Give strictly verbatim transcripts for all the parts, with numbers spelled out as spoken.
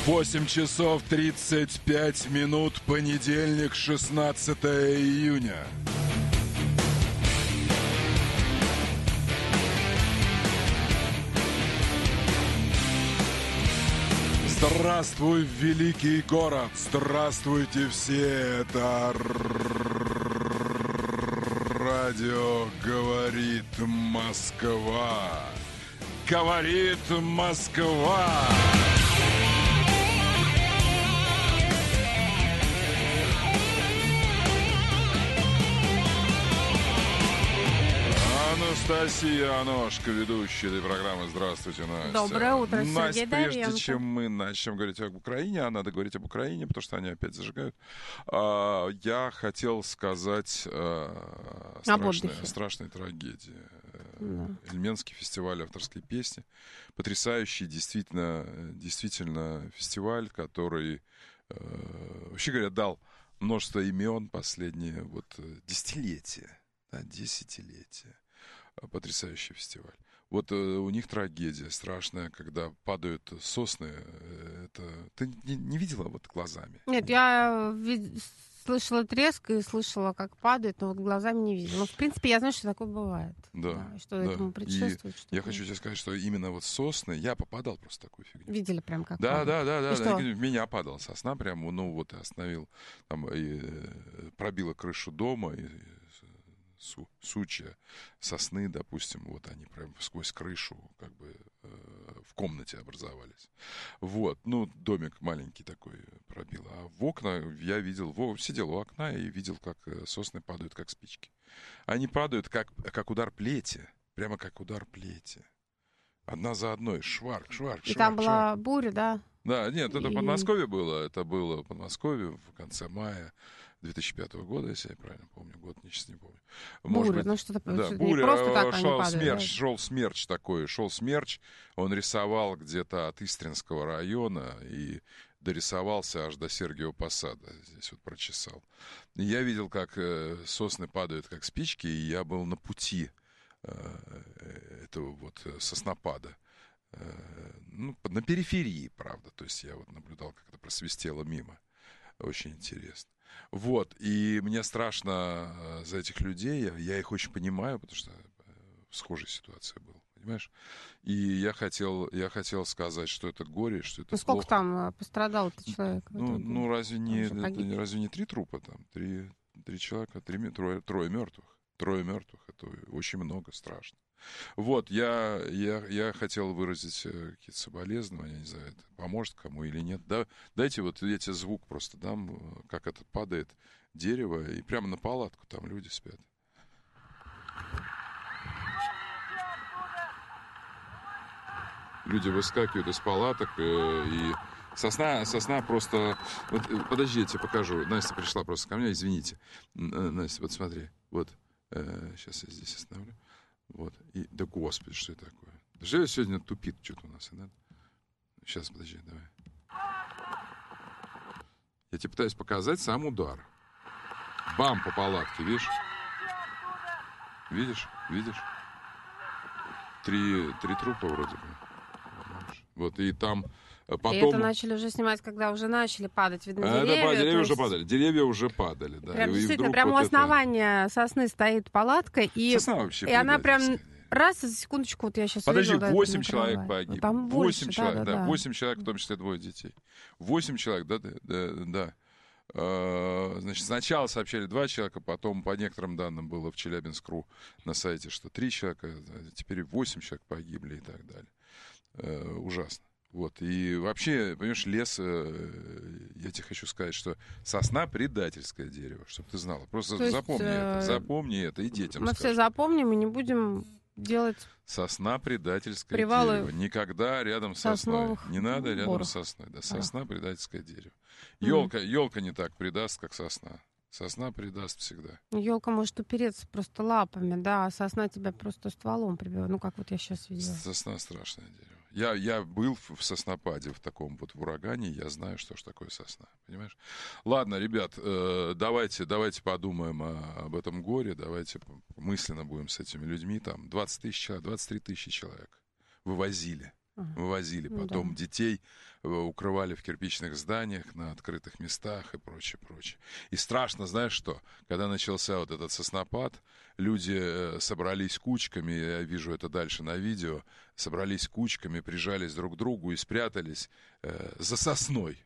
восемь часов тридцать пять минут, понедельник, шестнадцатое июня. Здравствуй, великий город! Здравствуйте все! Это радио «Говорит Москва». Говорит Москва! Анастасия Аношка, ведущая этой программы. Здравствуйте, Настя. Доброе утро, Сергей Настя, прежде Доренко. чем мы начнем говорить об Украине, а надо говорить об Украине, потому что они опять зажигают, я хотел сказать о страшной, страшной трагедии. Да. Ильменский фестиваль авторской песни. Потрясающий, действительно, действительно фестиваль, который, вообще говоря, дал множество имен последние вот, десятилетия. Да, десятилетия. Потрясающий фестиваль. Вот э, у них трагедия страшная, когда падают сосны. Это... Ты не, не видела вот глазами? Нет, я вид... слышала треск и слышала, как падает, но вот глазами не видела. Но, в принципе, я знаю, что такое бывает. Да. Да, что да. этому предшествует. И я хочу тебе сказать, что именно вот сосны... Я попадал просто в такую фигню. Видели прям как Да, да, да, да. И да. В меня падала сосна прямо, ну вот, и остановил. Там, и, пробила крышу дома, и... Су, сучья сосны, допустим, вот они прям сквозь крышу как бы э, в комнате образовались. Вот, ну, домик маленький такой пробил. А в окна я видел, в, сидел у окна и видел, как сосны падают, как спички. Они падают, как, как удар плети, прямо как удар плети. Одна за одной, шварк, шварк, И шварк. там была шварк. буря, да? Да, нет, это и... в Подмосковье было, это было в Подмосковье в конце мая две тысячи пятого года, если я правильно помню, год сейчас не помню. Буря, быть, ну что-то, да, что-то буря, не просто так шел они падают, смерч, да? шел смерч такой, шел смерч, он рисовал где-то от Истринского района и дорисовался аж до Сергиева Посада, здесь вот прочесал. И я видел, как э, сосны падают, как спички, и я был на пути э, этого вот соснопада. Э, ну, на периферии, правда, то есть я вот наблюдал, как это просвистело мимо. Очень интересно. Вот, и мне страшно за этих людей, я, я их очень понимаю, потому что в схожей ситуации был, понимаешь? И я хотел, я хотел сказать, что это горе, что это ну, сколько плохо. там пострадал-то человек? Ну, ну разве, не, это, разве не три трупа там? Три, три человека, три, трое, трое мертвых. Трое мертвых, это очень много, страшно. Вот, я, я, я хотел выразить какие-то соболезнования, не знаю, это поможет кому или нет. Да, дайте вот я тебе звук просто дам, как это падает дерево, и прямо на палатку там люди спят. Люди выскакивают из палаток, и сосна, сосна просто... Вот, подожди, я тебе покажу. Настя пришла просто ко мне, извините. Настя, вот смотри, вот, сейчас я здесь остановлю. Вот. И, да господи, что это такое? Даже сегодня тупит что-то у нас, да? Сейчас, подожди, давай. Я тебе пытаюсь показать сам удар. Бам по палатке, видишь? Видишь? Видишь? Три, три трупа вроде бы. Вот, и там потом... И это начали уже снимать, когда уже начали падать, видно, деревья. А, да, деревья есть... уже падали. Деревья уже падали, да. Прям, и действительно, прямо вот у основания это... сосны стоит палатка, и, и она прям раз, за секундочку, вот я сейчас Подожди, увидела, восемь да, человек погибло. Там восемь больше, человек, да, да, да, восемь человек, в том числе двое детей. Восемь человек, да, да, да, да. Значит, сначала сообщали два человека, потом, по некоторым данным, было в Челябинск.ру на сайте, что три человека, теперь восемь человек погибли и так далее. Ужасно. Вот, и вообще, понимаешь, лес, я тебе хочу сказать, что сосна — предательское дерево, чтобы ты знала. Просто То запомни есть, это, запомни это и детям мы скажи. все запомним и не будем делать... Сосна — предательское привалы дерево. Никогда рядом с сосной. Не надо рядом боров. с сосной. Да, сосна — предательское дерево. Mm. Елка, елка не так предаст, как сосна. Сосна предаст всегда. Елка может упереться просто лапами, да, а сосна тебя просто стволом прибивает. Ну, как вот я сейчас видела. Сосна — страшное дерево. Я, я был в соснопаде, в таком вот в урагане, я знаю, что ж такое сосна, понимаешь? Ладно, ребят, э, давайте, давайте подумаем о, об этом горе, давайте мысленно будем с этими людьми. Там двадцать тысяч человек, двадцать три тысячи человек вывозили. Вывозили. Потом ну, да. детей укрывали в кирпичных зданиях, на открытых местах и прочее, прочее. И страшно, знаешь что? Когда начался вот этот соснопад, люди собрались кучками, я вижу это дальше на видео, собрались кучками, прижались друг к другу и спрятались э, за сосной.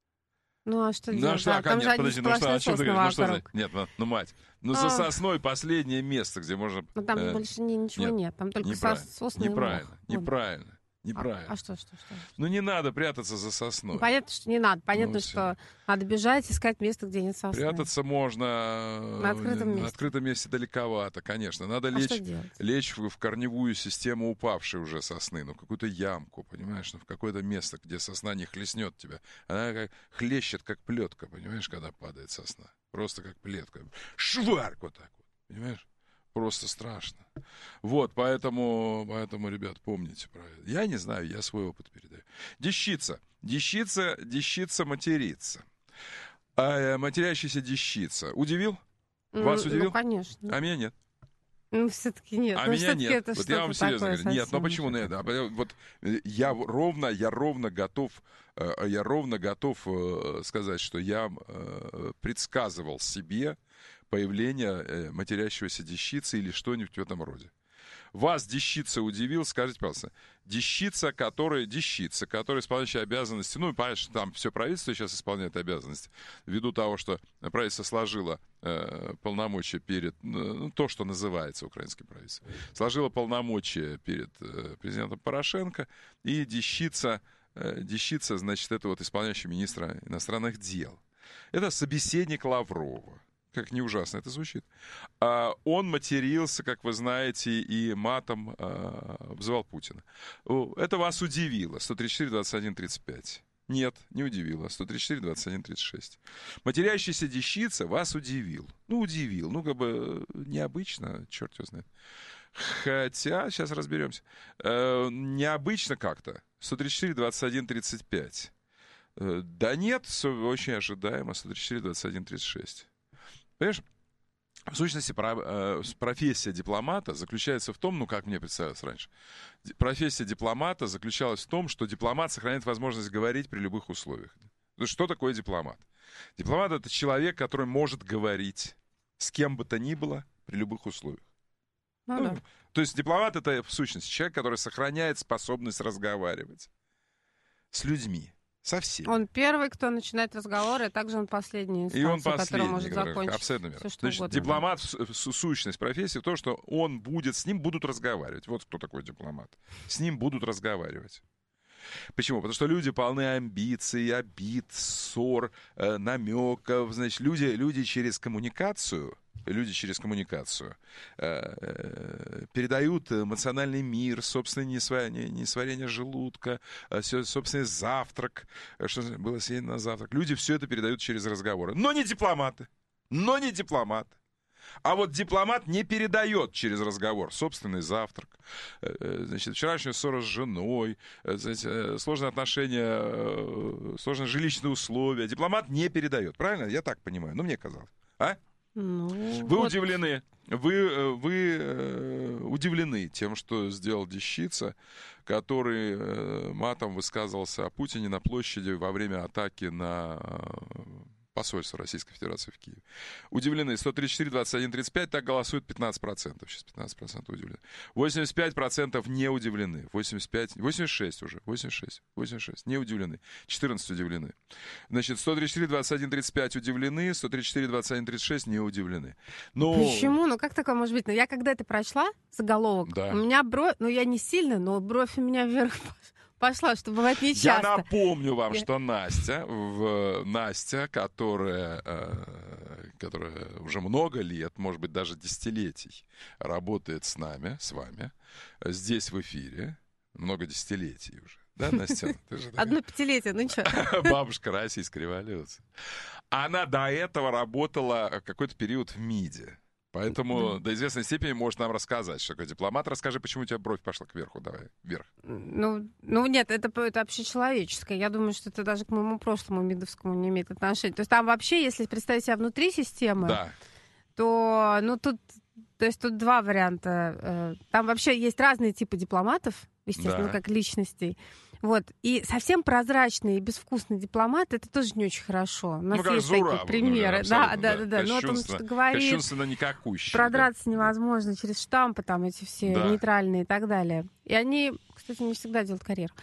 Ну, а что ну, делать? А что, да, а, там нет, подожди, ну что, а что ты говоришь? Ну, что за... Нет, ну, ну, мать, ну, за сосной последнее место, где можно... Ну, там э... больше не, ничего нет, нет, там только неправильно, сосны неправильно, мох. неправильно. Неправильно. А, а что, что, что? Ну, не надо прятаться за сосной. Ну, понятно, что не надо. Понятно, ну, что надо бежать, искать место, где нет сосны. Прятаться можно на открытом месте. На открытом месте далековато, конечно. Надо а лечь, лечь в, в корневую систему упавшей уже сосны. Ну, какую-то ямку, понимаешь? Ну, в какое-то место, где сосна не хлестнет тебя. Она как, хлещет, как плетка, понимаешь, когда падает сосна. Просто как плетка. Шварк вот так вот, понимаешь? Просто страшно. Вот, поэтому, поэтому, ребят, помните про это. Я не знаю, я свой опыт передаю. Дещица. Дещица, дещица матерится. А, матерящаяся дещица. Удивил? Вас удивил? Ну, конечно. А меня нет. Ну, все-таки нет. А ну, меня нет. Это вот я вам серьезно говорю. Нет, но почему нет? Вот я ровно, я ровно готов, я ровно готов сказать, что я предсказывал себе появление э, матерящегося дещицы или что-нибудь в этом роде. Вас дещица удивил, скажите, пожалуйста, дещица, которая, дещица, которая исполняющая обязанности, ну, понимаешь, там все правительство сейчас исполняет обязанности, ввиду того, что правительство сложило э, полномочия перед, ну, то, что называется украинским правительством, сложило полномочия перед э, президентом Порошенко, и дещица, э, дещица, значит, это вот исполняющий министра иностранных дел. Это собеседник Лаврова. Как не ужасно это звучит. А, он матерился, как вы знаете, и матом а, обзывал Путина. Это вас удивило. сто тридцать четыре, двадцать один, тридцать пять. Нет, не удивило. сто тридцать четыре, двадцать один, тридцать шесть. Матерящийся дещица вас удивил. Ну, удивил. Ну, как бы необычно, черт его знает. Хотя, сейчас разберемся. Э, необычно как-то. сто тридцать четыре, двадцать один, тридцать пять. Э, да нет, очень ожидаемо. сто тридцать четыре, двадцать один, тридцать шесть. Понимаешь, в сущности, профессия дипломата заключается в том, ну, как мне представилось раньше, профессия дипломата заключалась в том, что дипломат сохраняет возможность говорить при любых условиях. Что такое дипломат? Дипломат — это человек, который может говорить с кем бы то ни было при любых условиях. Ну, ну, да. То есть дипломат — это, в сущности, человек, который сохраняет способность разговаривать с людьми. Совсем. Он первый, кто начинает разговоры, а также он последний инстанция, и он последний, который может который, закончить абсолютно верно. все, что Значит, угодно. Дипломат, в сущность профессии, то, что он будет, с ним будут разговаривать. Вот кто такой дипломат. С ним будут разговаривать. Почему? Потому что люди полны амбиций, обид, ссор, э, намеков. Значит, люди, люди через коммуникацию, люди через коммуникацию э, э, передают эмоциональный мир, собственное несварение, несварение желудка, э, собственный завтрак, что было съедено на завтрак. Люди все это передают через разговоры. Но не дипломаты. Но не дипломаты. А вот дипломат не передает через разговор собственный завтрак, значит, вчерашнюю ссору с женой, значит, сложные отношения, сложные жилищные условия. Дипломат не передает. Правильно? Я так понимаю. Ну, мне казалось. А? Ну, вы вот. удивлены. Вы, вы удивлены тем, что сделал Дещица, который матом высказывался о Путине на площади во время атаки на посольство Российской Федерации в Киеве. Удивлены. сто тридцать четыре, двадцать один, тридцать пять, так голосует пятнадцать процентов. Сейчас пятнадцать процентов удивлены. восемьдесят пять процентов не удивлены. восемьдесят пять, восемьдесят шесть уже. восемьдесят шесть, восемьдесят шесть. Не удивлены. четырнадцать удивлены. Значит, сто тридцать четыре, двадцать один, тридцать пять удивлены. сто тридцать четыре, двадцать один, тридцать шесть не удивлены. Но... Почему? Ну как такое может быть? Ну я когда это прочла, заголовок, да. У меня бровь, ну я не сильно, но бровь у меня вверх пошла, что бывает нечасто. Я напомню вам, Я... что Настя, в, Настя, которая, э, которая уже много лет, может быть, даже десятилетий, работает с нами, с вами, здесь в эфире, много десятилетий уже. Да, Настя? Одно пятилетие, ну что? Бабушка российской революции. Она до этого работала какой-то период в МИДе. Поэтому да. до известной степени может нам рассказать, что такое дипломат. Расскажи, почему у тебя бровь пошла кверху, давай, вверх. Ну, ну нет, это, это общечеловеческое. Я думаю, что это даже к моему прошлому МИДовскому не имеет отношения. То есть там вообще, если представить себя внутри системы, да. то ну тут, то есть тут два варианта. Там вообще есть разные типы дипломатов. естественно, Да. как личностей. Вот. И совсем прозрачный и безвкусный дипломат — это тоже не очень хорошо. У нас Ну, как есть Зураб, такие примеры. например, Да, абсолютно, да, да. да, да. Ну, вот он Кощунственно- что говорит, кощунственно никакущий, продраться да. невозможно через штампы, там эти все Да. нейтральные и так далее. И они, кстати, не всегда делают карьеру.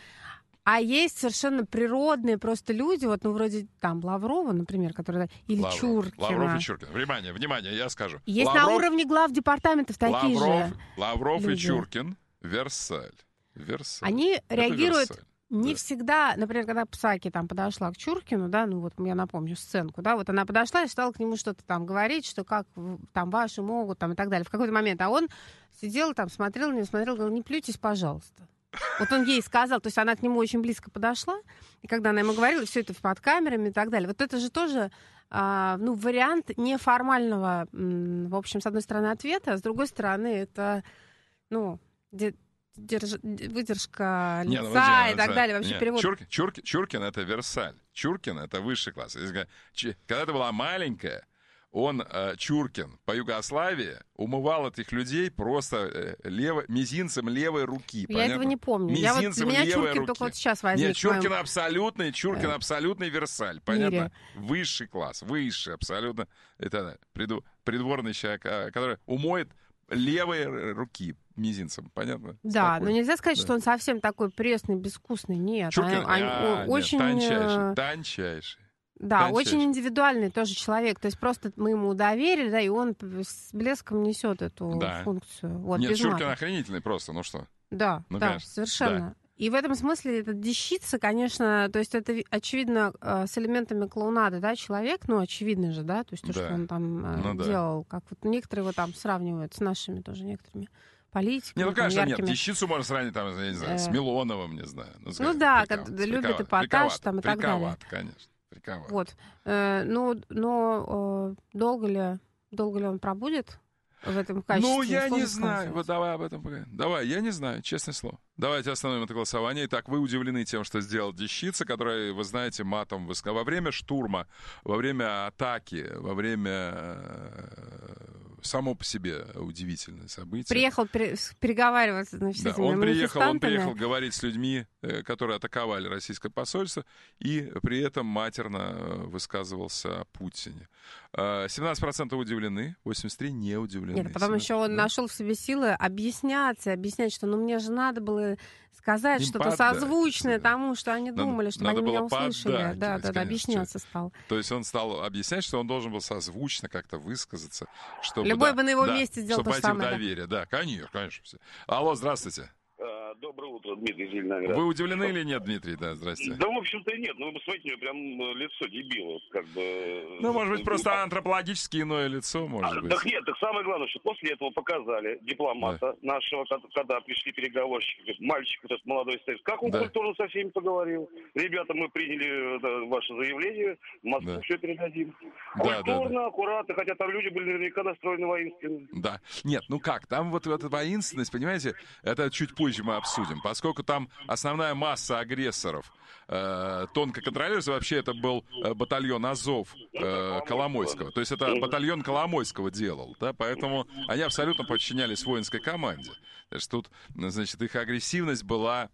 А есть совершенно природные просто люди, вот, ну, вроде там Лаврова, например, который, или Лавров. Чуркина. Лавров и Чуркин. Внимание, внимание, я скажу. Есть на Лавров, уровне глав департаментов такие Лавров, же. Лавров и люди. Чуркин. Версаль. Версаль. Они Это реагируют Версаль. не Да. всегда, например, когда Псаки там подошла к Чуркину, да, ну вот я напомню сценку, да, вот она подошла и стала к нему что-то там говорить, что как в- там ваши могут, там и так далее. В какой-то момент, а он сидел там, смотрел на нее, смотрел, говорил, не плюйтесь, пожалуйста. Вот он ей сказал, то есть она к нему очень близко подошла, и когда она ему говорила, все это под камерами и так далее. Вот это же тоже, а, ну, вариант неформального, м, в общем, с одной стороны, ответа, а с другой стороны, это, ну, де- держ- де- выдержка Не, ну, лица подожди, и так это- далее, вообще не, перевод. Чуркин, Чуркин, Чуркин — это Версаль. Чуркин — это высший класс. Если говорить, Ч- Когда ты была маленькая, он, э, Чуркин, по Югославии умывал этих людей просто э, лево, мизинцем левой руки. Я понятно? этого не помню. Я вот, для Мизинцем меня левой Чуркин руки. только вот сейчас возник. Нет, в моем- Чуркин абсолютный, Чуркин э, абсолютный Версаль, понятно? Высший класс, высший абсолютно. Это приду- придворный человек, а, который умоет левые р- руки мизинцем, понятно? Да, Спокойно. но нельзя сказать, Да. что он совсем такой пресный, безвкусный. Нет, Чуркин, они- они а, нет, очень, тончайший, э, тончайший. да, тончайший. очень индивидуальный тоже человек. То есть просто мы ему доверили, да, и он п- с блеском несет эту Да. функцию. Вот, Нет, без Чуркин мата. охренительный просто, ну что? Да, Ну, да, конечно, совершенно. И в этом смысле эта дещица, конечно, то есть это ви- очевидно э, с элементами клоунады, да, человек, ну, очевидно же, да, то есть то, Да. что он там э, Ну да. делал, как вот некоторые его там сравнивают с нашими тоже некоторыми политиками, Не, ну, там, конечно, нет, яркими. дещицу можно сравнить, там, я не знаю, с Э. Милоновым, не знаю. Ну скажем, да, фриковат, как любит фриковат, эпатаж фриковат, там и так далее. фриковат, конечно, фриковат. Вот. Э, ну, но э, долго ли, долго ли он пробудет в этом качестве? Ну, я не Сложно знаю. сказать. Вот давай об этом поговорим. Давай, я не знаю, честное слово. Давайте остановим это голосование. Итак, вы удивлены тем, что сделал Дещица, который, вы знаете, матом высказал. Во время штурма, во время атаки, во время э, само по себе удивительное событие. Приехал пере- с- переговариваться, значит, Да, с этими он приехал, он манифестантами. приехал говорить с людьми, э, которые атаковали российское посольство, и при этом матерно э, высказывался о Путине. Э, семнадцать процентов удивлены, восемьдесят три процента не удивлены. Нет, а потом семнадцать еще он да. нашел в себе силы объясняться, объяснять, что ну мне же надо было сказать Им что-то подать, созвучное да. тому, что они Надо- думали, чтобы надо они меня было услышали. поддакивать, Да, да, да, конечно, объясняться стал. То есть он стал объяснять, что он должен был созвучно как-то высказаться. Чтобы, Любой да, бы на его да, месте сделал чтобы то же войти в самое, да. доверие. Да, конечно, конечно. все. Алло, здравствуйте. А, Доброе утро, Дмитрий Зеленоград. Вы удивлены или нет, Дмитрий? Да, здрасте. Да, в общем-то, нет. Ну, вы посмотрите, прям э, лицо дебила, как бы... Ну, может быть, э, просто антропологически иное лицо, может А, быть. так нет, так самое главное, что после этого показали дипломата нашего, ко- когда пришли переговорщики, мальчик этот молодой стоит, как он Да. культурно со всеми поговорил. Ребята, мы приняли э, ваше заявление, в Москву Да. все передадим. Да, да, Культурно, аккуратно, хотя там люди были наверняка настроены воинственно. Да. Нет, ну как, там вот эта воинственность, понимаете, это чуть позже мы обсудим, поскольку там основная масса агрессоров э, тонко контролируется. Вообще это был э, батальон Азов э, Коломойского. То есть это батальон Коломойского делал, да, поэтому они абсолютно подчинялись воинской команде. То есть тут, значит, их агрессивность была,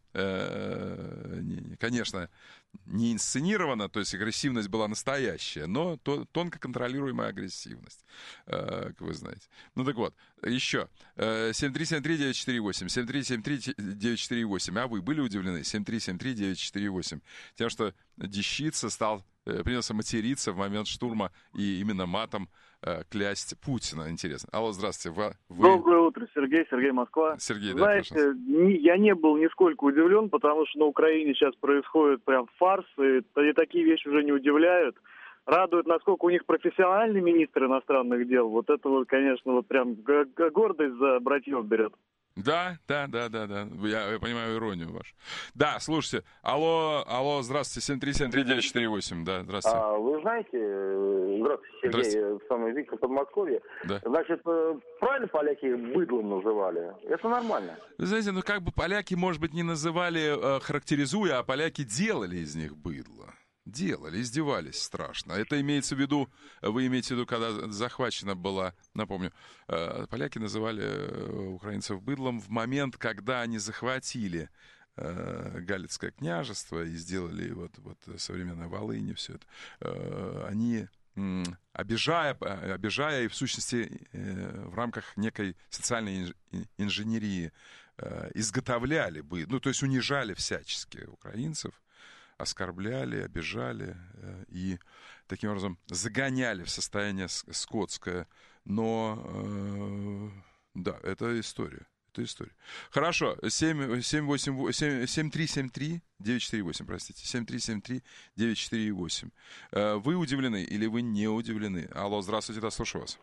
э, не- конечно, не инсценирована, то есть агрессивность была настоящая, но то- тонко контролируемая агрессивность, э, как вы знаете. Ну так вот, еще. Э, семь три семь три девять четыре восемь, семь три семь три девять четыре восемь. А вы были удивлены? семь три семь три девять четыре восемь. Тем, что Дещица стал, э, принялся материться в момент штурма и именно матом э, клясть Путина. Интересно. Алло, здравствуйте. Вы... вы- Доброе утро, Сергей, Сергей Москва. Сергей, да, Знаете, пожалуйста. ни- я не был нисколько удивлен, потому что на Украине сейчас происходит прям фарс, и, и такие вещи уже не удивляют. Радует, насколько у них профессиональный министр иностранных дел. Вот это вот, конечно, вот прям г- г- гордость за братьев берет. Да, да, да, да, да. Я, я понимаю иронию вашу. Да, слушайте. Алло, алло, здравствуйте. семь три семь три девять четыре восемь. Да, здравствуйте. А, вы знаете, э, здравствуйте, Сергей, Здравствуйте. э, самый Виктор Подмосковье. Да. Значит, э, правильно поляки их быдлом называли? Это нормально. Вы знаете, ну как бы поляки, может быть, не называли, э, характеризуя, а поляки делали из них быдло. делали, издевались страшно. Это имеется в виду, вы имеете в виду, когда захвачена была, напомню, поляки называли украинцев быдлом в момент, когда они захватили Галицкое княжество и сделали вот, вот современное Волынь и все это. Они, обижая, обижая и в сущности в рамках некой социальной инженерии изготовляли бы, ну то есть унижали всячески украинцев, оскорбляли, обижали и таким образом загоняли в состояние скотское. Но э, да, это история. Это история. Хорошо. семь, семь, восемь, семь, семь три семь три девять четыре восемь, простите. семь три семь три девять четыре восемь. Вы удивлены или вы не удивлены? Алло, здравствуйте, да, слушаю вас.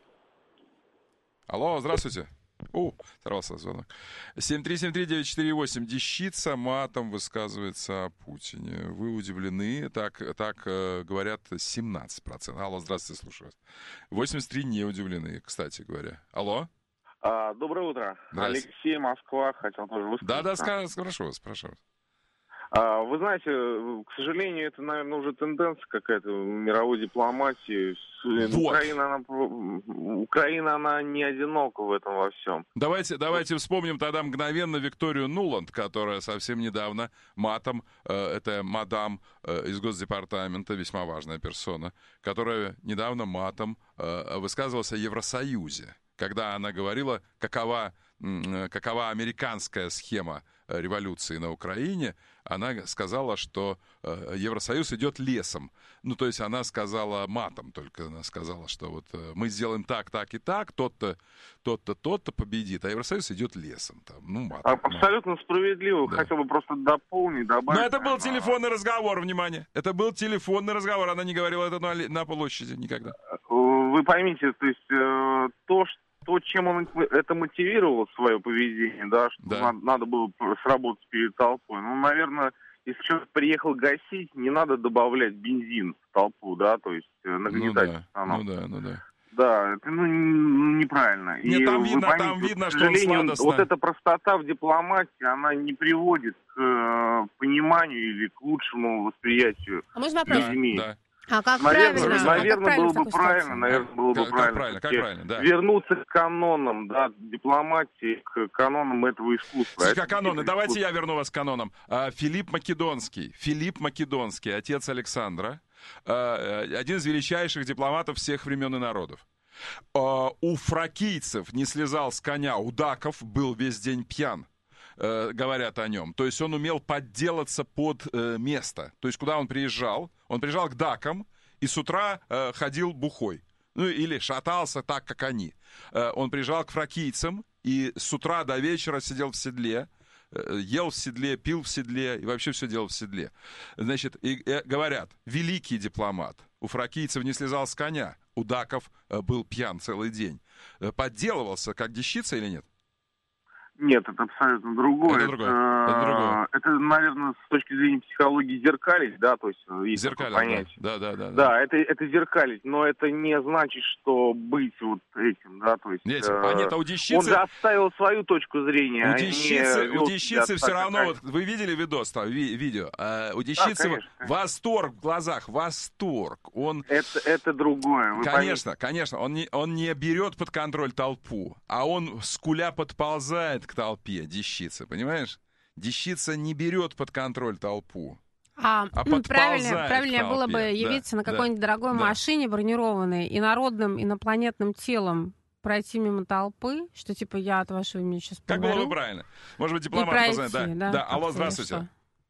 Алло, здравствуйте. О, сорвался звонок. семь три семь три девять четыре восемь. Дещица матом высказывается о Путине. Вы удивлены? Так, так э, говорят семнадцать процентов. Алло, здравствуйте, слушаю вас. восемьдесят три не удивлены, кстати говоря. Алло? А, доброе утро. Алексей, Москва. Хотел тоже высказаться. Да-да, хорошо вас, прошу вас. А, вы знаете, к сожалению, это, наверное, уже тенденция какая-то в мировой дипломатии. Вот. Украина, она, Украина, она не одинока в этом во всем. Давайте, давайте вспомним тогда мгновенно Викторию Нуланд, которая совсем недавно матом, э, это мадам э, из Госдепартамента, весьма важная персона, которая недавно матом э, высказывалась о Евросоюзе, когда она говорила, какова, э, какова американская схема революции на Украине. Она сказала, что э, Евросоюз идет лесом. Ну, то есть она сказала матом, только она сказала, что вот э, мы сделаем так, так и так, тот-то, тот-то, тот-то победит, а Евросоюз идет лесом. Там, ну, матом, абсолютно матом. Справедливо. Да. Хотел бы просто дополнить, добавить. Но это был телефонный разговор, внимание. Это был телефонный разговор. Она не говорила это на, на площади никогда. Вы поймите, то есть э, то, что То, чем он это мотивировал, свое поведение, да, что да. Надо, надо было сработать перед толпой. Ну, наверное, если человек приехал гасить, не надо добавлять бензин в толпу, да, то есть нагнетать ну, да. остановку. Ну да, ну да. Да, это ну, неправильно. Нет, и там видно, поймите, там видно, к что он сладостно. Вот эта простота в дипломатии, она не приводит к э, пониманию или к лучшему восприятию. А можно вопрос? Да, да. А как наверное, правильно? Наверное, а как было правильно бы правильно, наверное, было бы как, правильно. Как правильно, как правильно, да. Вернуться к канонам, да, дипломатии, к канонам этого искусства. Слушай, как каноны, давайте я верну вас к канонам. Филипп Македонский, Филипп Македонский, отец Александра, один из величайших дипломатов всех времен и народов. У фракийцев не слезал с коня, у даков был весь день пьян. Говорят о нем. То есть он умел подделаться под э, место. То есть куда он приезжал? Он приезжал к дакам и с утра э, ходил бухой. Ну или шатался так, как они. Э, он приезжал к фракийцам и с утра до вечера сидел в седле, э, ел в седле, пил в седле и вообще все делал в седле. Значит, и, и говорят, великий дипломат. У фракийцев не слезал с коня. У даков э, был пьян целый день. Э, подделывался как дещица или нет? Нет, это абсолютно другое. Это другое. Это, это, другое. это, наверное, с точки зрения психологии зеркалить, да, то есть есть зеркалить, понятие. Да, да, да, да. Да, это, это зеркалить, но это не значит, что быть вот этим, да, то есть... Нет, а нет, а у дещицы... Он же оставил свою точку зрения. У дещицы, у дещицы все равно, как... вот, вы видели видос, там, ви, видео, а, у дещицы да, конечно, конечно. Восторг в глазах, восторг. Он... Это, это другое. Вы конечно, поймите. конечно, он не, он не берет под контроль толпу, а он скуля подползает к толпе, дещица, понимаешь? Дещица не берет под контроль толпу. А, а правильно, правильнее было бы явиться да, на какой-нибудь да, дорогой да. машине бронированной и народным инопланетным телом пройти мимо толпы, что типа я от вашего имени сейчас поговорю. Как было бы правильно? Может быть, дипломат пройти, позвонит. Да, да, да. Алло, здравствуйте.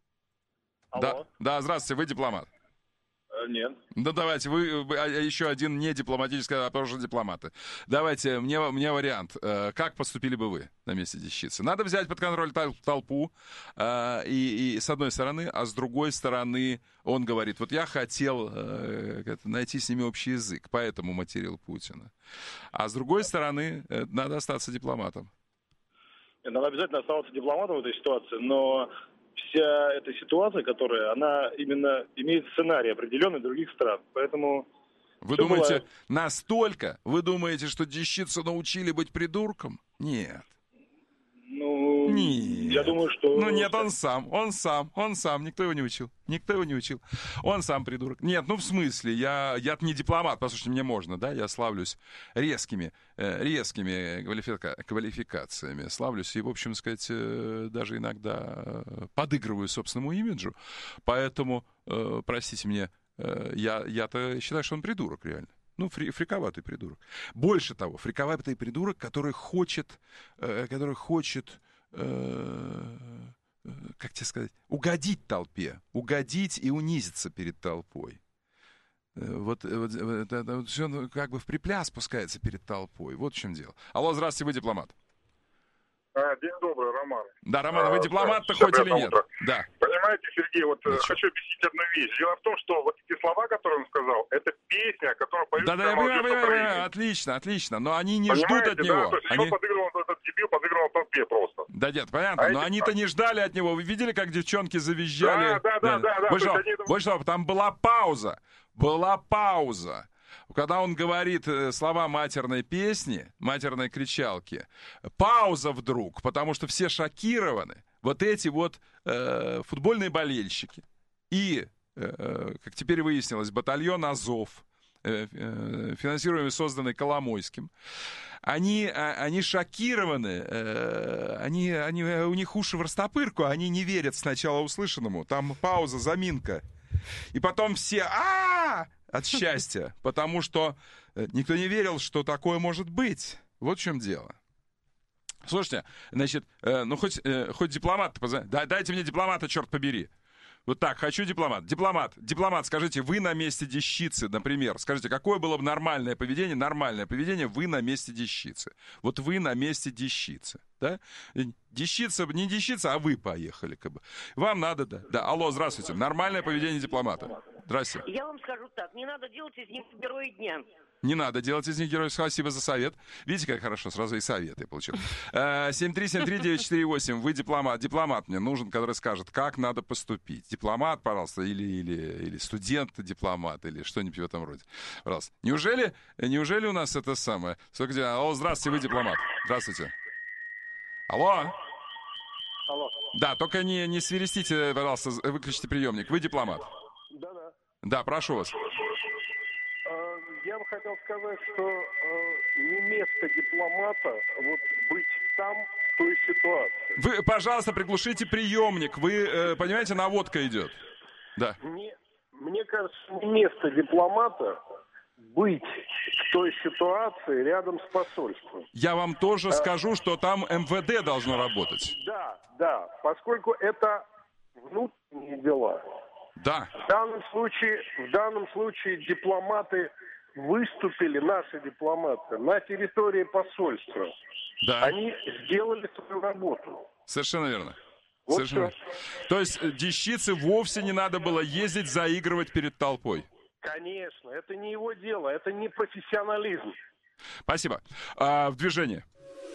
Алло. Да, да, здравствуйте, вы дипломат? Нет. Ну, давайте, вы, вы еще один не дипломатический, а тоже дипломаты. Давайте, мне, мне вариант. Как поступили бы вы на месте дещицы? Надо взять под контроль толпу, и, и с одной стороны, а с другой стороны, он говорит, вот я хотел найти с ними общий язык, поэтому материл Путина. А с другой стороны, надо остаться дипломатом. Надо обязательно оставаться дипломатом в этой ситуации, но... Вся эта ситуация, которая, она именно имеет сценарий определенный других стран. Поэтому... Вы думаете, было... настолько? Вы думаете, что дещицу научили быть придурком? Нет. Ну, Нет. Я думаю, что... Ну нет, он сам, он сам, он сам, никто его не учил, никто его не учил. Он сам придурок. Нет, ну в смысле, я, я-то не дипломат, послушайте, мне можно, да, я славлюсь резкими, э, резкими квалифика... квалификациями, славлюсь и, в общем сказать, э, даже иногда подыгрываю собственному имиджу, поэтому, э, простите меня, э, я, я-то считаю, что он придурок реально. Ну, фри, фриковатый придурок. Больше того, фриковатый придурок, который хочет, э, который хочет, э, э, как тебе сказать, угодить толпе, угодить и унизиться перед толпой. Э, вот, вот, вот, это, вот все как бы в припляс спускается перед толпой. Вот в чем дело. Алло, здравствуйте, вы дипломат. А, день добрый, Роман. Да, Роман, а вы дипломат-то да, хоть или нет? Утро. Да. Понимаете, Сергей, вот да хочу объяснить одну вещь. Дело в том, что вот эти слова, которые он сказал, это песня, которую поют... Да, да, я понимаю, понимаю, понимаю, отлично, отлично, но они не Понимаете, ждут от да? него. То есть они... его подыгрывал этот дебил, подыгрывал толпе просто. Да нет, понятно, а но эти... они-то не ждали от него. Вы видели, как девчонки завизжали? Да, да, да, да. да, больше, да они... больше того, там была пауза, была пауза. Когда он говорит слова матерной песни, матерной кричалки, пауза вдруг, потому что все шокированы. Вот эти вот э, футбольные болельщики и, э, как теперь выяснилось, батальон «Азов», э, э, финансируемый, созданный Коломойским, они, они шокированы, э, они, они, у них уши в растопырку, они не верят сначала услышанному, там пауза, заминка. И потом все а от счастья, потому что никто не верил, что такое может быть. Вот в чем дело. Слушайте, значит, ну хоть, хоть дипломат-то позвони. Дайте мне дипломата, черт побери. Вот так, хочу дипломат. Дипломат, дипломат, скажите, вы на месте Дещицы, например, скажите, какое было бы нормальное поведение, нормальное поведение, вы на месте Дещицы. Вот вы на месте Дещицы, да? Дещица, не Дещица, а вы поехали, как бы. Вам надо, да. Да, алло, здравствуйте. Нормальное поведение дипломата. Здравствуйте. Я вам скажу так, не надо делать из них героя дня. Не надо делать из них героев. Спасибо за совет. Видите, как хорошо, сразу и совет я получил. семь три семь три девять четыре восемь. Вы дипломат. Дипломат мне нужен, который скажет, как надо поступить. Дипломат, пожалуйста, или, или, или студент-дипломат, или что-нибудь в этом роде. Пожалуйста. Неужели, неужели у нас это самое? Алло, здравствуйте, вы дипломат. Здравствуйте. Алло. Алло. Да, только не, не свирестите, пожалуйста, выключите приемник. Вы дипломат. Да-да. Да, прошу вас. Я бы хотел сказать, что э, не место дипломата вот быть там, в той ситуации. Вы, пожалуйста, приглушите приемник. Вы, э, понимаете, наводка идет. Да. Мне, мне кажется, не место дипломата быть в той ситуации рядом с посольством. Я вам тоже а... скажу, что там эм вэ дэ должно работать. Да, да, поскольку это внутренние дела. Да. В данном случае, в данном случае дипломаты выступили, наши дипломаты, на территории посольства. Да. Они сделали свою работу. Совершенно верно. Вот Совершенно верно. То есть Дещице вовсе не надо было ездить, заигрывать перед толпой. Конечно, это не его дело, это не профессионализм. Спасибо. А, в движении.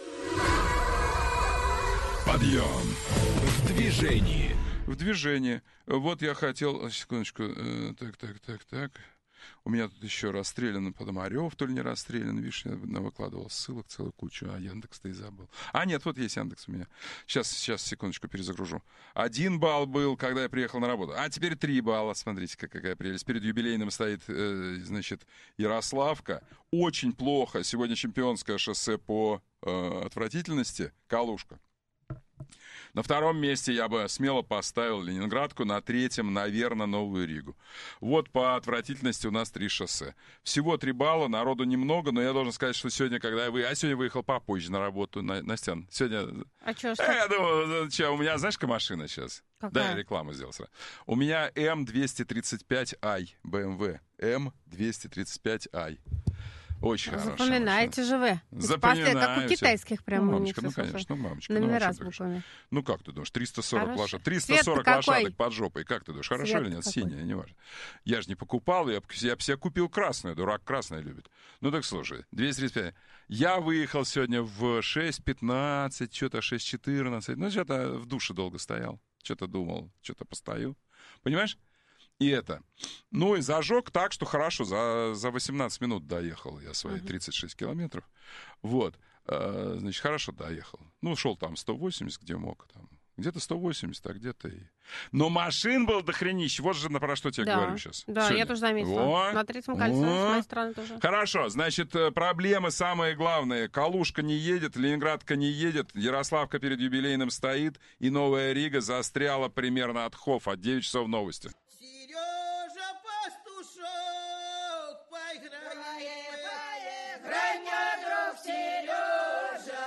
Подъем. В движении. В движении. Вот я хотел... Секундочку. Так, так, так, так. У меня тут еще расстрелян Пономарев, то ли не расстрелян. Видишь, я выкладывал ссылок целую кучу, а Яндекс-то и забыл. А, нет, вот есть Яндекс у меня. Сейчас, сейчас, секундочку, перезагружу. Один балл был, когда я приехал на работу. А теперь три балла. Смотрите, какая прелесть. Перед юбилейным стоит, э, значит, Ярославка. Очень плохо. Сегодня чемпионское шоссе по э, отвратительности. Калушка. На втором месте я бы смело поставил Ленинградку, на третьем, наверное, Новую Ригу. Вот по отвратительности у нас три шоссе. Всего три балла, народу немного, но я должен сказать, что сегодня, когда я выехал... А сегодня выехал попозже на работу, на... Настян. Сегодня... А что, что? Я думаю, что, у меня, знаешь, какая машина сейчас? Какая? Да, я рекламу сделал сразу. У меня эм двести тридцать пять ай, бэ эм вэ. эм двести тридцать пять ай. Очень хорошо. Запоминаете же вы. Запоминаю. Как у китайских прям. Ну, мамочка, ну, конечно, ну, мамочка. Номера ну, с буквами. Ну, как ты думаешь, триста сорок Хорошо. лошадок. триста сорок Цвет-то лошадок какой? под жопой. Как ты думаешь, хорошо Цвет-то или нет? какой? Синяя, неважно. Я же не покупал, я, я бы себе купил красную. Дурак красное любит. Ну, так слушай, двести тридцать пять. Я выехал сегодня в шесть пятнадцать, что-то шесть четырнадцать. Ну, что-то в душе долго стоял. Что-то думал, что-то постою. Понимаешь? И это. Ну и зажег так, что хорошо, за, за восемнадцать минут доехал я свои тридцать шесть километров. Вот. Значит, хорошо доехал. Ну, шел там сто восемьдесят, где мог. Там. Где-то сто восемьдесят, а где-то и... Но машин было дохренища. Вот же про что я да, говорю сейчас. Да, Сегодня. я тоже заметила. О, на третьем кольце, о. с моей стороны тоже. Хорошо, значит, проблемы самые главные. Калужка не едет, Ленинградка не едет, Ярославка перед юбилейным стоит, и Новая Рига застряла примерно от Хофа. От девять часов новости. Сережа Пастушок, поиграй, поиграй, мой друг Сережа,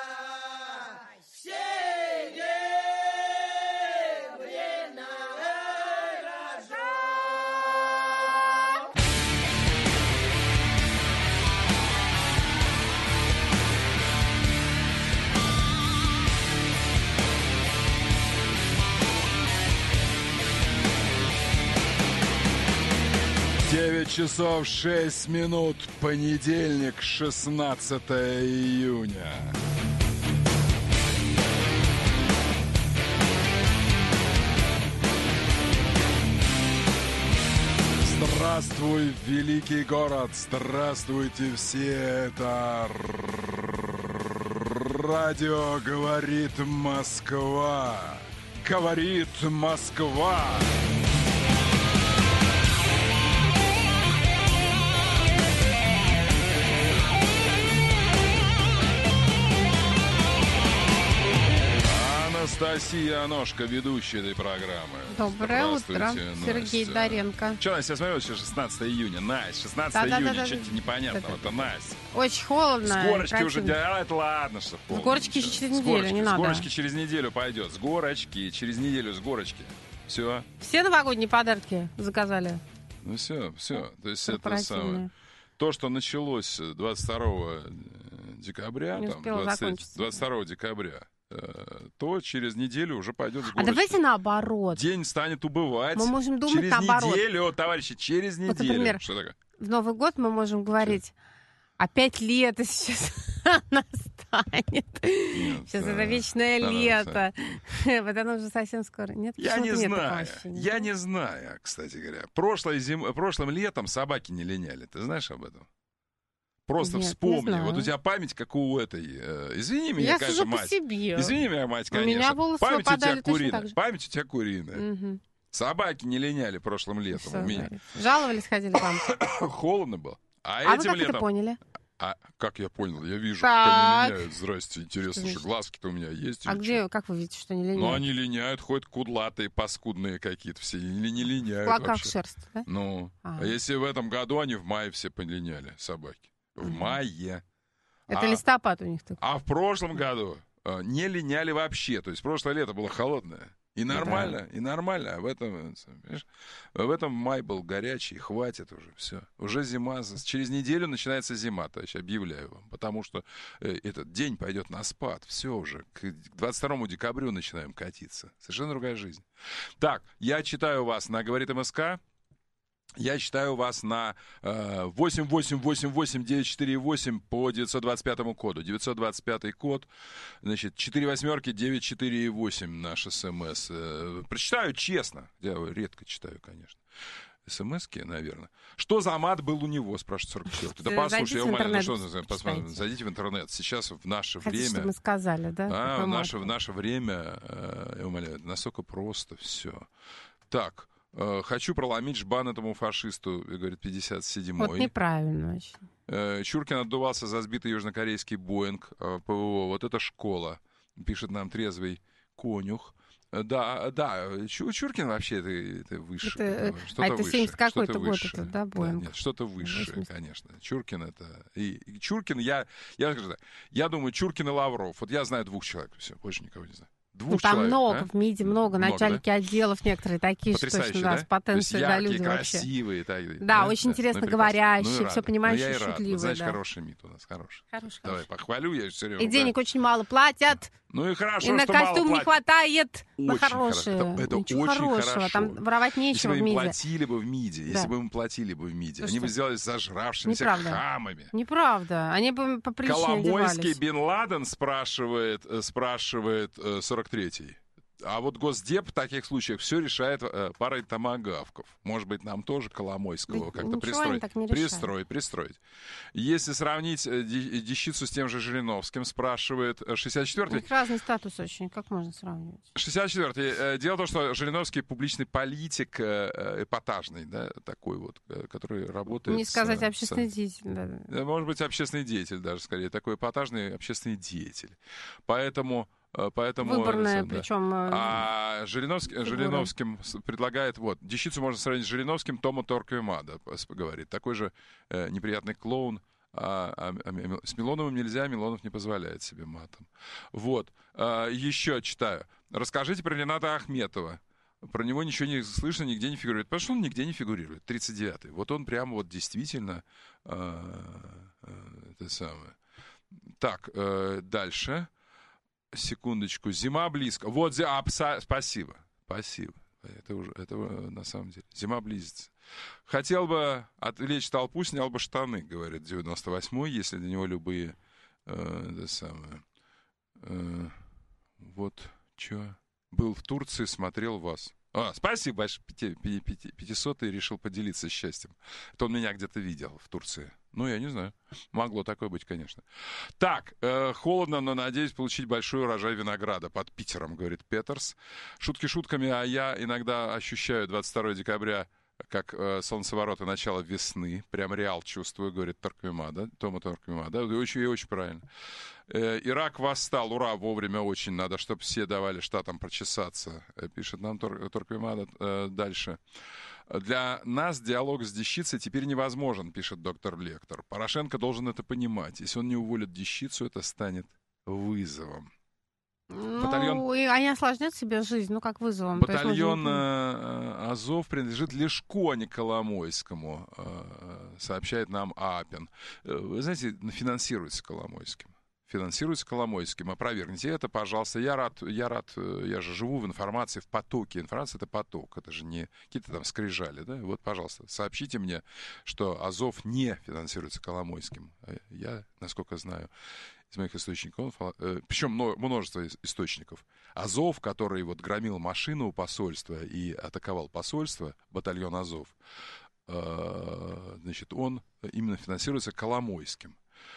девять часов шесть минут, понедельник, шестнадцатое июня. Здравствуй, великий город, здравствуйте все, это радио «Говорит Москва», «Говорит Москва». Анастасия Аношка, ведущая этой программы. Доброе утро, Сергей Настя. Доренко. Что, Настя, я смотрю, сейчас шестнадцатое июня, Настя, шестнадцатое да, июня, да, да, что-то да, непонятного, да, это Настя. Очень холодно. С горочки противно. уже, да, это ладно, что холодно. С горочки еще через С неделю, горочки, не с надо. горочки через неделю пойдет, с горочки, через неделю с горочки. Все. Все новогодние подарки заказали? Ну все, все. То есть это самое. То, что началось двадцать второго декабря, не там, двадцать, двадцать второго декабря, то через неделю уже пойдет с горочки. А давайте наоборот. День станет убывать. Мы можем думать через наоборот. неделю, товарищи, через неделю. Вот, например, что такое? В Новый год мы можем говорить, опять лето сейчас настанет. Нет, сейчас да, это вечное да, лето. Вот оно уже совсем скоро. Нет, я не нет знаю. Я не знаю, кстати говоря. Прошлой зим... Прошлым летом собаки не линяли. Ты знаешь об этом? Просто Нет, вспомни. Вот у тебя память, как у этой... Э, извини меня, я конечно, сужу мать. по себе. Извини меня, мать, конечно. У меня волосы память у тебя куриная. так Память у тебя куриная. Угу. Собаки не линяли прошлым летом Что у меня. говорит? Жаловались, ходили к вам? Холодно было. А, а этим вы как летом... это поняли? А как я понял? Я вижу, так. как они линяют. Здрасте, интересно, что глазки-то у меня есть. А где, как вы видите, что не линяют? Ну, они линяют, ходят кудлатые, паскудные какие-то все. Или не линяют в клоках вообще. шерсть, да? Ну, а. а если в этом году они в мае все полиняли, собаки? В угу. мае. Это а, листопад у них такой. А в прошлом году а, не линяли вообще. То есть прошлое лето было холодное. И нормально, да. и нормально. А в этом, в этом май был горячий, хватит уже, все. Уже зима, через неделю начинается зима, товарищ, объявляю вам. Потому что э, этот день пойдет на спад, все уже. К двадцать второму декабрю начинаем катиться. Совершенно другая жизнь. Так, я читаю вас на «Говорит МСК». Я читаю вас на э, восемь восемь восемь восемь девять четыре восемь по девятьсот двадцать пятому коду. девятьсот двадцать пятый код, значит, четыре восьмерки девять четыре восемь наш СМС. Э, прочитаю честно. Я редко читаю, конечно. СМСки, наверное. Что за мат был у него, спрашивает сорок четыре. Да послушай, я умоляю, ну, что, посмотрите, зайдите в интернет. Сейчас в наше Хотите, время... чтобы мы сказали, да? А, в наше, в наше время, э, я умоляю, настолько просто все. Так. Хочу проломить жбан этому фашисту, говорит, пятьдесят седьмой. Вот неправильно очень. Чуркин отдувался за сбитый южнокорейский Боинг ПВО. Вот это школа, пишет нам трезвый конюх. Да, да, Чуркин вообще это, это выше. Это, что-то а это выше, семьдесят какой-то что-то год, выше. это, да, Боинг? Да, нет, что-то выше, восемьдесят. Конечно. Чуркин это... И, и Чуркин, я, я, скажу, я думаю, Чуркин и Лавров. Вот я знаю двух человек, все, больше никого не знаю. Ну, там человек, много, а? в МИДе много, много начальники да? отделов некоторые такие, что точно, да, да? с потенцией, да, люди красивые, вообще. Так, да, да, очень да, интересно ну, говорящие, ну, все понимающие, ну, шутливые. Вот, знаешь, да. хороший МИД у нас, хороший. Хороший, Давай, хороший. похвалю, я все время. И денег очень мало платят. Ну и хорошо, и на что костюм мало не хватает очень на хорошие. Хорошо. Это, это Ничего очень хорошего, хорошо. там воровать нечего если в МИДе. Если бы им платили бы в МИДе, да. если бы им платили бы в МИДе, Слушайте, они бы сделались зажравшимися неправда. хамами. Неправда, они бы поприличнее Коломойский одевались. Бен Ладен спрашивает, спрашивает сорок третий. А вот Госдеп в таких случаях все решает э, парой томагавков. Может быть, нам тоже Коломойского Да как-то пристроить. Пристроить, пристроить. Если сравнить э, Дещицу с тем же Жириновским, спрашивает шестьдесят четвёртый. У них разный статус очень. Как можно сравнивать? шестьдесят четвёртый. Э, дело в том, что Жириновский публичный политик, э, эпатажный, да, такой вот, э, который работает... Не сказать с, общественный с, деятель. Да. Может быть, общественный деятель даже, скорее. Такой эпатажный общественный деятель. Поэтому... Поэтому, Выборная, да. причем... А Жириновский, Жириновским предлагает... Вот, Дещицу можно сравнить с Жириновским, Тома Торквемада, говорит. Такой же э, неприятный клоун. А, а, а, с Милоновым нельзя, Милонов не позволяет себе матом. Вот. А, еще читаю. Расскажите про Рената Ахметова. Про него ничего не слышно, нигде не фигурирует. Потому что он нигде не фигурирует. тридцать девятый. Вот он прямо вот действительно... А, а, это самое. Так, э, дальше... Секундочку. Зима близко. Вот, а, пса, спасибо. Спасибо. Это уже, это на самом деле. Зима близится. Хотел бы отвлечь толпу, снял бы штаны, говорит девяносто восьмой, если для него любые... Э, это самое... Э, вот, что... Был в Турции, смотрел вас. А, спасибо большое. пятисотый решил поделиться счастьем. Это он меня где-то видел в Турции. Ну, я не знаю. Могло такое быть, конечно. Так, э, холодно, но надеюсь получить большой урожай винограда под Питером, говорит Петерс. Шутки шутками, а я иногда ощущаю двадцать второго декабря как э, солнцеворот и начало весны. Прям реал чувствую, говорит Торквемада, Тома Торквемада. Да, очень, очень правильно. Э, Ирак восстал, ура, вовремя очень. Надо, чтобы все давали штатам прочесаться, э, пишет нам Тор, Торквемада э, дальше. Для нас диалог с Дещицей теперь невозможен, пишет доктор Лектор. Порошенко должен это понимать. Если он не уволит Дещицу, это станет вызовом. Ну, Батальон... и они осложнят себе жизнь, ну, как вызовом. Батальон э, Азов принадлежит Лешко, а не Коломойскому, э, сообщает нам Апин. Э, вы знаете, финансируется Коломойским. Финансируется Коломойским. Опровергните это, пожалуйста. Я рад, я рад, я же живу в информации, в потоке. Информация — это поток, это же не какие-то там скрижали, да? Вот, пожалуйста, сообщите мне, что Азов не финансируется Коломойским. Я, насколько знаю, из моих источников, э, причем множество источников. Азов, который вот громил машину у посольства и атаковал посольство, батальон Азов, э, значит, он именно финансируется Коломойским.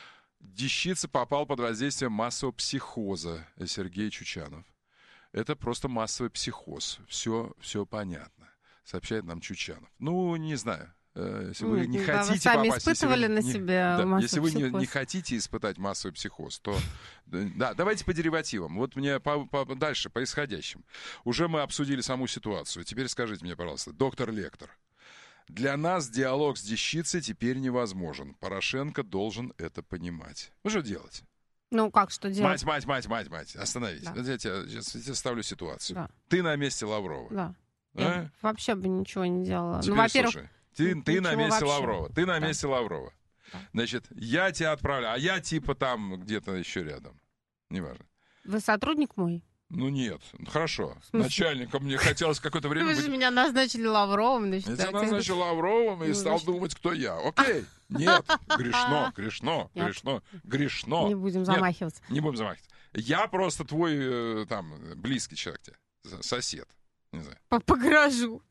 Дещица попал под воздействие массового психоза, Сергей Чучанов. Это просто массовый психоз. Все, все понятно, сообщает нам Чучанов. Ну, не знаю. Если вы Нет, не да, хотите вы сами попасть, испытывали если вы, на не, себе да, массовый если вы не, психоз. не хотите испытать массовый психоз, то да, давайте по деривативам. Вот мне по, по, дальше, по исходящим. Уже мы обсудили саму ситуацию. Теперь скажите мне, пожалуйста, доктор Лектор. Для нас диалог с Дещицей теперь невозможен. Порошенко должен это понимать. Ну, что делать? Ну, как, что делать? Мать, мать, мать, мать, мать. Остановись. Да. Я тебе, я тебе ставлю ситуацию. Да. Ты на месте Лаврова. Да. А? Я вообще бы ничего не делала. Теперь, ну, во-первых, слушай, ты, ты на месте вообще. Лаврова. Ты на Да. месте Лаврова. Да. Значит, я тебя отправляю, а я типа там где-то еще рядом. Неважно. Вы сотрудник мой? Ну нет, хорошо. Начальником мне хотелось какое-то время Вы быть... же меня назначили Лавровым. Значит, Я тебя да, назначил Лавровым и Ну, стал значит- думать, кто я. Окей. Нет, грешно, грешно, Нет. грешно, грешно. Не будем Нет, замахиваться. не будем замахиваться. Я просто твой э, там близкий человек тебе, с- сосед. Не знаю. По, по гаражу.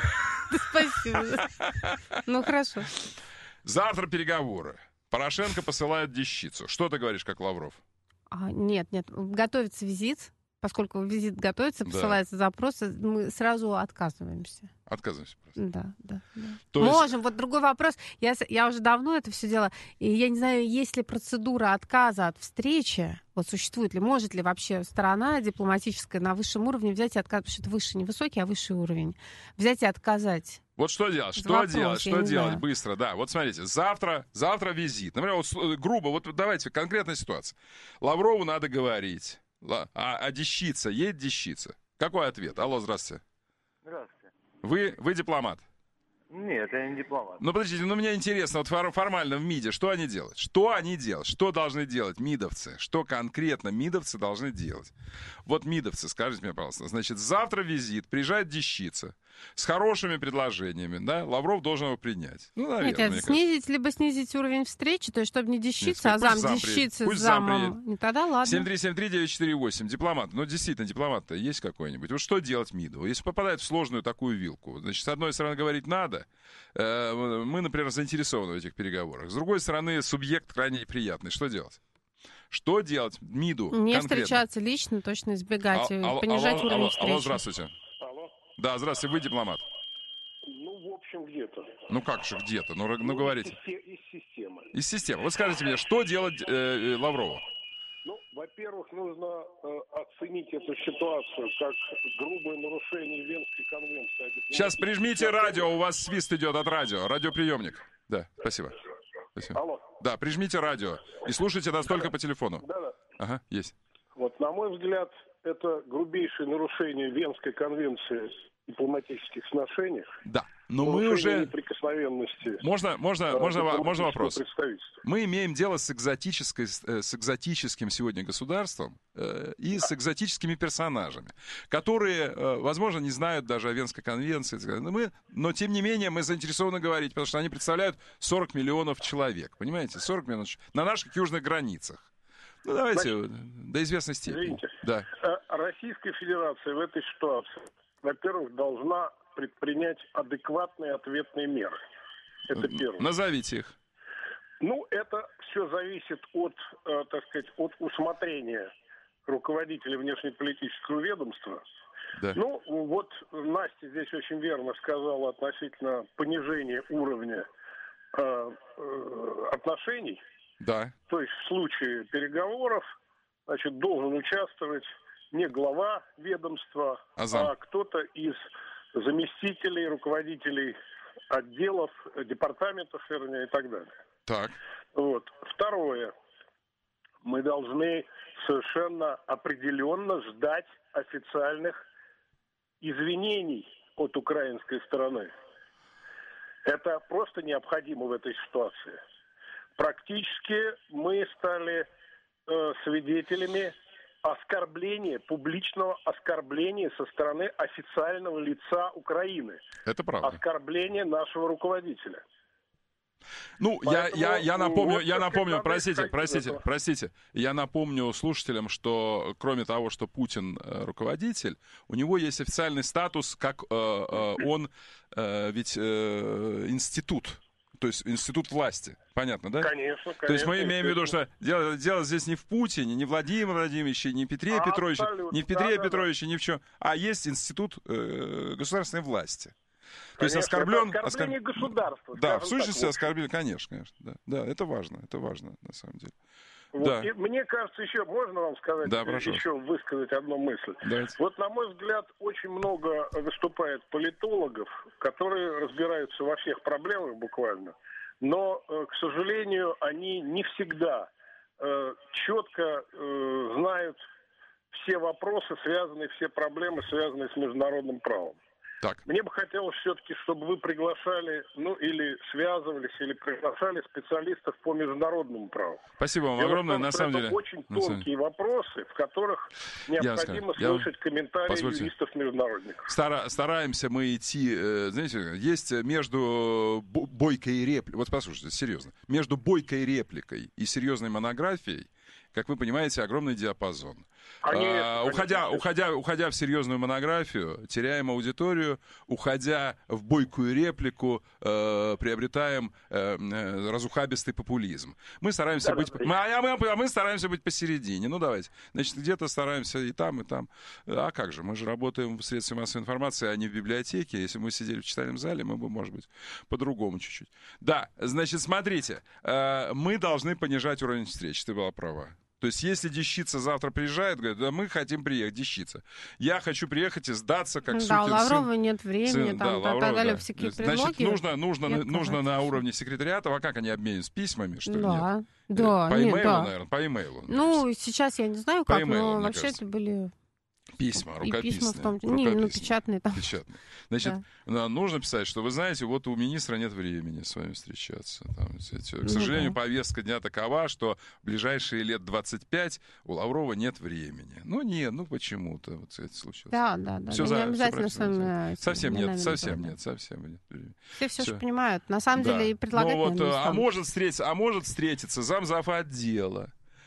Спасибо. Ну, хорошо. Завтра переговоры. Порошенко посылает Дещицу. Что ты говоришь, как Лавров? А, нет, нет, готовится визит. Поскольку визит готовится, Да. посылается запрос, мы сразу отказываемся. Отказываемся просто. Да, да, да. То есть- Можем. Вот другой вопрос. Я, с- я уже давно это все делала. И я не знаю, есть ли процедура отказа от встречи. Вот существует ли, может ли вообще сторона дипломатическая на высшем уровне взять и отказать, потому что это выше не высокий, а высший уровень. Взять и отказать. Вот что делать? Что Вопрос, делать? я Что не делать? знаю. Быстро, да. Вот смотрите, завтра, завтра визит. Например, вот с- грубо, вот давайте, конкретная ситуация. Лаврову надо говорить. Ла- А, а Дещица, едет Дещица. Какой ответ? Алло, здравствуйте. Здравствуйте. Вы, вы дипломат? Нет, я не дипломат. Ну, подождите, ну, мне интересно, вот фор- формально в МИДе, что они делают? Что они делают? Что должны делать мидовцы? Что конкретно мидовцы должны делать? Вот мидовцы, скажите мне, пожалуйста. Значит, завтра визит, приезжает Дещица. с хорошими предложениями, да, Лавров должен его принять. Ну, наверное, Нет, это снизить, либо снизить уровень встречи, то есть, чтобы не дещиться, Нет, а зам, зам дещиться с замом. Не тогда ладно. семь три семь три девять четыре восемь. Дипломат. Ну, действительно, дипломат-то есть какой-нибудь? Вот что делать МИДу? Если попадает в сложную такую вилку, значит, с одной стороны, говорить надо. Э, мы, например, заинтересованы в этих переговорах. С другой стороны, субъект крайне неприятный. Что делать? Что делать МИДу Не конкретно? встречаться лично, точно избегать, а, алло, понижать алло, уровень алло, встречи. Алло, здравствуйте. Алло. Да, здравствуйте, вы дипломат. Ну, в общем, где-то. Ну, как же где-то? Ну, ну, ну говорите. Из системы. Из системы. Вот скажите мне, что делать э, Лаврову? Ну, во-первых, нужно э, оценить эту ситуацию как грубое нарушение Венской конвенции. Сейчас прижмите радио, у вас свист идет от радио. Радиоприемник. Да, спасибо. Спасибо. Алло. Да, прижмите радио и слушайте нас только по телефону. Да-да. Ага, есть. Вот, на мой взгляд, это грубейшее нарушение Венской конвенции о дипломатических сношениях. Да, но мы уже... неприкосновенности. Можно, можно, можно, можно вопрос? Мы имеем дело с, экзотической, с экзотическим сегодня государством э, и с экзотическими персонажами, которые, э, возможно, не знают даже о Венской конвенции. Но, мы, но, тем не менее, мы заинтересованы говорить, потому что они представляют сорок миллионов человек. Понимаете? сорок миллионов на наших южных границах. Ну, давайте, Значит, до известной степени. Извините. Да. Российская Федерация в этой ситуации, во-первых, должна предпринять адекватные ответные меры. Это первое. Назовите их. Ну, это все зависит от, э, так сказать, от усмотрения руководителя внешнеполитического ведомства. Да. Ну, вот Настя здесь очень верно сказала относительно понижения уровня э, э, отношений. Да. То есть в случае переговоров, значит, должен участвовать не глава ведомства, а, а кто-то из заместителей, руководителей отделов, департаментов, вернее, и так далее. Так. Вот. Второе. Мы должны совершенно определенно ждать официальных извинений от украинской стороны. Это просто необходимо в этой ситуации. Практически мы стали э, свидетелями оскорбления, публичного оскорбления со стороны официального лица Украины. Это правда. Оскорбление нашего руководителя. Ну, Поэтому, я, я, я напомню, вот, я напомню, простите, простите, простите, я напомню слушателям, что кроме того, что Путин э, руководитель, у него есть официальный статус, как э, э, он э, ведь э, институт. То есть институт власти. Понятно, да? Конечно, конечно. То есть мы имеем в виду, что дело, дело здесь не в Путине, не в Владимире Владимировиче, не в Петре а, Петровиче, не в Петре да, Петровиче, да. ни в чем. А есть институт э, государственной власти. То конечно, есть оскорблен... Это оскорбление оскор... государства. Да, в сущности оскорбление, конечно, конечно. Да, да, это важно, это важно на самом деле. Вот. Да. И мне кажется, еще можно вам сказать, да, прошу. еще высказать одну мысль. Давайте. Вот, на мой взгляд, очень много выступает политологов, которые разбираются во всех проблемах буквально, но, к сожалению, они не всегда э, четко э, знают все вопросы, связанные, все проблемы, связанные с международным правом. Так. Мне бы хотелось все-таки, чтобы вы приглашали, ну, или связывались, или приглашали специалистов по международному праву. Спасибо вам Дело огромное, том, на самом это деле. очень тонкие вопросы, в которых необходимо я слышать я... комментарии Позвольте. юристов-международников. Стара... Стараемся мы идти, знаете, есть между бойкой и репликой, вот послушайте, серьезно, между бойкой репликой и серьезной монографией, как вы понимаете, огромный диапазон. Они, а, уходя, уходя, уходя в серьезную монографию, теряем аудиторию, уходя в бойкую реплику, э, приобретаем э, э, разухабистый популизм. Мы стараемся да, быть... Да, мы, а, мы, а мы стараемся быть посередине. Ну, давайте. Значит, где-то стараемся и там, и там. А как же? Мы же работаем в средстве массовой информации, а не в библиотеке. Если мы сидели в читальном зале, мы бы, может быть, по-другому чуть-чуть. Да, значит, смотрите. Э, мы должны понижать уровень встреч. Ты была права. То есть, если Дещица завтра приезжает, говорит, да мы хотим приехать, Дещица. Я хочу приехать и сдаться, как да, сукин сын. Да, у Лаврова нет времени, сын, там, да, да, Лавров, далее, да. всякие Значит, предлоги. нужно, нужно, нужно на уровне секретариата, а как они обмениваются? Письмами, что ли? Да, нет? да. По нет, имейлу, да. наверное, по имейлу. Ну, сейчас я не знаю, как, по имейлу, но вообще кажется. это были... Письма, И рукописные. письма в том числе. Не, ну, печатные там. Печатные. Значит, да. нужно писать, что вы знаете, вот у министра нет времени с вами встречаться. Там, знаете, к сожалению, ну, да. повестка дня такова, что в ближайшие лет двадцать пять у Лаврова нет времени. Ну, нет, ну почему-то вот это случилось. Да, да, да. Все да за, не обязательно все с вами... Совсем нет, совсем было, нет, да. совсем нет. Все все, все. же понимают. На самом да. деле и предлагать... Ну, вот, наверное, а, может встретиться, а может встретиться замзав отдела.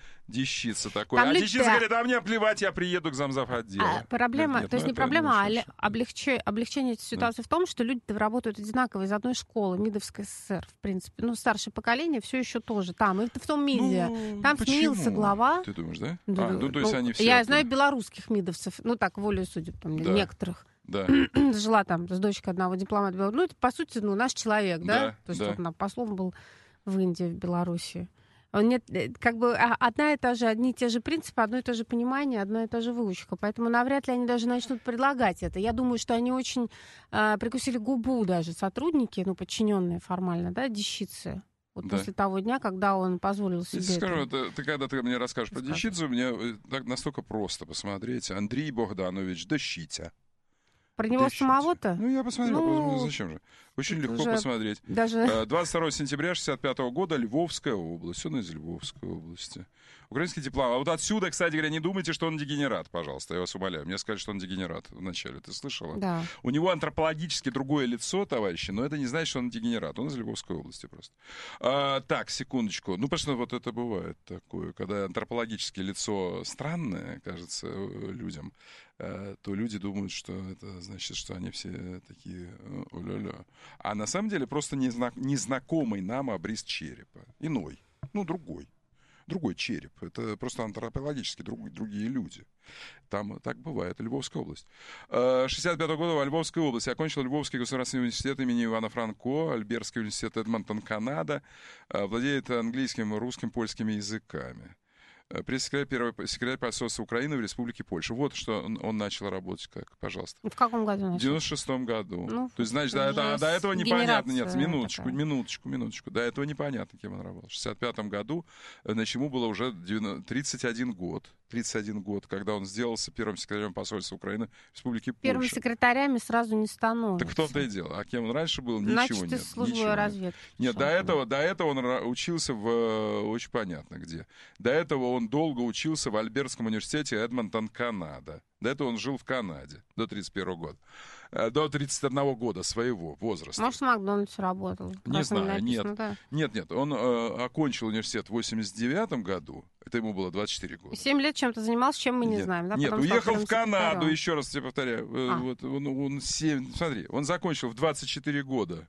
Дещица такой. Там а люди... Дещица говорит, а мне плевать, я приеду к замзав отдела. А, проблема, нет, то есть ну, не проблема, а хорошо. облегче, облегчение ситуации да. в том, что люди работают одинаково из одной школы, МИДовской СССР, в принципе. Ну, старшее поколение все еще тоже там. И в том МИДе. Ну, там почему? сменился глава. Ты думаешь, да? да а, ну, то есть ну, они все... Я оттуда. знаю белорусских МИДовцев, ну, так, волею судеб, там, да. некоторых. Да. Жила там с дочкой одного дипломата. Ну, это, по сути, ну, наш человек, да? да то есть да. вот он послом был в Индии, в Белоруссии. Он нет, как бы одна и та же, одни и те же принципы, одно и то же понимание, одна и та же выучка. Поэтому навряд ли они даже начнут предлагать это. Я думаю, что они очень а, прикусили губу даже сотрудники, ну, подчиненные формально, да, Дещицы. Вот да. после того дня, когда он позволил себе... Я скажу, это... ты, ты когда ты мне расскажешь про Дещицу, мне так настолько просто посмотреть. Андрей Богданович Дещитя. Про него Дещитя. самого-то? Ну, я посмотрел, ну, зачем же? Очень легко посмотреть. Даже... двадцать второго сентября шестьдесят пятого года, Львовская область. Он из Львовской области. Украинский диплом. А вот отсюда, кстати говоря, не думайте, что он дегенерат, пожалуйста, я вас умоляю. Мне сказали, что он дегенерат вначале. Ты слышала? Да. У него антропологически другое лицо, товарищи, но это не значит, что он дегенерат. Он из Львовской области просто. А, так, секундочку. Ну, потому что вот это бывает такое, когда антропологически лицо странное, кажется, людям, то люди думают, что это значит, что они все такие о-ля-ля. А на самом деле просто незна- незнакомый нам обрез черепа. Иной. Ну, другой. Другой череп. Это просто антропологически друг, другие люди. Там так бывает. Львовская область. шестьдесят пятого года во Львовской области. Окончил Львовский государственный университет имени Ивана Франко, Альбертский университет Эдмонтон, Канада. Владеет английским, русским, польскими языками. Пресс-секретарь, первый секретарь посольства Украины в Республике Польша. Вот что он, он начал работать, как, пожалуйста. В каком году начал? В девяносто шестом году. Ну, то есть, значит, до, до, до этого непонятно. Нет, минуточку, такая. минуточку, минуточку. До этого непонятно, кем он работал. В шестьдесят пятом году, значит, ему было уже тридцать один год. тридцать один год, когда он сделался первым секретарем посольства Украины в Республике Польша. Первыми секретарями сразу не становятся. Так в том-то и дело. А кем он раньше был, ничего Значит, нет. из службы разведки. Нет, до этого, до этого он учился в... Очень понятно где. До этого он долго учился в Альбертском университете Эдмонтон, Канада. До этого он жил в Канаде до тридцать первого года. До тридцать одного года своего возраста. Может, в Макдональдсе работал? Не знаю, написано, нет. Да. Нет, нет. Он э, окончил университет в восемьдесят девятом году. Это ему было двадцать четыре года. Семь лет чем-то занимался, чем мы не нет, знаем. Да? Нет, Потом уехал в Канаду, секретарем. еще раз тебе повторяю. А. Вот, он, он семь, смотри, он закончил в двадцать четыре года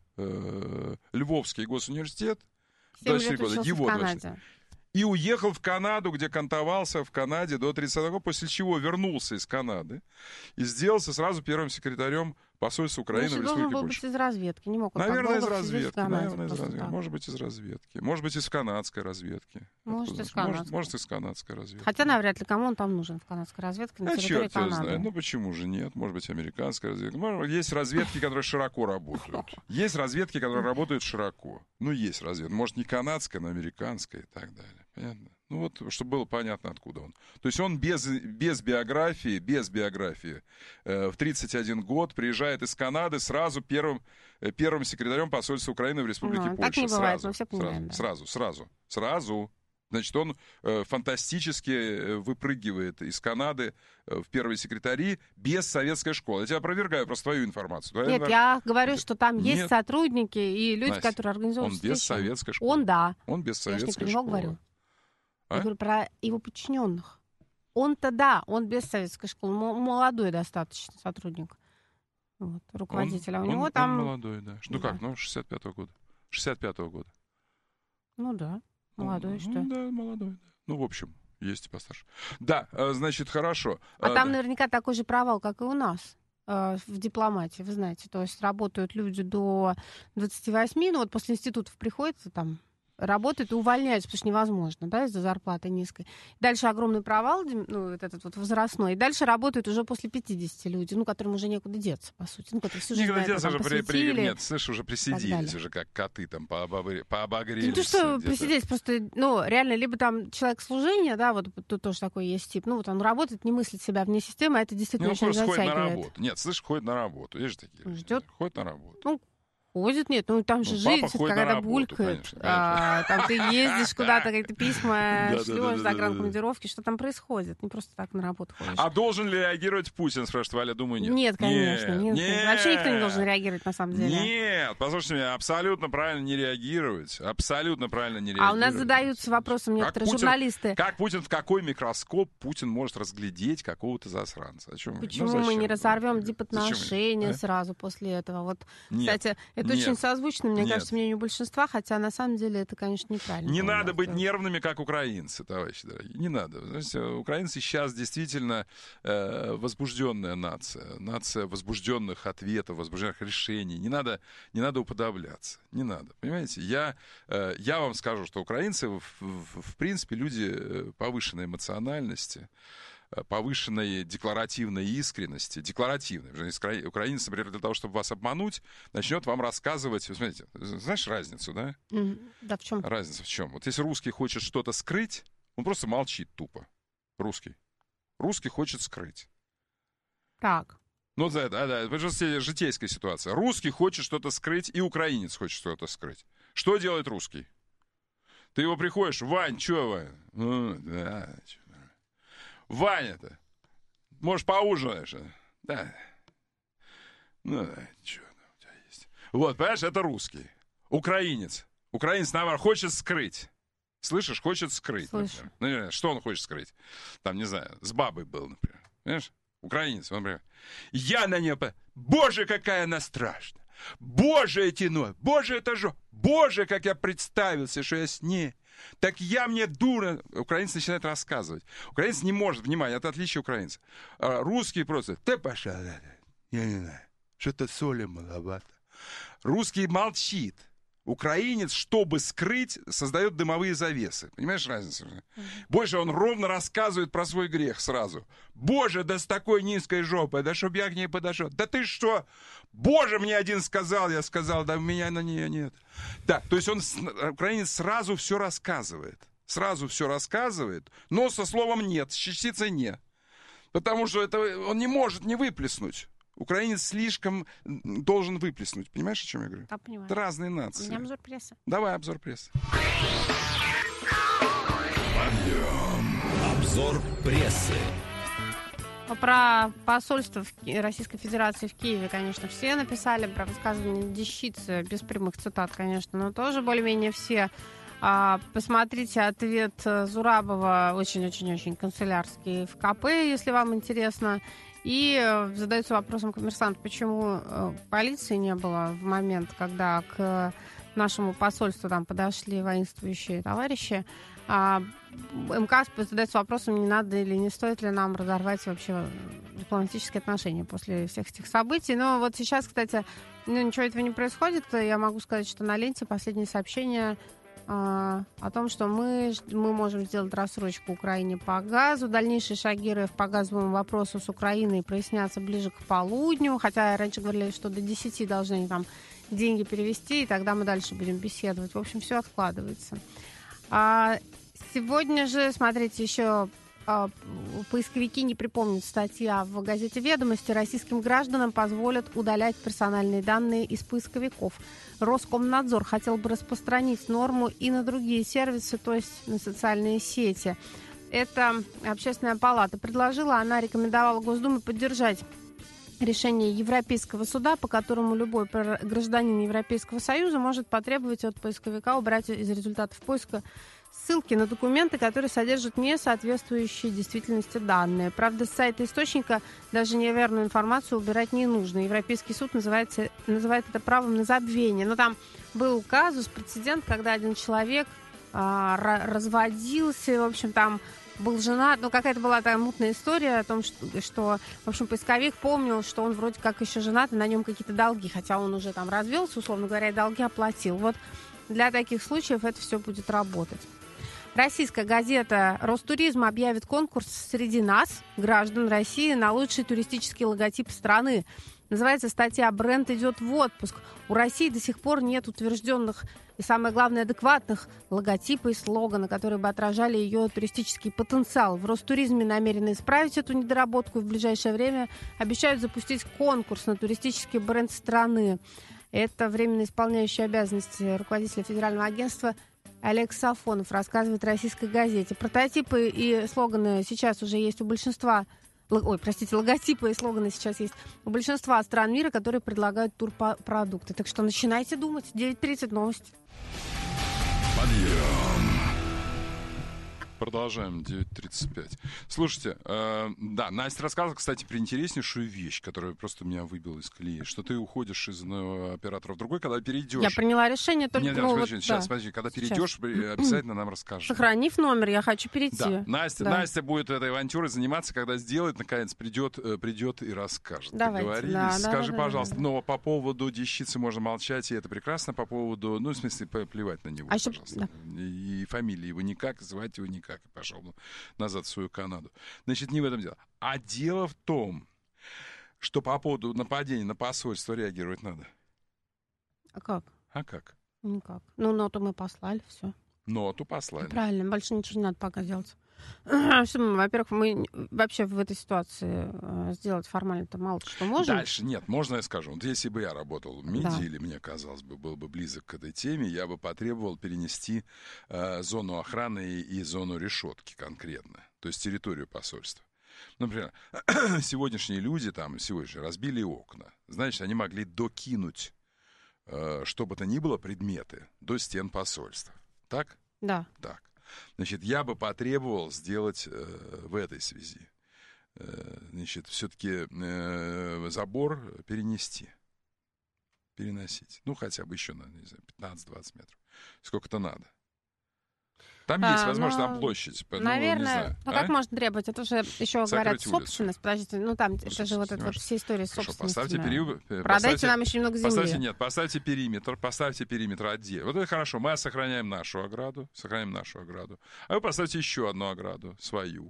э, Львовский госуниверситет. двадцать четыре года, его двадцать. И уехал в Канаду, где кантовался в Канаде до тридцатого года, после чего вернулся из Канады и сделался сразу первым секретарем посольства Украины Значит, в Республике должен был Польша. быть из разведки. Не мог он наверное, из разведки. разведки. Наверное, из разведки. Может быть, из разведки. Может быть, из канадской разведки. Может, Откуда? из канадской. Может, может, из канадской разведки. Хотя навряд ли кому он там нужен в канадской разведке на а территории черт Канады. знает. Ну почему же нет? Может быть, американская разведка. Может быть, есть разведки, которые широко работают. Есть разведки, которые работают широко. Ну, есть разведка. Может, не канадская, но американская и так далее. Понятно? Ну вот, чтобы было понятно, откуда он. То есть он без, без биографии, без биографии э, в тридцать один год приезжает из Канады сразу первым, э, первым секретарем посольства Украины в Республике ну, Польша. Так не бывает, сразу, мы все понимаем. сразу, Да. сразу, сразу, сразу. Значит, он э, фантастически выпрыгивает из Канады э, в первые секретари без советской школы. Я тебя опровергаю просто твою информацию. Твоя Нет, инфор... я говорю, что там Нет. есть сотрудники и люди, Настя, которые организовывают он встречи. без советской школы. Он, да. Он без я советской не про него школы. говорю. А? Я говорю про его подчиненных. Он-то, да, он без советской школы. М- молодой достаточно сотрудник. Вот, руководитель. Он, а у него он, там... он молодой, да. Ну да. как, ну, шестьдесят пятого года. шестьдесят пятого года. Ну да, молодой, ну, что? Ну, да, молодой, да. Ну, в общем, есть и постарше. Да, значит, хорошо. А, а там да. наверняка такой же провал, как и у нас э, в дипломатии, вы знаете. То есть работают люди до двадцати восьми, ну вот после институтов приходится там работают и увольняются, потому что невозможно, да, из-за зарплаты низкой. Дальше огромный провал, ну, вот этот вот возрастной. И дальше работают уже после пятидесяти люди, ну, которым уже некуда деться, по сути. Ну, которые всю жизнь Некуда на это деться, там уже при, при, посвятили. нет, слышь, уже присиделись, уже как коты там пообогре- пообогрелись. Ну, то, что где-то. присиделись, просто, ну, реально, либо там человек служения, да, вот тут тоже такой есть тип, ну, вот он работает, не мыслит себя вне системы, а это действительно Ну, очень просто ходит на затягивает. работу. Нет, слышь, ходит на работу. Есть же такие. Ждет. Ходит на работу. Ну, ходит, нет, ну там же Ну, жизнь, папа ходит на когда работу, булькает. конечно, А, там ты ездишь куда-то, какие-то письма Да, да, шлешь, да, да, загран да. командировки, что там происходит? Не просто так на работу ходишь. А должен ли реагировать Путин, спрашивает Валя? Думаю, нет. Нет, конечно, нет, нет. конечно. Вообще никто не должен реагировать, на самом деле. Нет, послушайте меня, абсолютно правильно не реагировать. Абсолютно правильно не реагировать. А у нас задаются вопросом некоторые Путин, журналисты. Как Путин, в какой микроскоп Путин может разглядеть какого-то засранца? О чем? Почему ну, мы не зачем? разорвем дипотношения А? сразу после этого? Вот, Нет, кстати, это нет, очень созвучно, мне нет. кажется, мнению большинства, хотя на самом деле это, конечно, неправильно. Не было надо быть сделать. нервными, как украинцы, товарищи дорогие. Не надо. Знаете, украинцы сейчас действительно э, возбужденная нация. Нация возбужденных ответов, возбужденных решений. Не надо, не надо уподобляться. Не надо. Понимаете? Я, э, я вам скажу, что украинцы, в, в, в принципе, люди повышенной эмоциональности, повышенной декларативной искренности, декларативной. Украинец, например, для того, чтобы вас обмануть, начнет вам рассказывать. Вы смотрите, знаешь разницу, да? Mm, да, в чем? Разница в чем? Вот если русский хочет что-то скрыть, он просто молчит тупо. Русский. Русский хочет скрыть. Так. Ну, да, да, да, это же житейская ситуация. Русский хочет что-то скрыть, и украинец хочет что-то скрыть. Что делает русский? Ты его приходишь, Вань, чё, Вань? Ну, да, чё. Ваня-то, может, поужинаешь? А? Да. Ну, да, что там у тебя есть. Вот, понимаешь, это русский. Украинец. Украинец, наоборот, хочет скрыть. Слышишь, хочет скрыть, Слышу. например. Ну, не знаю, что он хочет скрыть? Там, не знаю, с бабой был, например. Понимаешь? Украинец, он, например. Я на нее... по- Боже, какая она страшная. Боже, эти ноги. Боже, это же... Боже, как я представился, что я с ней... Так я мне дура. Украинец начинает рассказывать. Украинец не может, внимание, это отличие украинца. А русский просто, ты пошел, я не знаю, что-то соли маловато. Русский молчит. Украинец, чтобы скрыть, создает дымовые завесы. Понимаешь разницу? Mm-hmm. Больше он ровно рассказывает про свой грех сразу. Боже, да с такой низкой жопой, да чтоб я к ней подошел. Да ты что? Боже, мне один сказал, я сказал, да у меня на нее нет. Да, то есть он, украинец, сразу все рассказывает. Сразу все рассказывает, но со словом нет, с частицей не. Потому что это он не может не выплеснуть. Украинец слишком должен выплеснуть. Понимаешь, о чем я говорю? Да, понимаю. Это разные нации. У меня обзор прессы. Давай обзор прессы. Обзор прессы. Про посольство в Ки- Российской Федерации в Киеве, конечно, все написали, про высказывание Дещицы, без прямых цитат, конечно, но тоже более-менее все. А, посмотрите ответ Зурабова, очень-очень-очень канцелярский, в ка пэ, если вам интересно. И э, задается вопросом коммерсант, почему э, полиции не было в момент, когда к нашему посольству там подошли воинствующие товарищи. А, эм ка задается вопросом, не надо или не стоит ли нам разорвать вообще дипломатические отношения после всех этих событий. Но вот сейчас, кстати, ну, ничего этого не происходит. Я могу сказать, что на ленте последнее сообщение а, о том, что мы, мы можем сделать рассрочку Украине по газу. Дальнейшие шаги РФ по газовому вопросу с Украиной прояснятся ближе к полудню. Хотя раньше говорили, что до десяти должны они там деньги перевести, и тогда мы дальше будем беседовать. В общем, все откладывается. А сегодня же, смотрите, еще а, поисковики не припомнят статья в газете «Ведомости». Российским гражданам позволят удалять персональные данные из поисковиков. Роскомнадзор хотел бы распространить норму и на другие сервисы, то есть на социальные сети. Это Общественная палата предложила, она рекомендовала Госдуме поддержать решение Европейского суда, по которому любой гражданин Европейского Союза может потребовать от поисковика убрать из результатов поиска ссылки на документы, которые содержат не соответствующие действительности данные. Правда, с сайта источника даже неверную информацию убирать не нужно. Европейский суд называется, называет это правом на забвение. Но там был казус, прецедент, когда один человек а, разводился, в общем, там был женат, ну, какая-то была такая мутная история о том, что, что, в общем, поисковик помнил, что он вроде как еще женат, и на нем какие-то долги, хотя он уже там развелся, условно говоря, и долги оплатил. Вот для таких случаев это все будет работать. Российская газета «Ростуризм» объявит конкурс среди нас, граждан России, на лучший туристический логотип страны. Называется статья «Бренд идет в отпуск». У России до сих пор нет утвержденных и, самое главное, адекватных логотипа и слогана, которые бы отражали ее туристический потенциал. В Ростуризме намерены исправить эту недоработку и в ближайшее время обещают запустить конкурс на туристический бренд страны. Это временно исполняющий обязанности руководителя федерального агентства Олег Сафонов рассказывает российской газете. Прототипы и слоганы сейчас уже есть у большинства... Ой, простите, логотипы и слоганы сейчас есть у большинства стран мира, которые предлагают турпродукты. Так что начинайте думать. девять тридцать новости. Подъем. Продолжаем, девять тридцать пять. Слушайте, э, да, Настя рассказывала, кстати, про интереснейшую вещь, которая просто меня выбила из колеи, что ты уходишь из одного оператора в другой, когда перейдешь... Я приняла решение только... Нет, нет, ну, подожди, вот, сейчас, да. подожди, когда перейдешь, сейчас. Обязательно нам расскажешь. Сохранив номер, я хочу перейти. Да, Настя, да. Настя будет этой авантюрой заниматься, когда сделает, наконец, придет, придет и расскажет. Давайте, договорились? да, Скажи, да, да, пожалуйста, да, да. но по поводу дещицы можно молчать, и это прекрасно, по поводу, ну, в смысле, плевать на него, а еще... пожалуйста. Да. И, и фамилии его никак, звать его никак, и пошел назад в свою Канаду. Значит, не в этом дело. А дело в том, что по поводу нападения на посольство реагировать надо. А как? А как? Никак. Ну, ноту мы послали, все. Ноту послали. Правильно, больше ничего не надо пока делать. Что мы, во-первых, мы вообще в этой ситуации э, сделать формально-то мало что можем. Дальше нет, можно я скажу. Вот если бы я работал в МИДе, да. или мне казалось бы, был бы близок к этой теме, я бы потребовал перенести э, зону охраны и, и зону решетки конкретно, то есть территорию посольства. Например, сегодняшние люди там сегодня разбили окна. Значит, они могли докинуть, э, что бы то ни было, предметы до стен посольства. Так? Да. Так. Значит, я бы потребовал сделать э, в этой связи, э, значит, все-таки э, забор перенести, переносить. Ну, хотя бы еще, на, не знаю, пятнадцать-двадцать метров. Сколько-то надо. Там а, есть возможность, ну, там площадь. Наверное, ну, не знаю. ну а? как можно требовать? Это же еще Закрыть говорят улицу. собственность. Подождите, ну там, Ну, это же вот эта вот вся история с Хорошо, собственностью. поставьте период. Продайте поставьте, нам еще немного земли. Поставьте, нет, поставьте периметр, поставьте периметр отдельно. Вот это хорошо, мы сохраняем нашу ограду, сохраняем нашу ограду. А вы поставьте еще одну ограду, свою,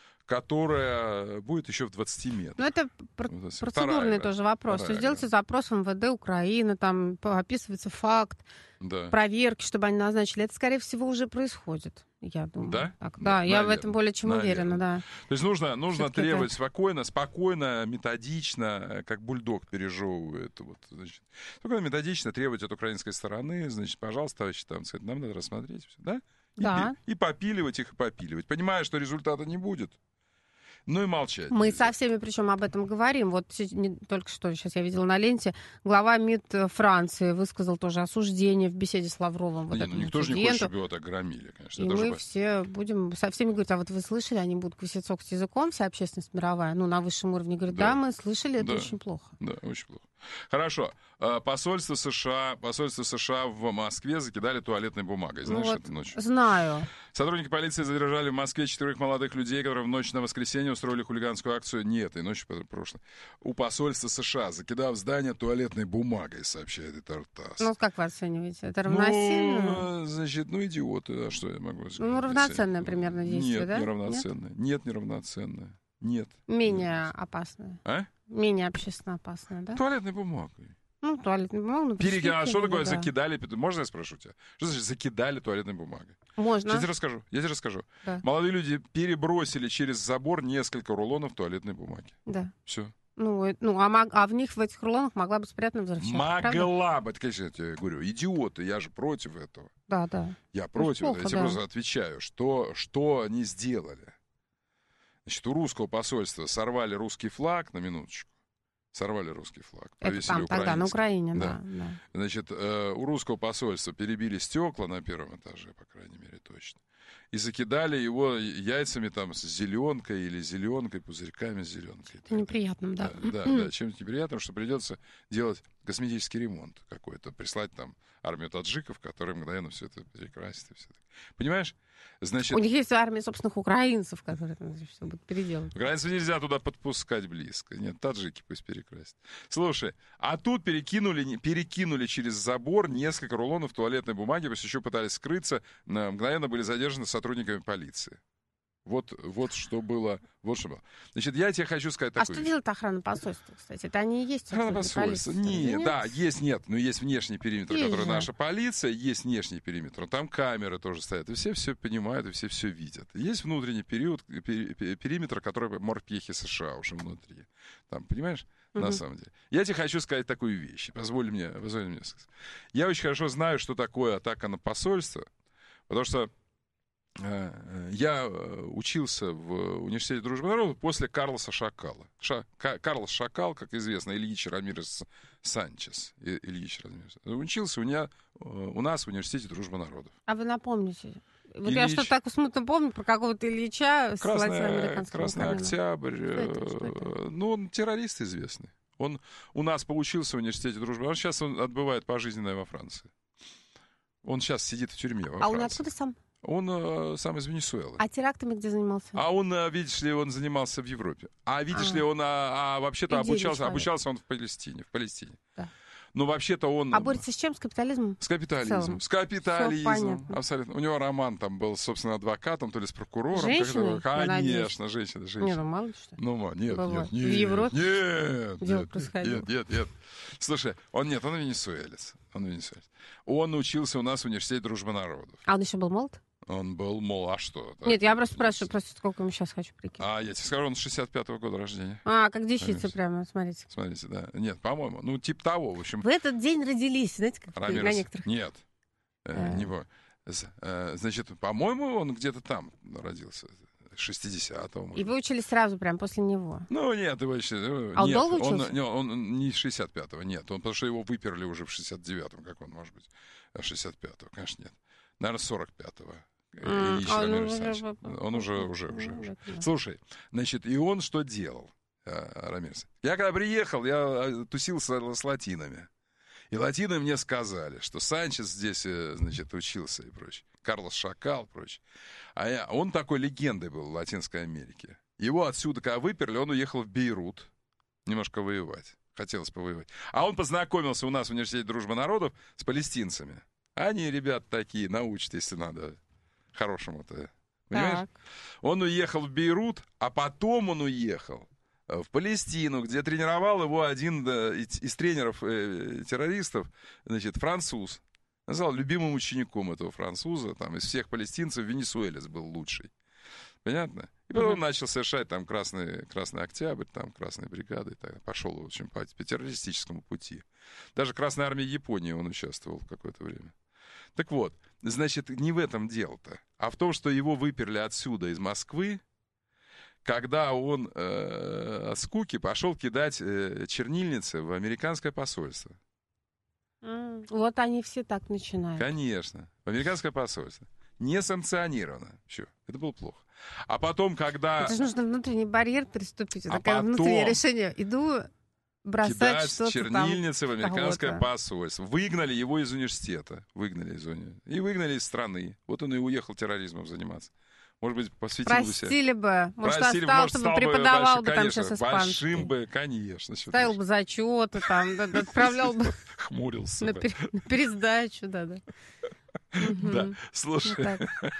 которая будет еще в двадцати метрах. Ну, это пр- вот процедурный тоже вопрос. То есть сделайте запрос в эм вэ дэ Украины, там описывается факт да. проверки, чтобы они назначили. Это, скорее всего, уже происходит, я думаю. Да? Так, да, да, наверное, я в этом более чем наверное. уверена, да. То есть нужно, нужно требовать это... спокойно, спокойно, методично, как бульдог пережевывает. Вот, значит, спокойно, методично требовать от украинской стороны, значит, пожалуйста, товарищи, там, сказать, нам надо рассмотреть все, да? И, да. и попиливать их, и попиливать. Понимая, что результата не будет. Ну и молчать. Мы нельзя. со всеми причем об этом говорим. Вот не, только что, сейчас я видела на ленте, глава МИД Франции высказал тоже осуждение в беседе с Лавровым. Вот не, ну, никто же не хочет, чтобы его так громили, конечно. И это мы же... все будем со всеми говорить, а вот вы слышали, они будут косить с языком, вся общественность мировая, ну, на высшем уровне. Говорит, да, да мы слышали, это да. очень плохо. Да, очень плохо. Хорошо. Посольство США, посольство США в Москве закидали туалетной бумагой. Знаешь, ну вот, эту ночь? Знаю. Сотрудники полиции задержали в Москве четырех молодых людей, которые в ночь на воскресенье устроили хулиганскую акцию. Не этой ночью, прошлой. У посольства США, закидав здание туалетной бумагой, сообщает это ТАСС. Ну, как вы оцениваете? Это равносильно? Ну, значит, ну, идиоты. А что я могу сказать? Ну, равноценное примерно действие, Нет, да? не равноценное. Нет, Нет, не равноценное. Нет. Менее опасное. А? Менее общественно опасное, да? Туалетной бумагой. Ну, туалетной бумагой. Перекидали. А что такое да. закидали? Можно я спрошу тебя? Что значит закидали туалетной бумагой? Можно. Я тебе расскажу. Я тебе расскажу. Да. Молодые люди перебросили через забор несколько рулонов туалетной бумаги. Да. Все. Ну, ну а, мог, а в них, в этих рулонах могла быть спрятана взрывчатка. Могла бы. Конечно, я тебе говорю, идиоты, я же против этого. Да, да. Я против плохо, этого. Я тебе да. просто отвечаю, что, что они сделали. Значит, у русского посольства сорвали русский флаг, на минуточку. Сорвали русский флаг. Это там тогда, на Украине, да. да. да. Значит, э, у русского посольства перебили стекла на первом этаже, по крайней мере, точно. И закидали его яйцами там с зеленкой или зеленкой, пузырьками с зеленкой. Это неприятным, да. Да, да, да, чем-то неприятным, что придется делать косметический ремонт какой-то, прислать там армию таджиков, которые мгновенно все это перекрасят и все это. Понимаешь? Значит, у них есть армия собственных украинцев, которые там все будут переделывать. Украинцев нельзя туда подпускать близко. Нет, таджики пусть перекрасят. Слушай, а тут перекинули, перекинули через забор несколько рулонов туалетной бумаги, пусть еще пытались скрыться, мгновенно были задержаны сотрудниками полиции. Вот, вот что было. Вот что было. Значит, я тебе хочу сказать такое. А что вещь. Делает охрана посольства, кстати? Это они и есть охрана посольства? Нет, нет, да, есть, нет. Но есть внешний периметр, есть который же. Наша полиция, есть внешний периметр. Там камеры тоже стоят. И все все понимают, и все все видят. Есть внутренний период, пери, периметр, который морпехи США уже внутри. Там, понимаешь? На угу. самом деле. Я тебе хочу сказать такую вещь. Позволь мне, позволь мне сказать. Я очень хорошо знаю, что такое атака на посольство, потому что я учился в университете Дружбы народов после Карлоса Шакала. Ша, Карлос Шакал, как известно, Ильич Рамирес Санчес. Ильич Рамирес. Учился у, меня, у нас в университете Дружбы народов. А вы напомните? Вот Ильич... я что-то так смутно помню про какого-то Ильича с латиноамериканского Красный Октябрь. Что это, что это? Ну, он террорист известный. Он у нас поучился в университете Дружбы народов. Сейчас он отбывает пожизненное во Франции. Он сейчас сидит в тюрьме во Франции. А он откуда сам? Он э, сам из Венесуэлы. А терактами где занимался? А он, э, видишь ли, он занимался в Европе. А видишь а. ли, он а, а, вообще-то обучался, обучался он в Палестине. В Палестине. Да. Но вообще-то он... А борется с чем? С капитализмом? С капитализмом. С капитализмом. Абсолютно. У него роман там был, собственно, адвокатом, то ли с прокурором. Женщина? Конечно, женщина, женщина. Не, ну мало ли что. Ну, нет, Было. нет, нет. В Европе? Нет, Дело нет, происходило. Нет, нет, нет. Слушай, он нет, он венесуэлец. Он венесуэлец. Он учился у нас в университете Дружбы народов. А он еще был молод? Он был, мол, а что? Нет, я просто спрашиваю, просто сколько ему сейчас хочу прикинуть. А, я тебе скажу, он шестьдесят пятого года рождения. А, как дещица прямо, смотрите. Смотрите, да. Нет, по-моему, ну, типа того, в общем. В этот день родились, знаете, как Рамирес. на некоторых. Нет, э, него. Значит, по-моему, он где-то там родился. шестидесятого. И вы учились сразу, прям после него? Ну, нет, его еще... А он нет, долго учился? Он, он, он не шестьдесят пятого, нет. Он, потому что его выперли уже в шестьдесят девятом, как он может быть. А шестьдесят пятого, конечно, нет. Наверное, сорок пятого. Mm, Ильич а, Рамирес ну, Он уже, уже, уже, уже. Слушай, значит, и он что делал, Рамирес? Я когда приехал, я тусился с латинами. И латины мне сказали, что Санчес здесь, значит, учился и прочее. Карлос Шакал и прочее. А я, он такой легендой был в Латинской Америке. Его отсюда, когда выперли, он уехал в Бейрут немножко воевать. Хотелось повоевать. А он познакомился у нас в университете Дружбы народов с палестинцами. Они, ребята, такие, научат, если надо. Хорошему-то. Понимаешь? Так. Он уехал в Бейрут, а потом он уехал в Палестину, где тренировал его один да, из тренеров э, террористов, значит, француз. Назвал любимым учеником этого француза, там, из всех палестинцев венесуэлец был лучший. Понятно? И потом uh-huh. начал совершать там Красный, Красный Октябрь, там Красные бригады, и так, пошел, в общем, по, по террористическому пути. Даже Красной армии Японии он участвовал в какое-то время. Так вот, значит, не в этом дело-то, а в том, что его выперли отсюда, из Москвы, когда он э, от скуки пошел кидать э, чернильницы в американское посольство. Mm, вот они все так начинают. Конечно, в американское посольство. Не санкционировано. Все, это было плохо. А потом, когда... Это же нужно внутренний барьер переступить. Это а такое потом... внутреннее решение. Иду... бросать кидать что-то чернильницы там в американское кого-то. посольство. Выгнали его из университета. Выгнали из университета. И выгнали из страны. Вот он и уехал терроризмом заниматься. Может быть, посвятил бы себя. Простили бы. Может, Простили, остался может, бы, преподавал бы, бы конечно, там сейчас испанский. Большим бы, конечно. Ставил бы зачеты, там, отправлял бы хмурился на пересдачу, да-да. Да, слушай.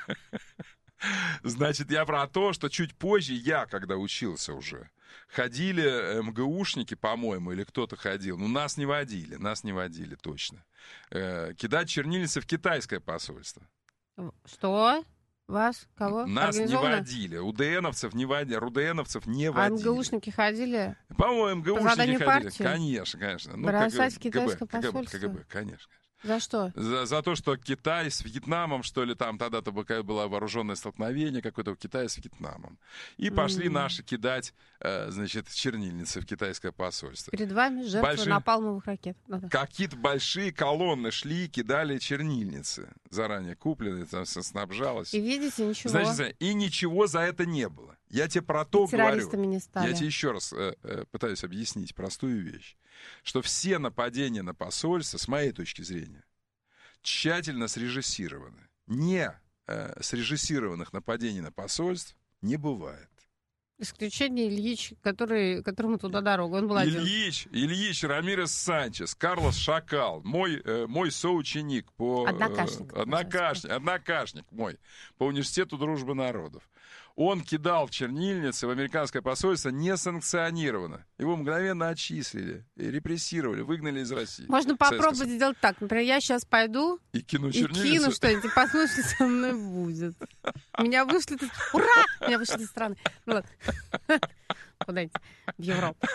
Значит, я про то, что чуть позже, я, когда учился уже, ходили МГУшники, по-моему, или кто-то ходил. Ну, нас не водили, нас не водили точно. Э, кидать чернильницы в китайское посольство. Что? Вас? Кого? Нас не водили. УДНовцев не водили. РУДНовцев не водили. А МГУшники ходили? По-моему, МГУшники По ходили. партии? Конечно, конечно. Ну, бросать КГБ, в китайское КГБ, посольство? КГБ, конечно. За что? За, за то, что Китай с Вьетнамом, что ли, там тогда-то было вооруженное столкновение какое-то у Китая с Вьетнамом. И пошли mm. наши кидать, э, значит, чернильницы в китайское посольство. Перед вами жертвы большие... напалмовых ракет. Да-да. Какие-то большие колонны шли, кидали чернильницы. Заранее купленные, там все снабжалось. И видите, ничего. Значит, и ничего за это не было. Я тебе про то говорю. Не стали. Я тебе еще раз э, э, пытаюсь объяснить простую вещь. Что все нападения на посольство, с моей точки зрения, тщательно срежиссированы. Не э, срежиссированных нападений на посольство не бывает. Исключение Ильич, который, которому туда дорога. Он был один. Ильич, Ильич Рамирес Санчес, Карлос Шакал, мой, э, мой соученик по... Однокашник. Э, однокашник, однокашник мой по университету дружбы народов. Он кидал чернильницы в американское посольство несанкционированно. Его мгновенно отчислили, и репрессировали, выгнали из России. Можно попробовать сделать так. Например, я сейчас пойду и кину, и кину что-нибудь, и посмотрим, что со мной будет. Меня вышлют из... Ура! Меня вышлют из страны. Ну ладно. Куда-нибудь в Европу.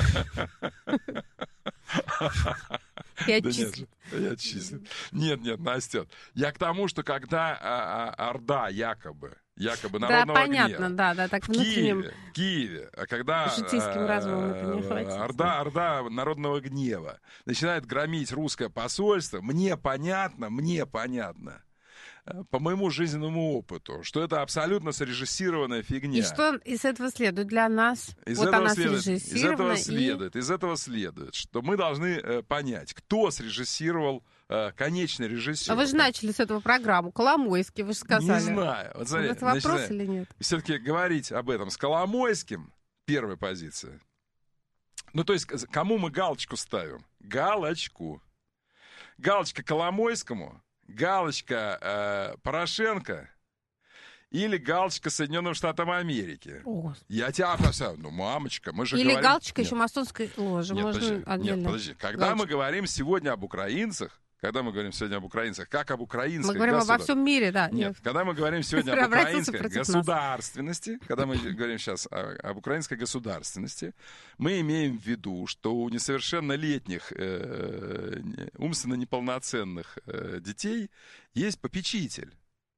Я отчислю. Да нет, я отчислю. Нет, нет, Настя. Я к тому, что когда а, а, Орда якобы, якобы народного да, понятно, гнева, да, да, так в Киеве, в Киеве, а когда житейским разумом это не хватит. Орда, Орда народного гнева начинает громить русское посольство, мне понятно, мне понятно, по моему жизненному опыту, что это абсолютно срежиссированная фигня. И что из этого следует для нас? Из вот этого она следует, срежиссирована. Из этого, и... следует, из этого следует, что мы должны э, понять, кто срежиссировал э, конечный режиссер. А вы же начали с этого программу. Коломойский, вы же сказали. Не знаю. Вот, смотри, это вопрос значит, или нет? Все-таки говорить об этом с Коломойским, первая позиция. Ну, то есть, кому мы галочку ставим? Галочку. Галочка Коломойскому, галочка э, Порошенко или галочка Соединенным Штатам Америки. О. Я тебя опасаю. Ну, мамочка, мы же или говорим... галочка нет. еще масонской ложи. Нет, Можно подожди, отдельно. нет, подожди. Когда галочку. мы говорим сегодня об украинцах, когда мы говорим сегодня об украинцах, как об украинской... Мы говорим государ... обо всем мире, да. Нет, когда мы говорим сегодня об украинской государственности, когда мы говорим сейчас о, об украинской государственности, мы имеем в виду, что у несовершеннолетних, э, умственно неполноценных э, детей есть попечитель.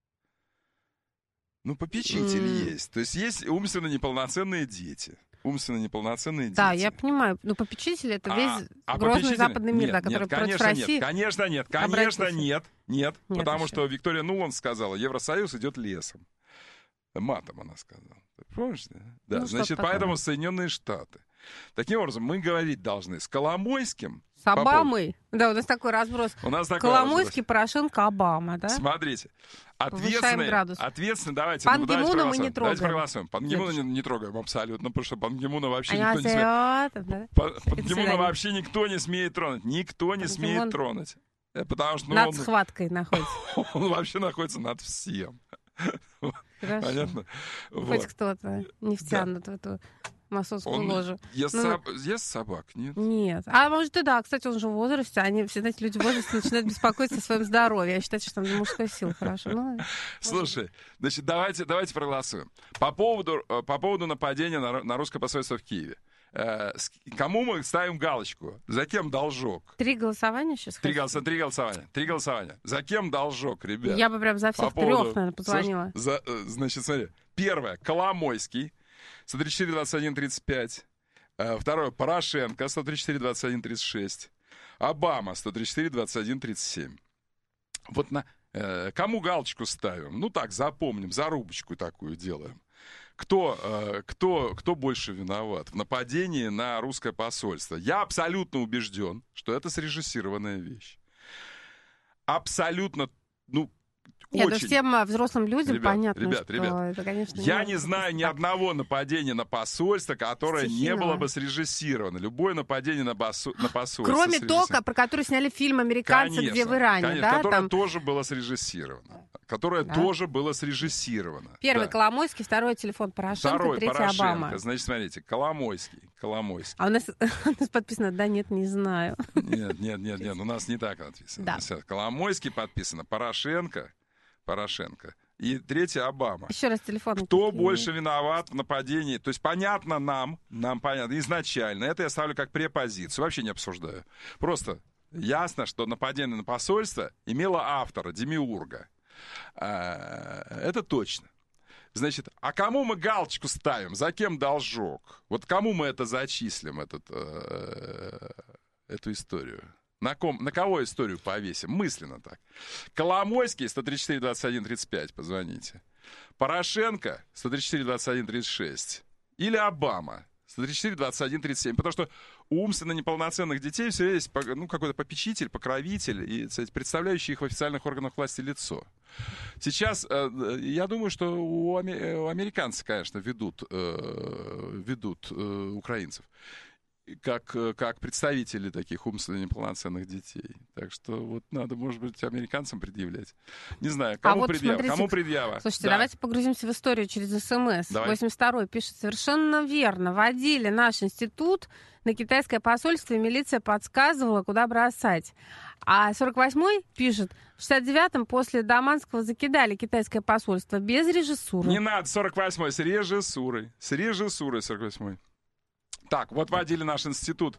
Ну, попечитель mm. есть. То есть есть умственно неполноценные дети. Умственно неполноценные дети. Да, я понимаю. Но попечитель — это весь а, грозный а западный мир, нет, да, который нет, против конечно, России. Нет, конечно нет, конечно обратился. нет, нет, нет, потому еще. что Виктория Нуланд сказала, Евросоюз идет лесом. Матом она сказала. Ты помнишь? Да, ну, значит, поэтому такое. Соединенные Штаты. Таким образом, мы говорить должны с Коломойским. С Обамой. По... Да, у нас такой разброс. У нас такой Коломойский, разброс. Порошенко, Обама, да? Смотрите. Ответственный, ответственный, давайте, Пан ну, Ги-Муна давайте мы не трогаем. Давайте проголосуем. Пан Ги-Муна не, не трогаем абсолютно, потому что Пан Ги-Муна вообще а никто не смеет. Да? Пан, Пан Ги-Муна вообще никто не смеет тронуть. Никто не Пан смеет Ги-Мун... тронуть. Потому что, ну, над он, схваткой находится. Он вообще находится над всем. Хорошо. Понятно? Хоть вот. кто-то не втянут да. в эту масонскую он ложу. Ест, ну, соб... ест собак, нет? Нет. А может и да. Кстати, он же в возрасте. Они все, знаете, люди в возрасте начинают беспокоиться о своем здоровье. Я считаю, что там мужская сила хорошо. Ну, слушай, значит, давайте, давайте проголосуем. По поводу, по поводу нападения на, на русское посольство в Киеве. Э, кому мы ставим галочку? За кем должок? Три голосования сейчас? Три, голоса, три голосования. Три голосования. За кем должок, ребят? Я бы прям за всех по трех, поводу... наверное, позвонила. За, значит, смотри. Первое. Коломойский. сто тридцать четыре двадцать один тридцать пять. Второе. Порошенко. сто тридцать четыре двадцать один тридцать шесть. Обама. сто тридцать четыре двадцать один тридцать семь. Вот на э, кому галочку ставим? Ну так, запомним. Зарубочку такую делаем. Кто, э, кто, кто больше виноват в нападении на русское посольство? Я абсолютно убежден, что это срежиссированная вещь. Абсолютно, ну, Нет, очень. Да всем взрослым людям ребят, понятно, ребят, что ребят, это, конечно, я не, не знаю ни одного нападения на посольство, которое Стихийного. не было бы срежиссировано. Любое нападение на, басу, на посольство. Кроме только, про которое сняли фильм «Американцы», конечно, где в Иране, конечно, да? Которое там... тоже было срежиссировано. Которое да. тоже было срежиссировано. Первый да. Коломойский, второй телефон Порошенко, Второй третий Порошенко. Обама. Значит, смотрите, Коломойский. Коломойский. А у нас, у нас подписано «Да, нет, не знаю». Нет, нет, нет, нет, у нас не так написано. Да. Коломойский подписано, Порошенко, Порошенко. И третий Обама. Еще раз телефон. Кто больше виноват в нападении? То есть понятно нам, нам понятно изначально. Это я ставлю как препозицию. Вообще не обсуждаю. Просто ясно, что нападение на посольство имело автора, демиурга. Это точно. Значит, а кому мы галочку ставим? За кем должок? Вот кому мы это зачислим, этот, эту историю? На, ком, на кого историю повесим? Мысленно так. Коломойский, сто тридцать четыре двадцать один тридцать пять, позвоните. Порошенко, сто тридцать четыре двадцать один тридцать шесть. Или Обама, сто тридцать четыре двадцать один тридцать семь. Потому что у умственно неполноценных детей все есть ну, какой-то попечитель, покровитель, и, кстати, представляющий их в официальных органах власти лицо. Сейчас, э, я думаю, что у, аме- у американцев, конечно, ведут, э, ведут э, украинцев. Как, как представители таких умственно неполноценных детей. Так что вот надо, может быть, американцам предъявлять. Не знаю, кому, а вот предъява, смотрите, кому предъява. Слушайте, да. давайте погрузимся в историю через СМС. восемьдесят второй пишет, совершенно верно. Водили наш институт на китайское посольство, и милиция подсказывала, куда бросать. А сорок восьмой пишет, в шестьдесят девятом после Даманского закидали китайское посольство без режиссуры. Не надо сорок восьмой, с режиссурой. С режиссурой сорок восьмой. Так, вот водили наш институт,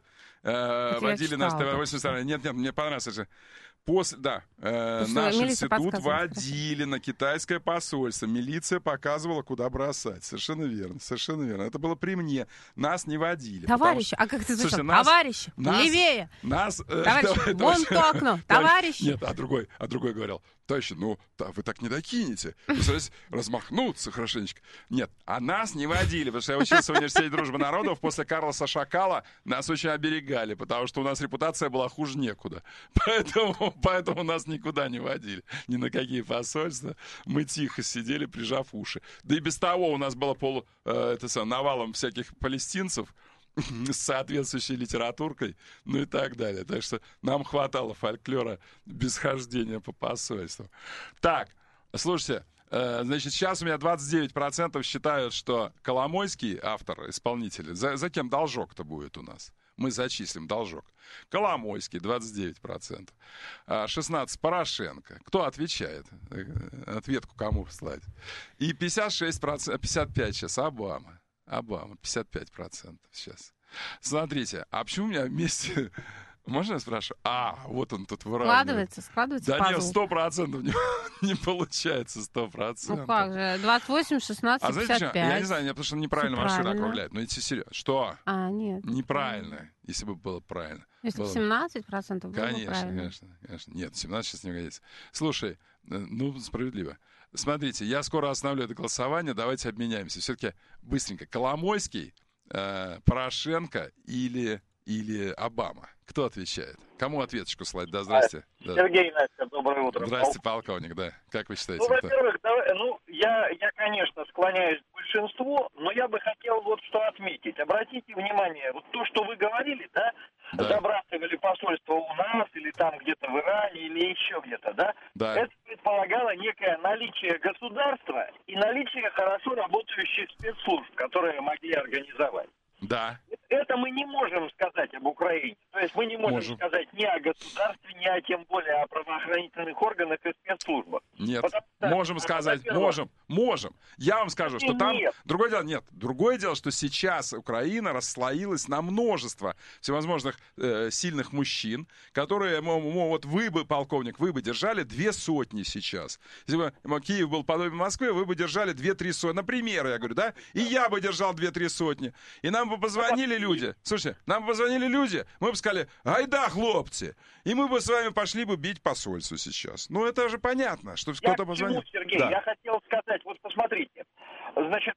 э, водили наш восемьдесят второй. Нет, нет, мне понравилось же. После, да, э, наш институт водили на китайское посольство. Милиция показывала, куда бросать. Совершенно верно, совершенно верно. Это было при мне. Нас не водили. Товарищи, потому... а как ты слышал? Товарищи, нас, левее. Нас, товарищи, вон то окно. Товарищи. Нет, а другой, а другой говорил, товарищи, ну, да, вы так не докинете. Постарайтесь размахнуться хорошенечко. Нет, а нас не водили, потому что я учился в университете дружбы народов. После Карлоса Шакала нас очень оберегали, потому что у нас репутация была хуже некуда. Поэтому, поэтому нас никуда не водили. Ни на какие посольства. Мы тихо сидели, прижав уши. Да и без того у нас было полу, э, это сам, навалом всяких палестинцев с соответствующей литературкой, ну и так далее. Так что нам хватало фольклора без хождения по посольству. Так, слушайте, э, значит, сейчас у меня двадцать девять процентов считают, что Коломойский, автор, исполнитель, за, за кем должок-то будет у нас? Мы зачислим должок. Коломойский, двадцать девять процентов. шестнадцать процентов Порошенко. Кто отвечает? Ответку кому слать? И пятьдесят шесть процентов, пятьдесят пять процентов сейчас Обама. Обама, пятьдесят пять процентов сейчас. Смотрите, а почему у меня вместе... Можно я спрашиваю? А, вот он тут выравнивает. Складывается, складывается Да пазл. нет, сто процентов не, не получается, сто процентов. Ну как же, двадцать восемь, шестнадцать, а пятьдесят пять. А я не знаю, потому что неправильно машина правильно. округляет. Ну, идти серьезно. Что? А, нет. Неправильно, если бы было правильно. Если было... бы семнадцать процентов было конечно, бы правильно. Конечно, конечно. Нет, семнадцать сейчас не годится. Слушай, ну, справедливо. Смотрите, я скоро остановлю это голосование, давайте обменяемся. Все-таки быстренько. Коломойский, э, Порошенко или, или Обама? Кто отвечает? Кому ответочку слать? Да, здрасте. А, Сергей, да. Настя, доброе утро. Здрасте, полковник, да. Как вы считаете? Ну, во-первых, давай, ну, я, я, конечно, склоняюсь к большинству, но я бы хотел вот что отметить. Обратите внимание, вот то, что вы говорили, да, да. забрасывали посольство у нас или там где-то в Иране или еще где-то, да, да. это предполагало некое наличие государства и наличие хорошо работающих спецслужб, которые могли организовать. Да. Это мы не можем сказать об Украине. То есть мы не можем, можем сказать ни о государстве, ни о тем более о правоохранительных органах и спецслужбах. Нет, Потому, можем сказать, можем, можем. Я вам скажу, что там... Нет. Другое дело, нет. Другое дело, что сейчас Украина расслоилась на множество всевозможных э, сильных мужчин, которые, мол, мол, вот вы бы, полковник, вы бы держали две сотни сейчас. Если бы Киев был подобен Москве, вы бы держали две-три сотни. Например, я говорю, да? И я бы держал две-три сотни. И нам бы позвонили люди. Слушайте, нам бы позвонили люди, мы бы сказали, айда, хлопцы. И мы бы с вами пошли бы бить посольство сейчас. Ну, это же понятно, что кто-то позвонил. Сергей, да. я хотел сказать, вот посмотрите. Значит,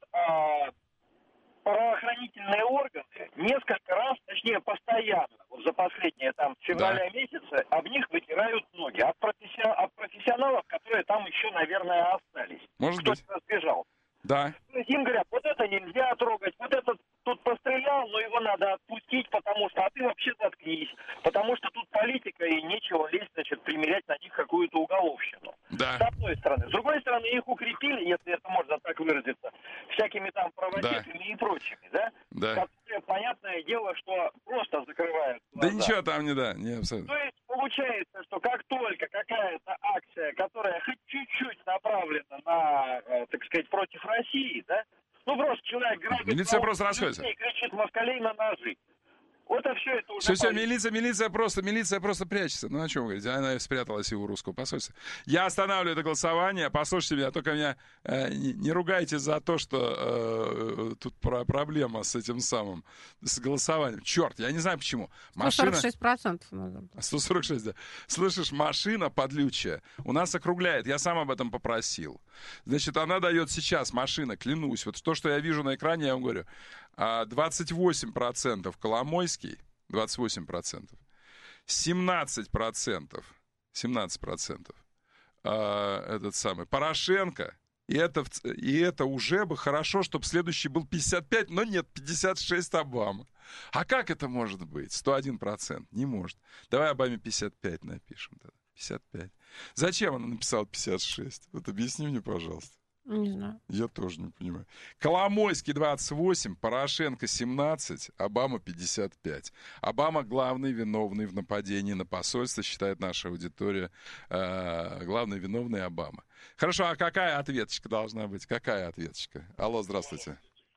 правоохранительные органы несколько раз, точнее, постоянно, вот за последние там февраля да. месяца, об них вытирают ноги. От, професси... от профессионалов, которые там еще, наверное, остались. Может Кто-то быть. разбежал. Да. Им говорят, вот это нельзя трогать, вот этот тут пострелял, но его надо отпустить, потому что, а ты вообще заткнись, потому что тут политика и нечего лезть, значит, примерять на них какую-то уголовщину. Да. С одной стороны. С другой стороны, их укрепили, если это можно так выразиться, всякими там правозащитами да. и прочими, да? Да. Которые, понятное дело, что просто закрывают глаза. Да ничего там не да, не абсолютно. То есть получается, что как только какая-то акция, которая хоть чуть-чуть направлена на, так сказать, против России, да, ну просто человек грабит... Милиция просто расходится. И кричит москалей на ножи. Вот а все это уже... Все, все, милиция, милиция просто, милиция просто прячется. Ну, о чем вы говорите? Она спряталась и у русского посольства. Я останавливаю это голосование. Послушайте меня, только меня э, не, не ругайте за то, что э, тут про проблема с этим самым, с голосованием. Черт, я не знаю почему. Машина... сто сорок шесть процентов. сто сорок шесть, да. Слышишь, машина подлючая у нас округляет. Я сам об этом попросил. Значит, она дает сейчас, машина, клянусь. Вот то, что я вижу на экране, я вам говорю. двадцать восемь процентов Коломойский, двадцать восемь процентов, семнадцать процентов, семнадцать процентов э, этот самый Порошенко, и это, и это уже бы хорошо, чтобы следующий был пятьдесят пять, но нет, пятьдесят шесть Обама. А как это может быть? сто один процент, не может. Давай Обаме пятьдесят пять напишем тогда, пятьдесят пять. Зачем она написала пятьдесят шесть? Вот объясни мне, пожалуйста. Не знаю. Я тоже не понимаю. Коломойский двадцать восемь, Порошенко семнадцать, Обама пятьдесят пять. Обама главный виновный в нападении на посольство, считает наша аудитория. Э, главный виновный Обама. Хорошо, а какая ответочка должна быть? Какая ответочка? Алло, здравствуйте.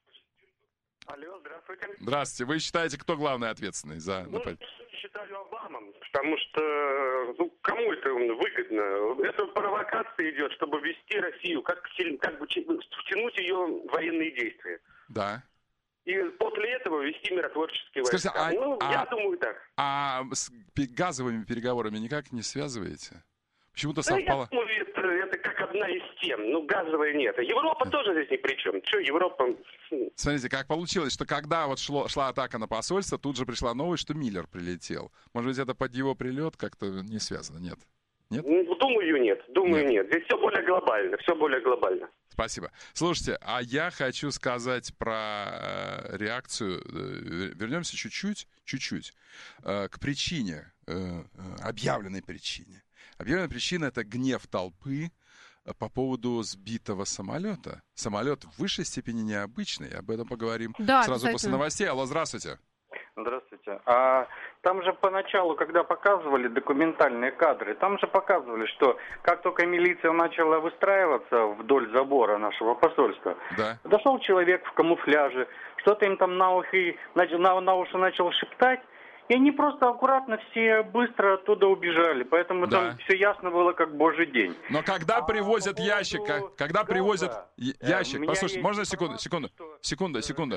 Алло, здравствуйте. Здравствуйте. Вы считаете, кто главный ответственный за ну, нападение? Я считаю Обама, потому что ну, кому это выгодно? Это провокация идет, чтобы ввести Россию, как, как бы втянуть ее в военные действия. Да. И после этого вести миротворческие войска. Скажите, а, ну, а, я думаю так. А с газовыми переговорами никак не связываете? Почему-то да, совпало. Я думаю, это, это как одна из тем. Ну, газовая нет. Европа тоже здесь ни при чем. Что, Европа... Смотрите, как получилось, что когда вот шло, шла атака на посольство, тут же пришла новость, что Миллер прилетел. Может быть, это под его прилет как-то не связано? Нет? Нет? Думаю, нет. Думаю, нет. нет. Здесь все более глобально. Все более глобально. Спасибо. Слушайте, а я хочу сказать про э, реакцию. Э, вернемся чуть-чуть, чуть-чуть э, к причине, э, объявленной причине. Объявленная причина — это гнев толпы по поводу сбитого самолета. Самолет в высшей степени необычный. Об этом поговорим да, сразу после новостей. Алло, здравствуйте. Здравствуйте. А там же поначалу, когда показывали документальные кадры, там же показывали, что как только милиция начала выстраиваться вдоль забора нашего посольства, да. Подошел человек в камуфляже, что-то им там на ухо, на, на уши начал шептать, и они просто аккуратно все быстро оттуда убежали. Поэтому да. Там все ясно было, как божий день. Но когда а привозят по ящик, поводу... когда газа, привозят ящик, э, послушайте, можно секунду, секунду, секунду, секунду.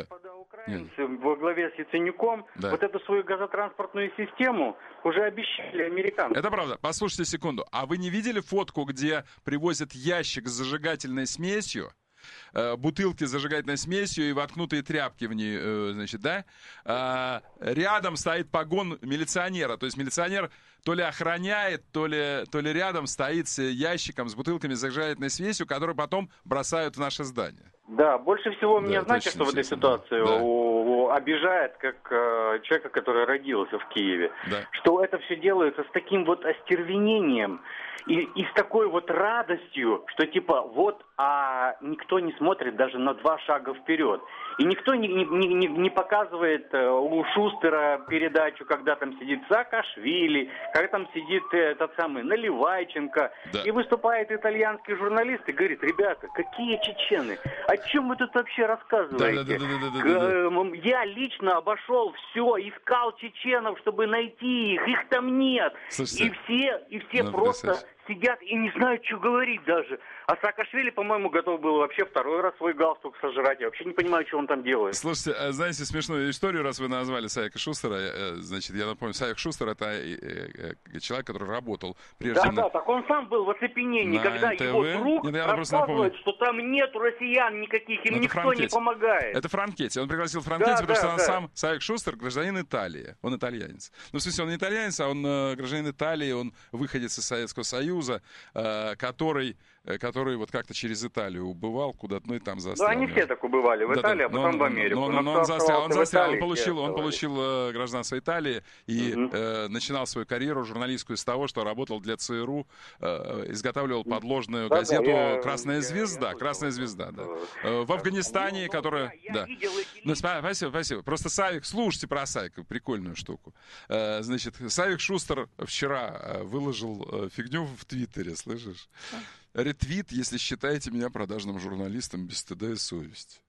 Во главе с Яценюком да. Вот эту свою газотранспортную систему уже обещали американцы. Это правда. Послушайте секунду. А вы не видели фотку, где привозят ящик с зажигательной смесью? Бутылки с зажигательной смесью и воткнутые тряпки в ней, значит, да? А, рядом стоит погон милиционера. То есть милиционер то ли охраняет, то ли, то ли рядом стоит с ящиком, с бутылками с зажигательной смесью, которые потом бросают в наше здание. Да, больше всего да, меня, знаете, что в этой ситуации да. у, у, обижает, как э, человека, который родился в Киеве, да. Что это все делается с таким вот остервенением и, и с такой вот радостью, что типа вот, а никто не смотрит даже на два шага вперед. И никто не, не, не, не показывает э, у Шустера передачу, когда там сидит Саакашвили, когда там сидит э, этот самый Наливайченко, да. И выступает итальянский журналист и говорит: ребята, какие чечены? О чем вы тут вообще рассказываете? Да, да, да, да, да, да, да. Я лично обошел все, искал чеченов, чтобы найти их, их там нет. Слушайте, и все, и все ну, просто представь. Сидят и не знают, что говорить даже. А Саакашвили, по-моему, готов был вообще второй раз свой галстук сожрать. Я вообще не понимаю, что он там делает. Слушайте, знаете смешную историю, раз вы назвали Саика Шустера. Значит, я напомню, Саик Шустер — это человек, который работал прежде Да, на... да, так он сам был в оцепенении, на когда эн тэ вэ. его друг Нет, рассказывает, что там нету россиян никаких, им это никто Франкетти. не помогает. Это Франкетти. Он пригласил Франкетти, да, потому да, что он да. сам, Саик Шустер, гражданин Италии. Он итальянец. Ну, в смысле, он не итальянец, а он э, гражданин Италии, он выходец из Советского Союза, э, который, э, который вот как-то через Италию убывал куда-то, ну и там застрял. Ну, они все так убывали в да, Италии, да, а потом но, в Америку. Но, но, но он застрял, он, застрял, он получил, он получил э, гражданство Италии и угу. э, начинал свою карьеру журналистскую с того, что работал для ЦРУ, э, изготавливал подложную да, газету да, я, «Красная я, звезда», я «Красная звезда», да. Э, в Афганистане, ну, которая... Я, да. я видел эти... Ну, спасибо, спасибо. Просто Савик, слушайте про Савика, прикольную штуку. Э, значит, Савик Шустер вчера выложил фигню в Твиттере, слышишь? Ретвит, если считаете меня продажным журналистом без стыда и совести.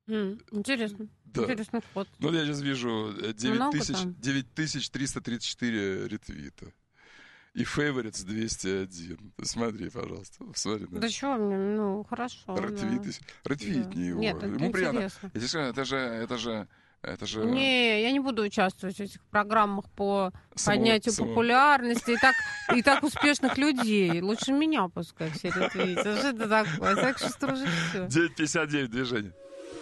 Mm, интересно. Да. Интересный ход. Ну, я сейчас вижу девять тысяч триста тридцать четыре ретвита. И фейворитс двести один. Смотри, пожалуйста. Посмотри, да что мне, ну, хорошо. Ретвит, да. Ретвитни да. его. Нет, это Ему интересно. приятно. Я скажу, это же, это же, это же... Не, я не буду участвовать в этих программах по Само, поднятию само. популярности и так, и так успешных людей. Лучше меня пускай все ретвитят. Что это такое? Так что уже все. девять пятьдесят девять движение.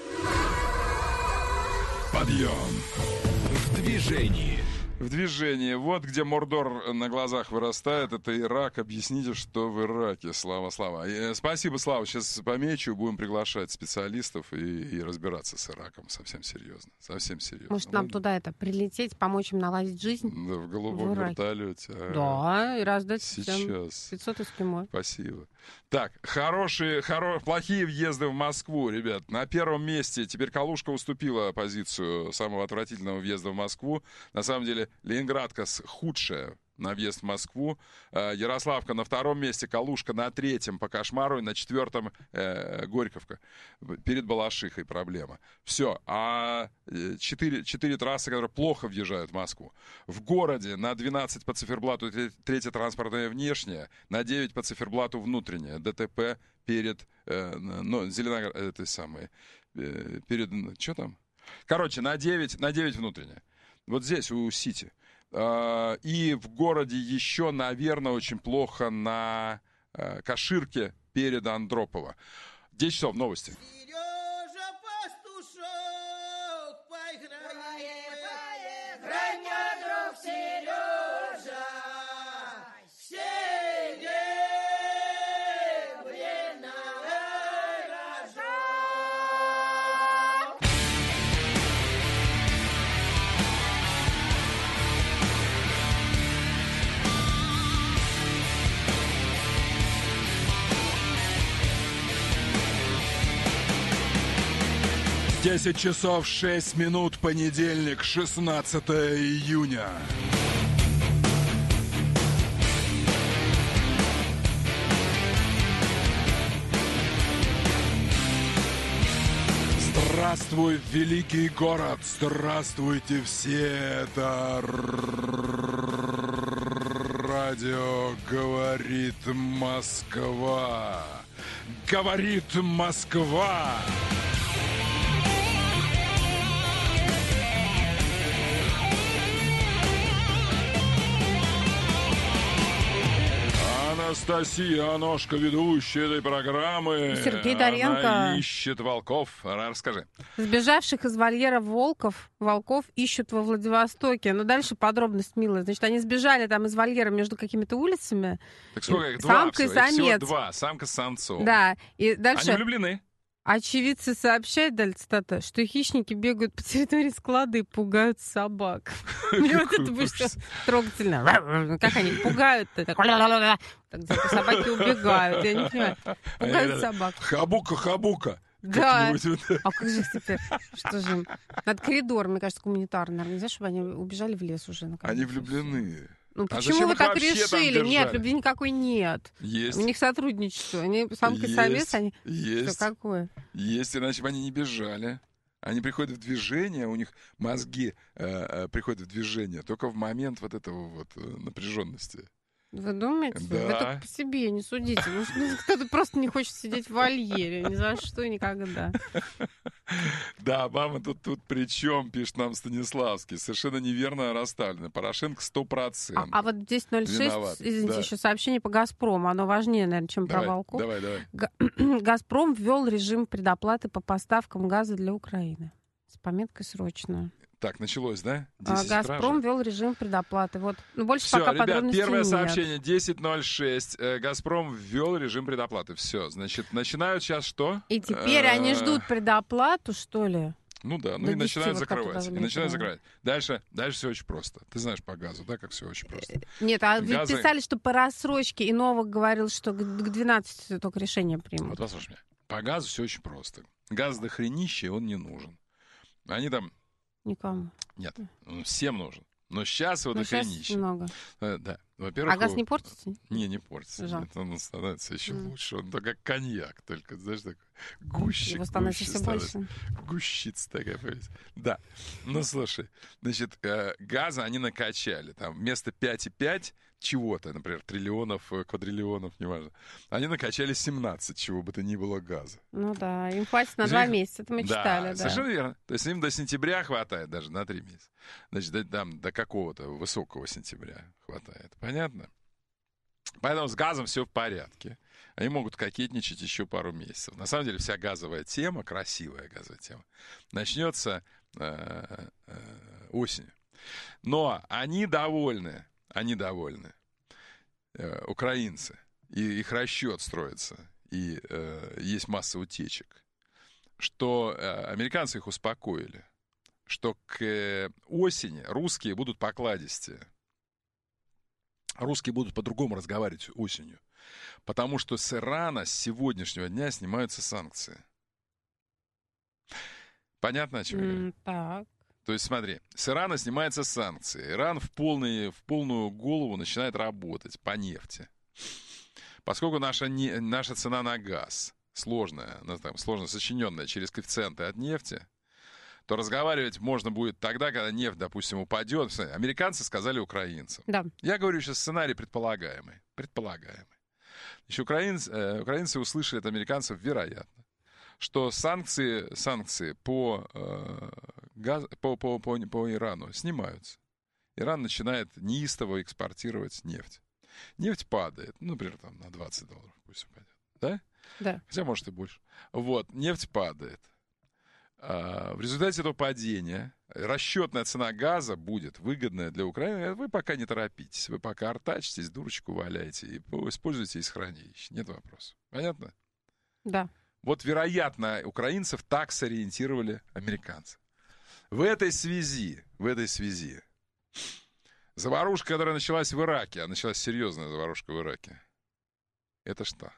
Подъем. В движении. В движении. Вот где Мордор на глазах вырастает, это Ирак. Объясните, что в Ираке. Слава, Слава. И, спасибо, Слава. Сейчас помечу, будем приглашать специалистов и, и разбираться с Ираком. Совсем серьезно. Совсем серьезно. Может, нам туда это прилететь, помочь им наладить жизнь? Да, в голубом в вертолете. А, да, и раздать сейчас. всем пятьсот эскимо. Спасибо. Так, хорошие, хоро... плохие въезды в Москву, ребят. На первом месте теперь Калужка уступила позицию самого отвратительного въезда в Москву. На самом деле Ленинградка худшая на въезд в Москву. Ярославка на втором месте, Калужка на третьем по кошмару, и на четвертом э, Горьковка. Перед Балашихой проблема. Все. А четыре, четыре трассы, которые плохо въезжают в Москву. В городе на двенадцать по циферблату третья транспортная внешняя, на девять по циферблату внутренняя. ДТП перед э, ну, Зеленоград... Это самое... Э, перед... Что там? Короче, на девять, на девять внутренняя. Вот здесь, у Сити. И в городе еще, наверное, очень плохо на Каширке перед Андропово. десять часов, новости. Сережа Пастушок, поиграй, поиграй, мне, друг Сережа, серебряная рожок. десять часов шесть минут, понедельник, шестнадцатое июня. Здравствуй, великий город! Здравствуйте все! Это радио «Говорит Москва». «Говорит Москва». Анастасия Аношка, ведущая этой программы. Сергей Доренко. Она ищет волков. Расскажи. Сбежавших из вольера волков, волков ищут во Владивостоке. Но дальше подробность милая. Значит, они сбежали там из вольера между какими-то улицами. Так сколько их? Два Самка и всего. Их всего самец. два. Самка с самцом. Да. И дальше... Они влюблены. Очевидцы сообщают, далее цитата, что хищники бегают по территории склада и пугают собак. Мне вот это будет трогательно. Как они пугают-то? Так собаки убегают. Я не понимаю. Пугают собак. Хабука, хабука. Да. А как же их теперь? Что же им? Надо коридор, мне кажется, гуманитарный организация, чтобы они убежали в лес уже. Они влюблены. Ну, а почему вы так решили? Нет, любви никакой нет. Есть. У них сотрудничество. Они самка и самец, они... Есть. Что какое? Есть, иначе бы они не бежали. Они приходят в движение, у них мозги э, э, приходят в движение только в момент вот этого вот э, напряженности. Вы думаете? Да. Вы только по себе не судите. Ну, кто-то просто не хочет сидеть в вольере. Ни за что и никогда. Да, мама тут, тут при чем, пишет нам Станиславский. Совершенно неверно расставлено. Порошенко сто процентов. А, а вот десять ноль шесть, извините, да. Еще сообщение по «Газпрому». Оно важнее, наверное, чем давай, про волков. Давай, давай. «Газпром» ввел режим предоплаты по поставкам газа для Украины. С пометкой «Срочно». Так, началось, да? «Газпром» ввел режим предоплаты. Вот. Ну, больше Все, пока ребят, подробностей первое нет. сообщение, десять ноль шесть. «Газпром» ввел режим предоплаты. Все, значит, начинают сейчас что? И теперь А-а-а. они ждут предоплату, что ли? Ну да, ну До и начинают вот закрывать. И начинают закрывать. Дальше, дальше все очень просто. Ты знаешь по газу, да, как все очень просто. Нет, а ведь Газы... писали, что по рассрочке, и Новак говорил, что к двенадцати только решение примут. Вот послушай меня. По газу все очень просто. Газ до хренища, он не нужен. Они там... Никому. Нет, он всем нужен. Но сейчас вот их и нищие. Много. Да. Во-первых, а газ не портится? Не, не портится. Нет, он становится еще mm. лучше. Он то как коньяк, только, знаешь, такой гуще, его становится гуще все больше. Гущица такая появится. Да. Ну, слушай, значит, э, газа они накачали. Там вместо пять и пять чего-то, например, триллионов, квадриллионов, неважно, они накачали семнадцать, чего бы то ни было газа. Ну да, им хватит на два месяца, это мы да, читали. Да, совершенно верно. То есть им до сентября хватает, даже на три месяца. Значит, до, там, до какого-то высокого сентября хватает. Понятно? Поэтому с газом все в порядке. Они могут кокетничать еще пару месяцев. На самом деле вся газовая тема, красивая газовая тема, начнется э, э, осенью. Но они довольны, они довольны, э, украинцы. И их расчет строится. И э, есть масса утечек. Что э, американцы их успокоили. Что к э, осени русские будут покладистее. Русские будут по-другому разговаривать осенью. Потому что с Ирана с сегодняшнего дня снимаются санкции. Понятно, о чем я говорю? Mm, так. То есть, смотри, с Ирана снимаются санкции. Иран в, полный, в полную голову начинает работать по нефти. Поскольку наша, не, наша цена на газ сложная, ну, там, сложно сочиненная через коэффициенты от нефти, то разговаривать можно будет тогда, когда нефть, допустим, упадет. Американцы сказали украинцам. Да. Я говорю сейчас сценарий предполагаемый. Предполагаемый. Значит, украинцы, э, украинцы услышали от американцев, вероятно, что санкции, санкции по, э, газ, по, по, по, по Ирану снимаются. Иран начинает неистово экспортировать нефть. Нефть падает, ну, например, там, на двадцать долларов пусть упадет. Да? Да. Хотя, может, и больше. Вот, нефть падает. В результате этого падения расчетная цена газа будет выгодная для Украины. Вы пока не торопитесь. Вы пока артачитесь, дурочку валяете и используйте из хранилищ. Нет вопросов. Понятно? Да. Вот, вероятно, украинцев так сориентировали американцы. В этой связи, в этой связи заварушка, которая началась в Ираке, а началась серьезная заварушка в Ираке, это что?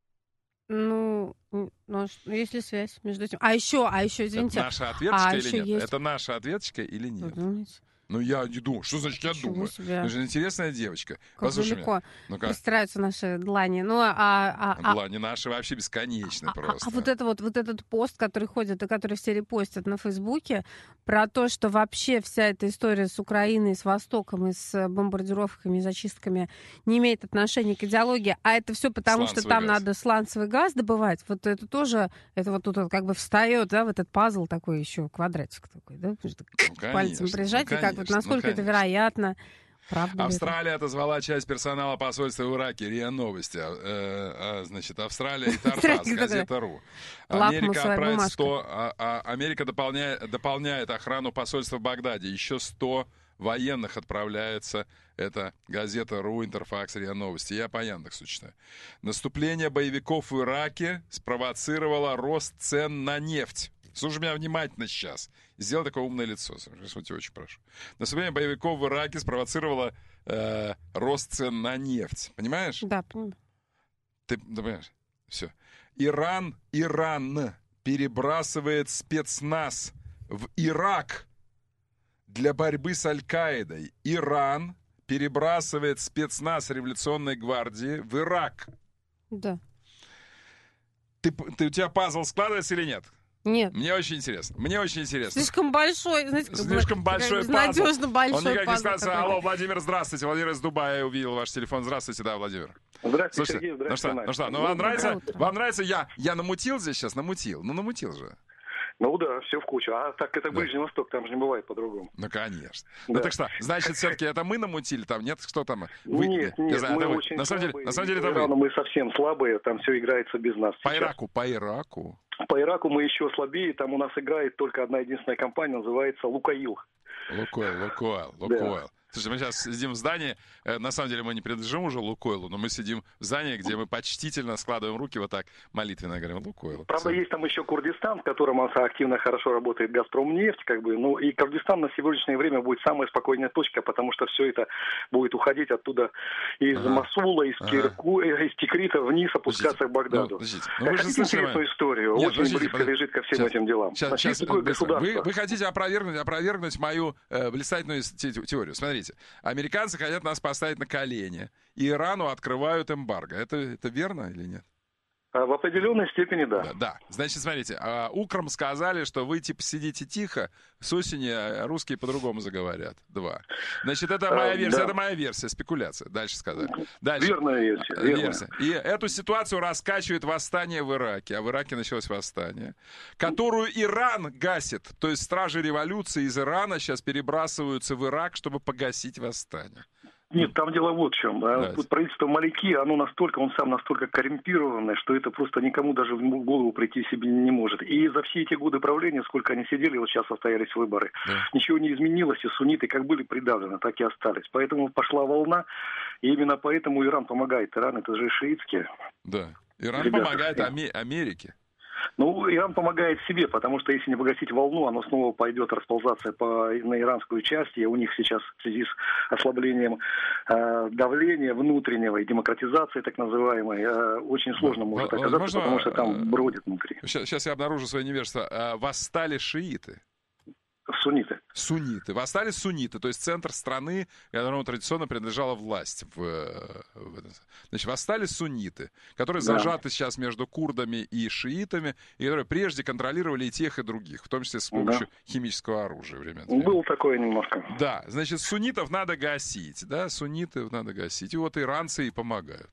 Ну, ну, есть ли связь между этим? А еще, а еще, извините. Это наша ответочка а или нет? Есть... Это наша ответочка или нет? Вы думаете? Ну, я не думаю. Что значит, я Ничего думаю? себе. Ты же интересная девочка. Как Послушай далеко меня. простираются наши длани. Ну, а, а, а, длани наши вообще бесконечны а, просто. А, а вот, это вот, вот этот пост, который ходит и который все репостят на Фейсбуке, про то, что вообще вся эта история с Украиной, с Востоком и с бомбардировками, зачистками не имеет отношения к идеологии, а это все потому, сланцевый что там газ. надо сланцевый газ добывать. Вот это тоже, это вот тут вот как бы встает, да, в этот пазл такой еще, квадратик такой, да? Ну, пальцем прижать, ну, и как вот насколько ну, это вероятно. Правда Австралия отозвала часть персонала посольства в Ираке. РИА Новости. А, а, значит, Австралия и Тартас, газета РУ. Америка отправит сто... А, а, Америка дополняет, дополняет охрану посольства в Багдаде. Еще сто военных отправляется. Это газета РУ, Интерфакс, РИА Новости. Я по Яндексу читаю. Наступление боевиков в Ираке спровоцировало рост цен на нефть. Слушай меня внимательно сейчас. Сделай такое умное лицо. Я тебя очень прошу. Наступление боевиков в Ираке спровоцировало э, рост цен на нефть. Понимаешь? Да, понимаю. Ты, ты понимаешь? Все. Иран, Иран перебрасывает спецназ в Ирак для борьбы с Аль-Каидой. Иран перебрасывает спецназ революционной гвардии в Ирак. Да. Ты, ты, у тебя пазл складывается или нет? Нет. Мне очень интересно. Мне очень интересно. Слишком большой, знаете, Слишком большой пазл. Надежно большой Он никак не пазл. складывается. Алло, Владимир, здравствуйте. Владимир из Дубая увидел ваш телефон. Здравствуйте, да, Владимир. Здравствуйте, Слушайте, Сергей. Ну что, Здравствуйте, ну что, ну вам нравится, вам нравится я, я намутил здесь сейчас, намутил, ну намутил же. Ну да, все в кучу. А так это Да. Ближний Восток, там же не бывает по-другому. Ну, конечно. Да. Ну, так что, значит, все-таки это мы намутили там, нет? Кто там? Вы? Нет, Я нет, знаю, мы это вы. очень На самом деле, слабые. на самом деле По это Ирану вы. мы совсем слабые, там все играется без нас По сейчас. Ираку, по Ираку. По Ираку мы еще слабее, там у нас играет только одна единственная компания, называется «Лукоил». Лукойл, Лукойл, Лукойл. Слушайте, мы сейчас сидим в здании, на самом деле мы не принадлежим уже Лукойлу, но мы сидим в здании, где мы почтительно складываем руки вот так, молитвенно говорим, Лукойл. Правда, все. Есть там еще Курдистан, в котором активно хорошо работает Газпромнефть, как бы, ну и Курдистан на сегодняшнее время будет самая спокойная точка, потому что все это будет уходить оттуда из ага. Масула, из, ага. Кирку, из Тикрита вниз, опускаться подождите. К Багдаду. Ну, ну, вы хотите интересную историю? Нет, очень подождите, близко подождите. Лежит ко всем сейчас, этим делам. Сейчас, Значит, сейчас, государство. Вы, вы хотите опровергнуть, опровергнуть мою э, блистательную теорию. Смотрите, американцы хотят нас поставить на колени, и Ирану открывают эмбарго. Это, это верно или нет? В определенной степени да. Да, да. Значит, смотрите, Украм сказали, что вы типа сидите тихо, с осени русские по-другому заговорят. Два. Значит, это моя а, версия, да. это моя версия, спекуляция. Дальше сказали. Дальше. Верная версия. версия. И эту ситуацию раскачивает восстание в Ираке, а в Ираке началось восстание, которую Иран гасит. То есть стражи революции из Ирана сейчас перебрасываются в Ирак, чтобы погасить восстание. Нет, там дело вот в чем. Да. Тут правительство Малики, оно настолько, он сам настолько коррумпированное, что это просто никому даже в голову прийти себе не может. И за все эти годы правления, сколько они сидели, вот сейчас состоялись выборы, да. ничего не изменилось, и сунниты как были придавлены, так и остались. Поэтому пошла волна, и именно поэтому Иран помогает. Иран это же шиитские. Да, Иран ребята. Помогает Ами- Америке. Ну, Иран помогает себе, потому что если не погасить волну, оно снова пойдет расползаться по, на иранскую часть. И у них сейчас в связи с ослаблением э, давления внутреннего и демократизации, так называемой, э, очень сложно может оказаться, Возможно, потому что там бродит внутри. Сейчас, сейчас я обнаружу свое невежество. Восстали шииты. Сунниты. Сунниты. Восстали сунниты, то есть центр страны, которому традиционно принадлежала власть. В, в, значит, восстали сунниты, которые да. зажаты сейчас между курдами и шиитами, и которые прежде контролировали и тех, и других, в том числе с помощью да. химического оружия. Время от времени. Было такое немножко. Да, значит, суннитов надо гасить, да, суннитов надо гасить. И вот иранцы и помогают.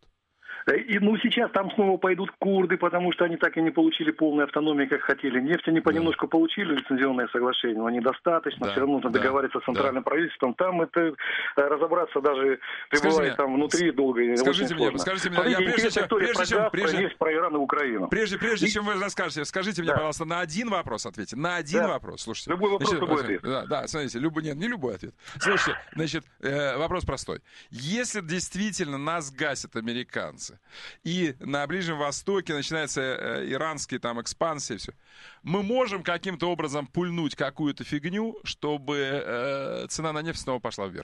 И, ну, сейчас там снова пойдут курды, потому что они так и не получили полной автономии, как хотели. Нефть они понемножку да. получили, лицензионное соглашение, но недостаточно. Да. Все равно нужно да. договариваться с центральным да. правительством. Там это разобраться даже пребывая там внутри мне, долго и скажите очень мне, скажите мне, я прежде чем, прежде, чем, прежде, про, нефть, про Иран и Украину. Прежде, прежде и... чем вы расскажете, скажите мне, да. пожалуйста, на один вопрос ответьте. На один да. вопрос. Слушайте. Любой вопрос, значит, любой ответ. Да, да, смотрите, любой, нет, не любой ответ. Слушайте, значит, э, вопрос простой. Если действительно нас гасят американцы, и на Ближнем Востоке начинается э, иранские там экспансии, все. Мы можем каким-то образом пульнуть какую-то фигню, чтобы э, цена на нефть снова пошла вверх?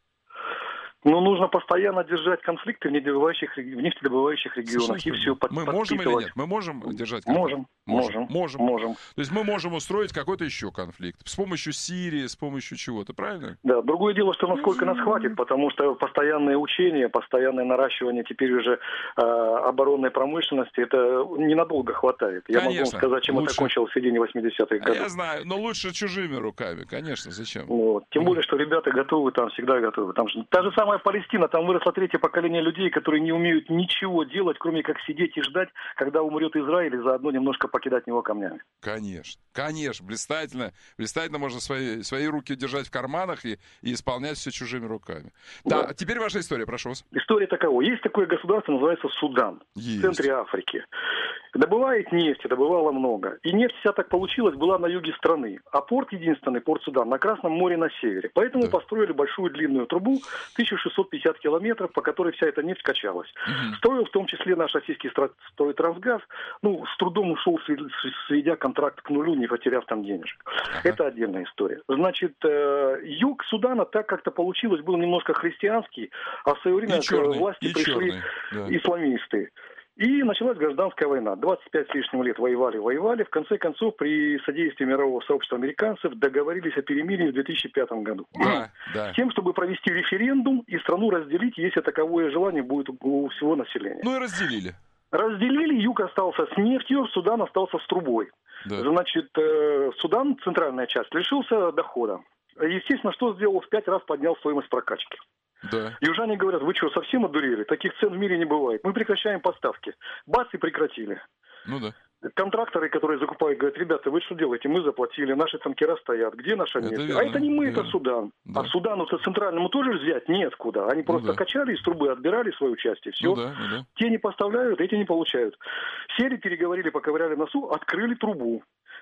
Ну, нужно постоянно держать конфликты в нефтедобывающих, в нефтедобывающих регионах. Слушай, и все под, мы можем или нет? Мы можем держать конфликт? Можем. Можем. Можем. Можем. То есть мы можем устроить какой-то еще конфликт. С помощью Сирии, с помощью чего-то, правильно? Да. Другое дело, что насколько нас хватит, потому что постоянные учения, постоянное наращивание теперь уже э, оборонной промышленности, это ненадолго хватает. Я конечно, могу вам сказать, чем лучше... это кончилось в середине восьмидесятых годов. А я знаю, но лучше чужими руками, конечно. Зачем? Вот. Тем более, что ребята готовы, там всегда готовы. Там же... Та же самая Палестина, там выросло третье поколение людей, которые не умеют ничего делать, кроме как сидеть и ждать, когда умрет Израиль, и заодно немножко покидать него камнями. Конечно, конечно, блистательно. Блистательно можно свои, свои руки держать в карманах и, и исполнять все чужими руками. Да, да, теперь ваша история, прошу вас. История такова. Есть такое государство, называется Судан, Есть. в центре Африки. Добывает нефть, добывало много. И нефть вся так получилась, была на юге страны. А порт единственный, порт Судан, на Красном море на севере. Поэтому да. построили большую длинную трубу, тысяча шестьсот пятьдесят километров, по которой вся эта нефть качалась. Угу. Строил в том числе наш российский Стройтрансгаз. Ну, с трудом ушел, сведя контракт к нулю, не потеряв там денежек. Ага. Это отдельная история. Значит, э, юг Судана так как-то получилось, был немножко христианский, а в свое время к власти пришли да. исламисты. И началась гражданская война. двадцать пять с лишним лет воевали, воевали. В конце концов, при содействии мирового сообщества американцев договорились о перемирии в две тысячи пятом году. Да, да. С тем, чтобы провести референдум и страну разделить, если таковое желание будет у всего населения. Ну и разделили. Разделили, юг остался с нефтью, Судан остался с трубой. Да. Значит, Судан, центральная часть, лишился дохода. Естественно, что сделал? В пять раз поднял стоимость прокачки. Да. Южане говорят, вы что, совсем одурели? Таких цен в мире не бывает. Мы прекращаем поставки. Бац, и прекратили. Ну да. Контракторы, которые закупают, говорят, ребята, вы что делаете? Мы заплатили, наши танкера стоят. Где наша нефть? Это а это не мы, верно. Это Судан. Да. А Судану-то центральному тоже взять неоткуда. Они просто ну, да. качали из трубы, отбирали свою часть, и все. Ну, да, ну, да. Те не поставляют, эти не получают. Сели, переговорили, поковыряли носу, открыли трубу.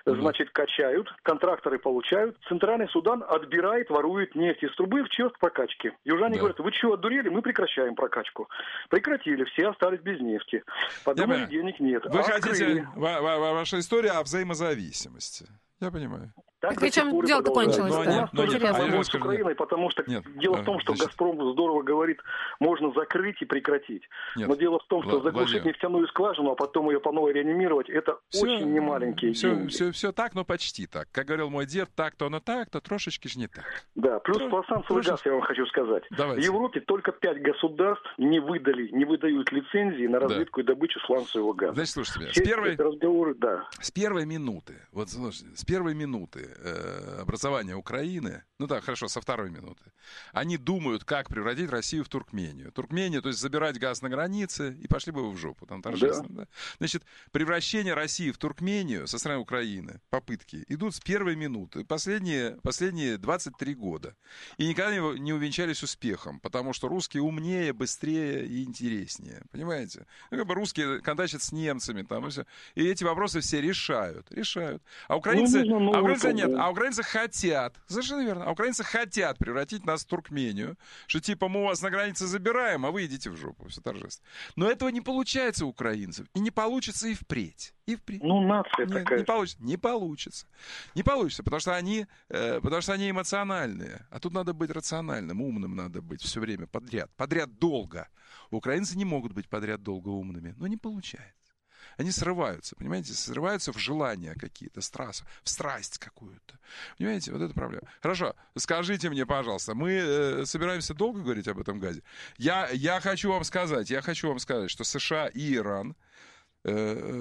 значит, качают, контракторы получают, Центральный Судан отбирает, ворует нефть из трубы в счет прокачки. Южане да. говорят, вы что, одурели? Мы прекращаем прокачку. Прекратили, все остались без нефти. Подумали, денег нет. Вы Открыли. хотите, ваша история о взаимозависимости. Я понимаю. Так, так чем дело-то кончилось? У нас тоже проблема с Украиной, потому что нет, дело в том, что значит... «Газпром» здорово говорит, можно закрыть и прекратить. Нет. Но дело в том, что Л- заглушить Владимир. нефтяную скважину, а потом ее по новой реанимировать, это все, очень немаленькие все, деньги. Все, все так, но почти так. Как говорил мой дед, так, то оно так, то трошечки же не так. Да, плюс Трош... пластмассовый газ, я вам хочу сказать. Давайте. В Европе только пять государств не выдали, не выдают лицензии на разведку да. и добычу сланцевого газа. Значит, слушайте меня, с первой... разговоры, да. с первой минуты, вот слушайте, с первой минуты э, образования Украины, ну да, хорошо, со второй минуты, они думают, как превратить Россию в Туркмению. Туркмения, то есть забирать газ на границе, и пошли бы вы в жопу, там торжественно. Да. Да? Значит, превращение России в Туркмению со стороны Украины, попытки, идут с первой минуты, последние, последние двадцать три года. И никогда не, не увенчались успехом, потому что русские умнее, быстрее и интереснее. Понимаете? Ну, как бы русские контактят с немцами, там, и все. И эти вопросы все решают. Решают. А украинцы, ну, а украинцы нет. А украинцы хотят, совершенно верно, а украинцы хотят превратить нас в Туркмению, что типа мы вас на границе забираем, а вы идите в жопу, все торжественно. Но этого не получается у украинцев, и не получится и впредь. И впредь. Ну, нация Нет, такая. Не получится. Не получится. Не получится, потому что они, э, потому что они эмоциональные. А тут надо быть рациональным, умным надо быть все время подряд. Подряд долго. Украинцы не могут быть подряд долго умными, но не получается. Они срываются, понимаете, срываются в желания какие-то, страсть, в страсть какую-то. Понимаете, вот это проблема. Хорошо, скажите мне, пожалуйста, мы э, собираемся долго говорить об этом газе? Я, я хочу вам сказать, я хочу вам сказать, что США и Иран э,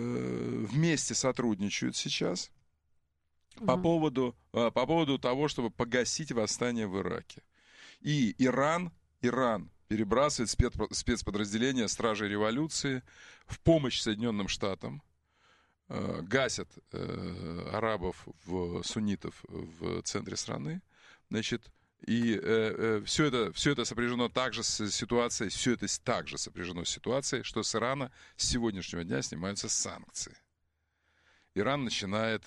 э, вместе сотрудничают сейчас mm-hmm. по поводу, э, по поводу того, чтобы погасить восстание в Ираке. И Иран, Иран перебрасывает спецподразделения Стражей революции в помощь Соединенным Штатам, э, гасят э, арабов, в, суннитов в центре страны, значит, и э, э, все, это, все это сопряжено также с ситуацией, все это также сопряжено с ситуацией, что с Ирана с сегодняшнего дня снимаются санкции. Иран начинает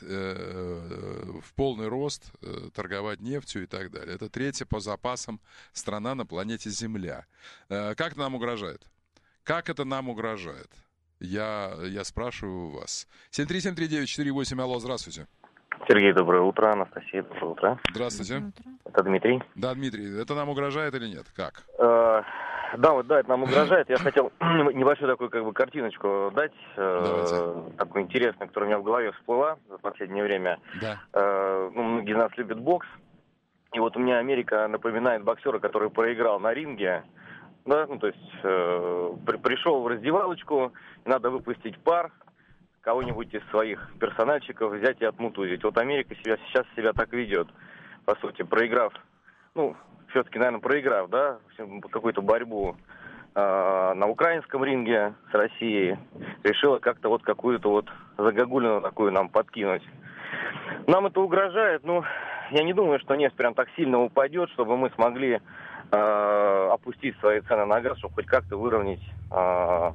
э, в полный рост э, торговать нефтью и так далее. Это третья по запасам страна на планете Земля. Э, как это нам угрожает? Как это нам угрожает? Я, я спрашиваю вас. семь три семь три девять четыре восемь, алло, здравствуйте. Сергей, доброе утро. Анастасия, доброе утро. Здравствуйте. Это Дмитрий. Да, Дмитрий, это нам угрожает или нет? Как? Э, да, вот да, это нам угрожает. Я хотел небольшую такую как бы картиночку дать, э, такую интересную, которая у меня в голове всплыла за последнее время. Да. Э, ну, многие из нас любят бокс. И вот у меня Америка напоминает боксера, который проиграл на ринге. Да, ну то есть э, при, пришел в раздевалочку, надо выпустить пар, кого-нибудь из своих персональчиков взять и отмутузить. Вот Америка себя, сейчас себя так ведет, по сути, проиграв, ну, все-таки, наверное, проиграв, да, какую-то борьбу э, на украинском ринге с Россией, решила как-то вот какую-то вот загогулину такую нам подкинуть. Нам это угрожает, но я не думаю, что нефть прям так сильно упадет, чтобы мы смогли э, опустить свои цены на газ, чтобы хоть как-то выровнять э,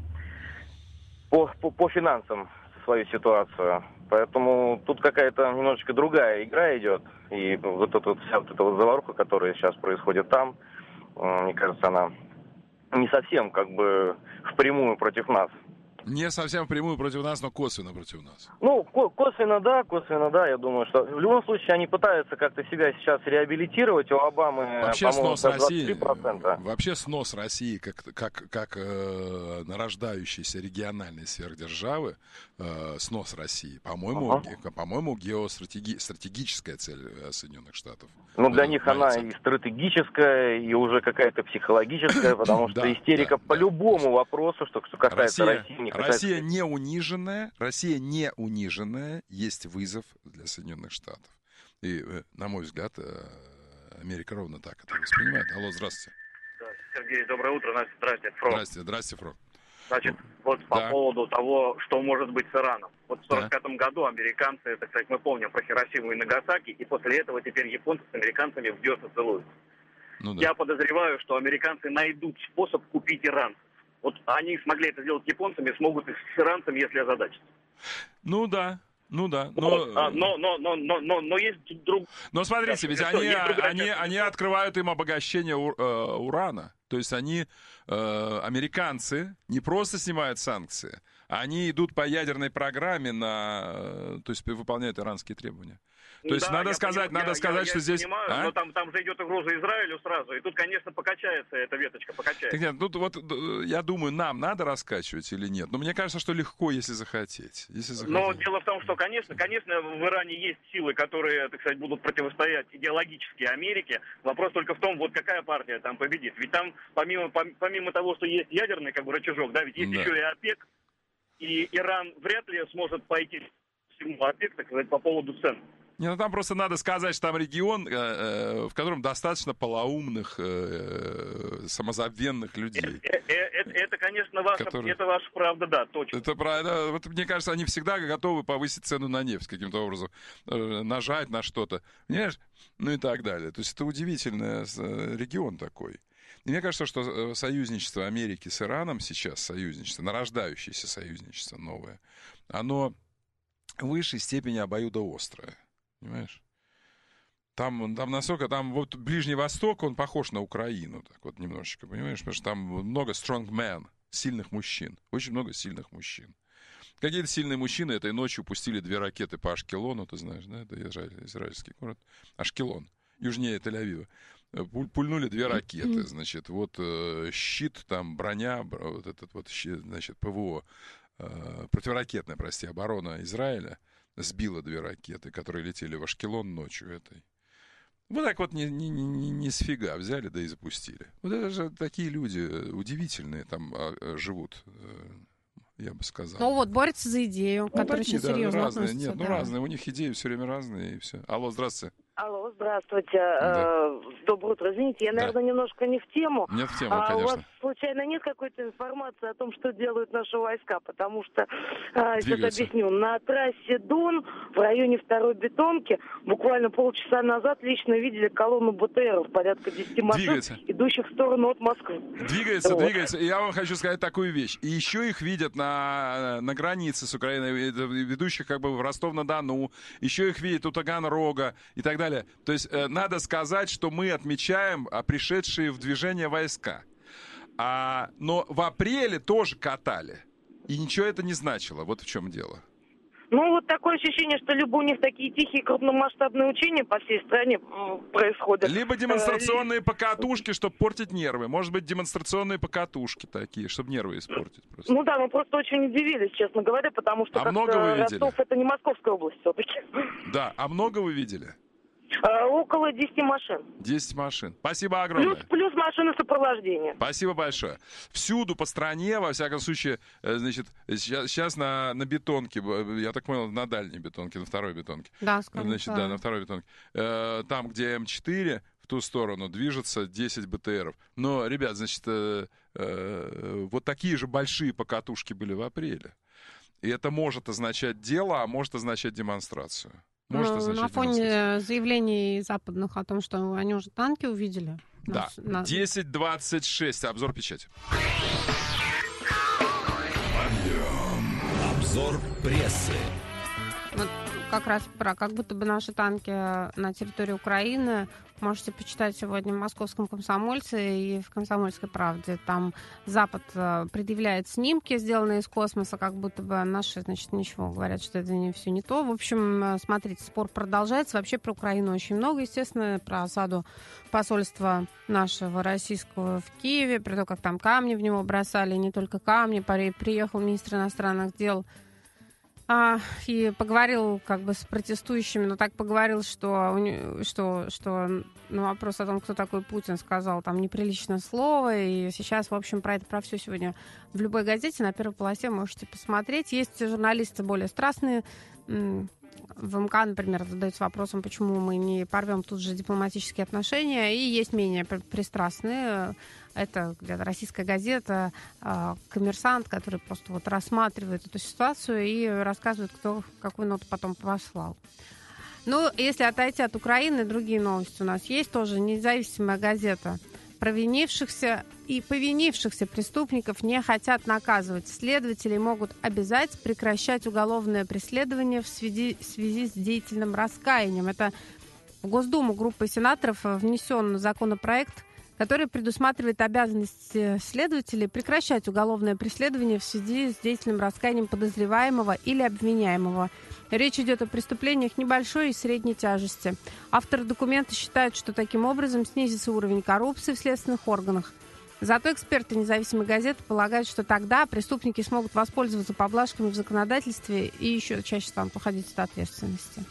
по, по, по финансам свою ситуацию. Поэтому тут какая-то немножечко другая игра идет. И вот эта вот вся вот эта вот заваруха, которая сейчас происходит там, мне кажется, она не совсем как бы впрямую против нас. Не совсем впрямую против нас, но косвенно против нас. Ну, косвенно да, косвенно да. Я думаю, что в любом случае они пытаются как-то себя сейчас реабилитировать. У Обамы, вообще по-моему, снос России, процента. вообще снос России как, как, как э, нарождающейся региональной сверхдержавы, э, снос России, по-моему, ага. ге, по-моему геостратегическая цель Соединенных Штатов. Ну, для них она и стратегическая, и уже какая-то психологическая, потому что истерика по любому вопросу, что касается России. Россия не униженная, Россия не униженная, есть вызов для Соединенных Штатов. И, на мой взгляд, Америка ровно так это воспринимает. Алло, здравствуйте. Сергей, доброе утро. Настя, здрасте, Фрог. Здрасте, здрасте, Фрог. Значит, вот да. по поводу того, что может быть с Ираном. Вот в сорок пятом да. году американцы, так сказать, мы помним про Хиросиму и Нагасаки, и после этого теперь японцы с американцами в десна целуются. Ну, да. Я подозреваю, что американцы найдут способ купить иранцев. Вот они смогли это сделать с японцами, смогут и с иранцами, если озадачиться. Ну да, Ну да, но... Вот, а, но, но, но, но, но, но есть друг... Но смотрите, ведь они, они, они открывают им обогащение у, э, урана. То есть они, э, американцы, не просто снимают санкции, они идут по ядерной программе, на, э, то есть выполняют иранские требования. То есть да, надо сказать, понимаю, надо я, сказать, я, что я здесь... Понимаю, а? Но там, там же идет угроза Израилю сразу, и тут, конечно, покачается эта веточка, покачается. Так нет, ну вот я думаю, нам надо раскачивать или нет. Но мне кажется, что легко, если захотеть. Если захотеть. Но дело в том, что, конечно, конечно, в Иране есть силы, которые, так сказать, будут противостоять идеологически Америке. Вопрос только в том, вот какая партия там победит. Ведь там, помимо, помимо того, что есть ядерный как бы рычажок, да, ведь есть да. еще и ОПЕК, и Иран вряд ли сможет пойти всему ОПЕК, так сказать, по поводу цен. Не, ну там просто надо сказать, что там регион, э, э, в котором достаточно полоумных, э, самозабвенных людей. Это, это, это конечно, ваша, которые... это ваша правда, да, точно. Это правда. Вот, мне кажется, они всегда готовы повысить цену на нефть каким-то образом, э, нажать на что-то, понимаешь? Ну и так далее. То есть это удивительный регион такой. И мне кажется, что союзничество Америки с Ираном сейчас, союзничество, нарождающееся союзничество новое, оно в высшей степени обоюдоострое. Понимаешь? Там, там настолько, там вот Ближний Восток, он похож на Украину, так вот немножечко, понимаешь? Потому что там много strong men, сильных мужчин, очень много сильных мужчин. Какие-то сильные мужчины этой ночью пустили две ракеты по Ашкелону, ты знаешь, да? Это израиль, израильский город. Ашкелон, южнее Тель-Авива. Пуль, пульнули две ракеты, значит, вот э, щит, там броня, вот этот вот, щит, значит, ПВО, э, противоракетная, прости, оборона Израиля, сбила две ракеты, которые летели в Ашкелон ночью этой. Вот так вот не, не, не, не с фига взяли, да и запустили. Вот это же такие люди удивительные там а, живут, я бы сказал. Ну вот, борются за идею, ну, которая очень да, серьезно разные, относится. Нет, да. ну разные, у них идеи все время разные, и все. Алло, здравствуйте. Алло, здравствуйте. Да. Доброе утро. Извините, я, наверное, да. немножко не в тему. Нет в тему, а конечно. У вас, случайно, нет какой-то информации о том, что делают наши войска? Потому что, а, сейчас объясню, на трассе Дон, в районе второй бетонки, буквально полчаса назад лично видели колонну БТРов, порядка десяти машин, двигается. Идущих в сторону от Москвы. Двигается, вот. двигается. И я вам хочу сказать такую вещь. И еще их видят на, на границе с Украиной, ведущих как бы в Ростов-на-Дону, еще их видят у Таганрога и так далее. То есть э, надо сказать, что мы отмечаем а, пришедшие в движение войска. А, но в апреле тоже катали. И ничего это не значило. Вот в чем дело. Ну, вот такое ощущение, что либо у них такие тихие крупномасштабные учения по всей стране происходят. Либо демонстрационные покатушки, чтобы портить нервы. Может быть, демонстрационные покатушки такие, чтобы нервы испортить. Просто. Ну да, мы просто очень удивились, честно говоря, потому что а много вы видели? Ростов — это не Московская область все-таки. Да, а много вы видели? А, около десяти машин. десять машин. Спасибо огромное. Плюс, плюс машины сопровождения. Спасибо большое. Всюду по стране, во всяком случае, значит, сейчас, сейчас на, на бетонке, я так понял, на дальней бетонке, на второй бетонке. Да, скажем, значит, да, на второй бетонке. Э, там, где эм четыре, в ту сторону движется десять БТРов. Но, ребят, значит, э, э, вот такие же большие покатушки были в апреле. И это может означать дело, а может означать демонстрацию. Может ну, на фоне заявлений западных о том, что они уже танки увидели. Да. На... десять двадцать шесть. Обзор печати. Обзор прессы. Вот как раз про как будто бы наши танки на территории Украины можете почитать сегодня в «Московском комсомольце» и в «Комсомольской правде». Там Запад предъявляет снимки, сделанные из космоса, как будто бы наши, значит, ничего, говорят, что это не все не то. В общем, смотрите, спор продолжается. Вообще про Украину очень много, естественно, про осаду посольства нашего российского в Киеве, про то, как там камни в него бросали, не только камни. Приехал министр иностранных дел А, и поговорил как бы с протестующими, но так поговорил, что, что, что на вопрос о том, кто такой Путин, сказал там неприличное слово. И сейчас, в общем, про это, про все сегодня в любой газете на первой полосе можете посмотреть. Есть журналисты более страстные. В МК, например, задаются вопросом, почему мы не порвем тут же дипломатические отношения. И есть менее пристрастные. Это где-то российская газета «Коммерсант», который просто вот рассматривает эту ситуацию и рассказывает, кто какую ноту потом послал. Ну, если отойти от Украины, другие новости у нас есть тоже. Независимая газета Провинившихся и повинившихся преступников не хотят наказывать. Следователи могут обязать прекращать уголовное преследование в связи, в связи с деятельным раскаянием. Это в Госдуму группой сенаторов внесен законопроект, который предусматривает обязанность следователей прекращать уголовное преследование в связи с деятельным раскаянием подозреваемого или обвиняемого. Речь идет о преступлениях небольшой и средней тяжести. Авторы документа считают, что таким образом снизится уровень коррупции в следственных органах. Зато эксперты независимой газеты полагают, что тогда преступники смогут воспользоваться поблажками в законодательстве и еще чаще станут уходить от ответственности.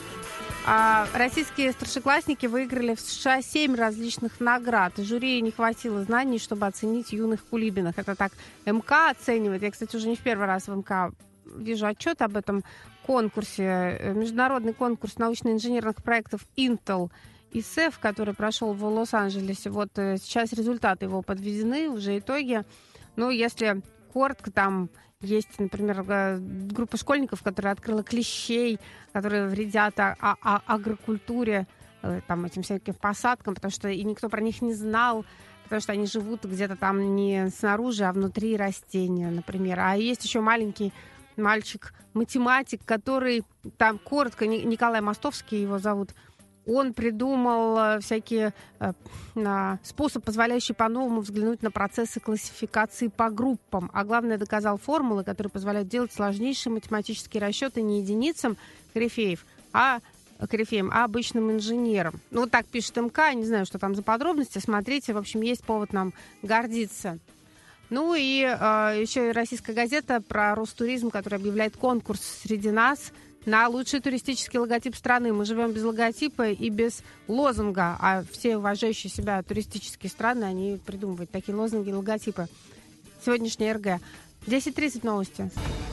А российские старшеклассники выиграли в США семь различных наград. Жюри не хватило знаний, чтобы оценить юных Кулибиных. Это так МК оценивает. Я, кстати, уже не в первый раз в МК вижу отчет об этом конкурсе. Международный конкурс научно-инженерных проектов Intel и сэф, который прошел в Лос-Анджелесе. Вот сейчас результаты его подведены, уже итоги. Ну, если коротко, там есть, например, группа школьников, которая открыла клещей, которые вредят а- а- агрокультуре, там, этим всяким посадкам, потому что и никто про них не знал, потому что они живут где-то там не снаружи, а внутри растения, например. А есть еще маленький мальчик-математик, который, там коротко, Николай Мостовский его зовут, он придумал всякие э, способ, позволяющий по-новому взглянуть на процессы классификации по группам. А главное, доказал формулы, которые позволяют делать сложнейшие математические расчеты не единицам корифеев, а корифеям, а обычным инженерам. Ну, вот так пишет МК, не знаю, что там за подробности. Смотрите, в общем, есть повод нам гордиться. Ну и э, еще и российская газета про Ростуризм, который объявляет конкурс среди нас на лучший туристический логотип страны. Мы живем без логотипа и без лозунга, а все уважающие себя туристические страны, они придумывают такие лозунги и логотипы. Сегодняшняя РГ. десять тридцать новости.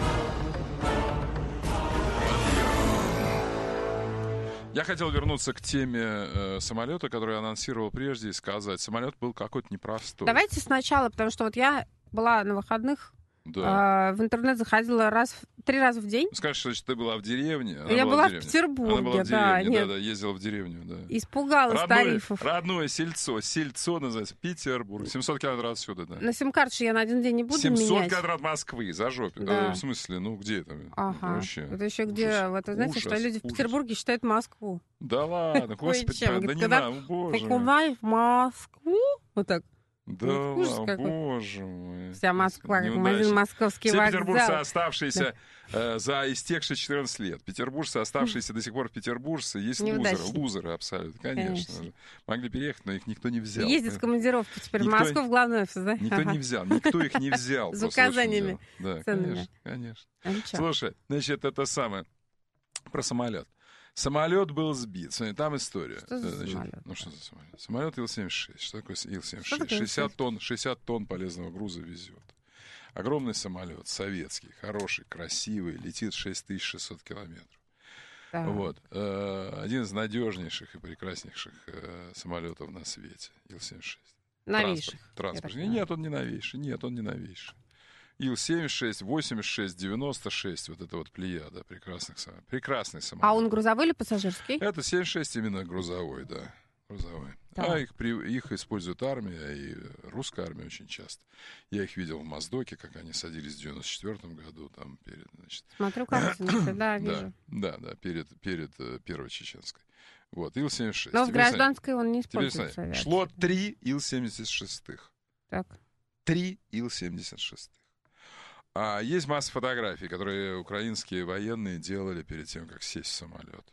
Я хотел вернуться к теме э, самолета, который я анонсировал прежде, и сказать, самолет был какой-то непростой. Давайте сначала, потому что вот я была на выходных, да. э, в интернет заходила раз, три раза в день. Скажешь, что ты была в деревне? Она я была, была в, в Петербурге, Она была в да, деревне, нет. да, да, ездила в деревню, да. Испугалась родное, тарифов. Родное сельцо, сельцо называется, Петербург, семьсот километров отсюда, да. На сим-карту я на один день не буду семьсот менять. километров от Москвы, за жопе. Да. Да, в смысле, ну где это? Ага. Вообще. Это еще где, ужас, вот, знаете, ужас, что люди в Петербурге ужас. Считают Москву. Да ладно, господи, да, да не надо, боже мой. Куда в Москву? Вот так. Да ладно, боже мой. Вся Москва, как один московский Все вокзал. петербуржцы, оставшиеся да. э, за истекшие четырнадцать лет. Петербуржцы, оставшиеся до сих пор петербуржцы, есть лузеры, лузеры абсолютно, конечно. конечно. Могли переехать, но их никто не взял. Ездят в командировку теперь никто, в Москву, в главный офис, да? Никто не взял, никто их не взял. За указаниями. Да, конечно, конечно. Слушай, значит, это самое, про самолет. Самолет был сбит. Смотри, там история. Что за Значит, самолет? Ну что за самолет? Самолет Ил семьдесят шесть. Что такое Ил семьдесят шесть? шестьдесят тонн, шестьдесят тонн полезного груза везет. Огромный самолет, советский, хороший, красивый, летит шесть тысяч шестьсот километров. Да. Вот. Один из надежнейших и прекраснейших самолетов на свете. Ил семьдесят шесть. Новейший. Транспорт. Нет, он не новейший. Нет, он не новейший. Ил семьдесят шесть, восемьдесят шесть, девяносто шесть, вот это вот плеяда прекрасных самолетов. Прекрасный самолет. А он грузовой или пассажирский? Это семьдесят шесть именно грузовой, да. Грузовой. Да. А их, их использует армия, и русская армия очень часто. Я их видел в Моздоке, как они садились в девяносто четвёртом году. Там перед, значит... Смотрю картинку, да, вижу. Да, да, перед, перед Первой Чеченской. Вот, Ил семьдесят шесть. Но в гражданской он не используется. Шло три Ил семьдесят шестых. Так. Три Ил семьдесят шестых. А есть масса фотографий, которые украинские военные делали перед тем, как сесть в самолет.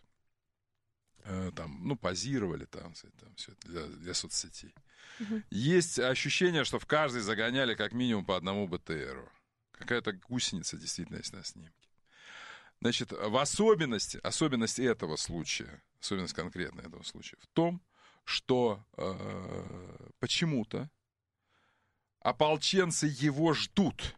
Там, ну, позировали там, там все это для, для соцсетей. Uh-huh. Есть ощущение, что в каждый загоняли как минимум по одному БТРу. Какая-то гусеница действительно есть на снимке. Значит, в особенности, особенность этого случая, особенность конкретно этого случая в том, что э, почему-то ополченцы его ждут.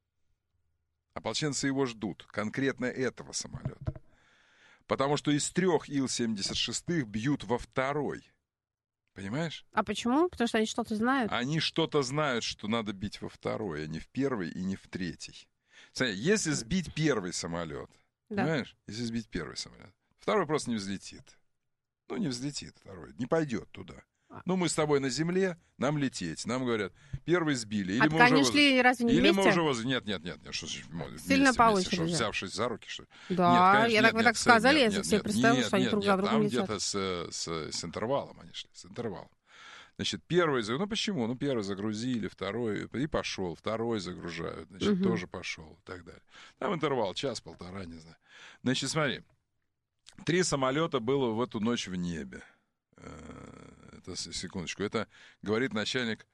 Ополченцы его ждут, конкретно этого самолета. Потому что из трех Ил семьдесят шестых бьют во второй. Понимаешь? А почему? Потому что они что-то знают? Они что-то знают, что надо бить во второй, а не в первый и не в третий. Смотри, если сбить первый самолет, да. Понимаешь? Если сбить первый самолет, второй просто не взлетит. Ну, не взлетит второй, не пойдет туда. Ну, мы с тобой на земле, нам лететь. Нам говорят, первый сбили. Или а мы так уже они воз... шли разве не Или вместе? мы уже воз... Нет, нет, нет. нет. Что, Сильно вместе, по вместе, очереди. что, взявшись за руки, что ли? Да, нет, конечно, я нет, так, вы нет, так сказали, нет, я нет, себе нет, представила, нет, что они нет, друг нет, за другом там летят. где-то с, с, с интервалом они шли, с интервалом. Значит, первый, ну почему? Ну, первый загрузили, второй, и пошел, второй загружают, значит, угу. тоже пошел и так далее. Там интервал, час-полтора, не знаю. Значит, смотри, три самолета было в эту ночь в небе. Это, секундочку, это говорит начальник,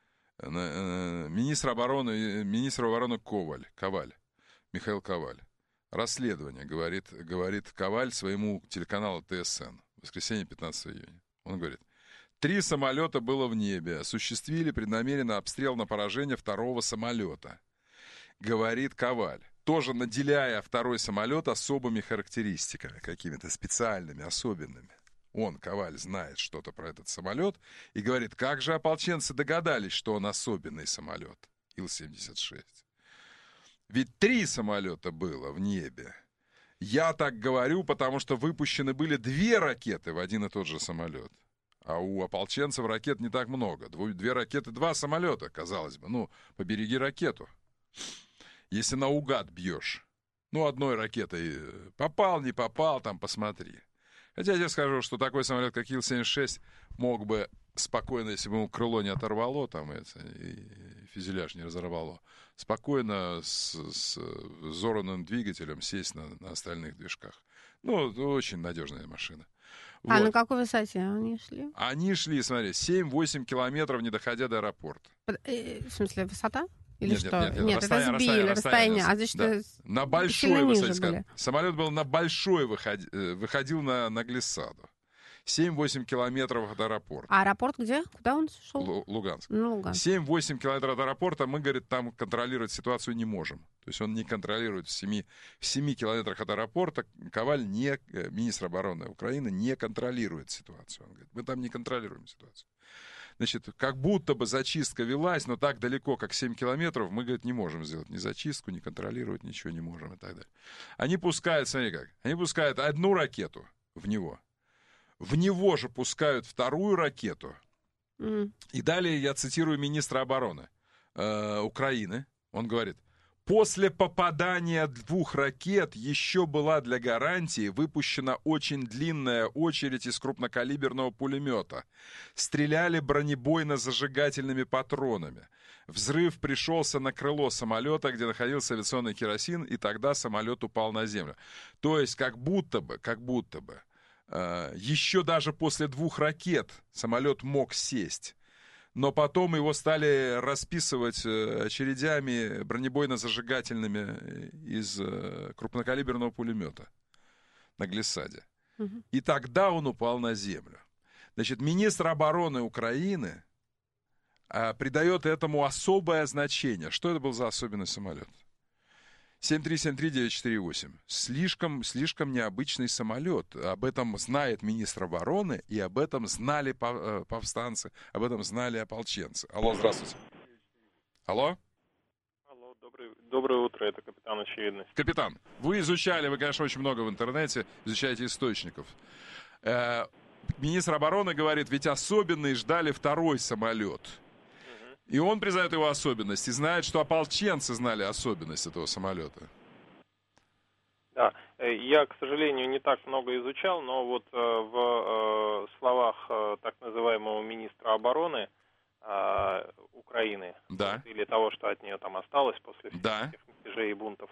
министр обороны, министр обороны Коваль, Коваль, Михаил Коваль. Расследование, говорит, говорит Коваль своему телеканалу ТСН, воскресенье, пятнадцатого июня. Он говорит, три самолета было в небе, осуществили преднамеренно обстрел на поражение второго самолета. Говорит Коваль, тоже наделяя второй самолет особыми характеристиками, какими-то специальными, особенными. Он, Коваль, знает что-то про этот самолет и говорит, как же ополченцы догадались, что он особенный самолет, Ил семьдесят шесть. Ведь три самолета было в небе. Я так говорю, потому что выпущены были две ракеты в один и тот же самолет. А у ополченцев ракет не так много. Две ракеты, два самолета, казалось бы. Ну, побереги ракету. Если наугад бьешь. Ну, одной ракетой попал, не попал, там посмотри. Хотя я тебе скажу, что такой самолет, как Ил семьдесят шесть, мог бы спокойно, если бы ему крыло не оторвало, там, это, и фюзеляж не разорвало, спокойно с, с взорванным двигателем сесть на, на остальных движках. Ну, очень надежная машина. А вот. на какой высоте они шли? Они шли, смотри, семь-восемь километров, не доходя до аэропорта. В смысле, высота? Или нет, что? Нет, нет, нет расстояние, это сбили, расстояние. расстояние. А значит, да. На большой высоте. Самолет был на большой, выходи, выходил на, на глиссаду. семь-восемь километров от аэропорта. А аэропорт где? Куда он шел? Л- Луганск. Ну, Луганск. семь-восемь километров от аэропорта, мы, говорит, там контролировать ситуацию не можем. То есть он не контролирует в семи, в семи километрах от аэропорта. Коваль, не, министр обороны Украины, не контролирует ситуацию. Он говорит, мы там не контролируем ситуацию. Значит, как будто бы зачистка велась, но так далеко, как семь километров, мы, говорит, не можем сделать ни зачистку, ни контролировать, ничего не можем и так далее. Они пускают, смотри как, они пускают одну ракету в него. В него же пускают вторую ракету. Mm. И далее я цитирую министра обороны э, Украины. Он говорит, после попадания двух ракет еще была для гарантии выпущена очень длинная очередь из крупнокалиберного пулемета. Стреляли бронебойно-зажигательными патронами. Взрыв пришелся на крыло самолета, где находился авиационный керосин, и тогда самолет упал на землю. То есть как будто бы, как будто бы, э, еще даже после двух ракет самолет мог сесть. Но потом его стали расписывать очередями бронебойно-зажигательными из крупнокалиберного пулемета на глиссаде. Угу. И тогда он упал на землю. Значит, министр обороны Украины а, придает этому особое значение. Что это был за особенный самолет? семь три семь три девять четыре восемь. Слишком, слишком необычный самолет. Об этом знает министр обороны, и об этом знали повстанцы, об этом знали ополченцы. Алло, здравствуйте. Алло? Алло, добрый, доброе утро, это капитан Очевидность. Капитан, вы изучали, вы, конечно, очень много в интернете, изучаете источников. Э, министр обороны говорит, ведь особенные ждали второй самолет. И он признает его особенность и знает, что ополченцы знали особенность этого самолета. Да, я, к сожалению, не так много изучал, но вот э, в э, словах э, так называемого министра обороны э, Украины, да. или того, что от нее там осталось после всех да. этих мятежей и бунтов,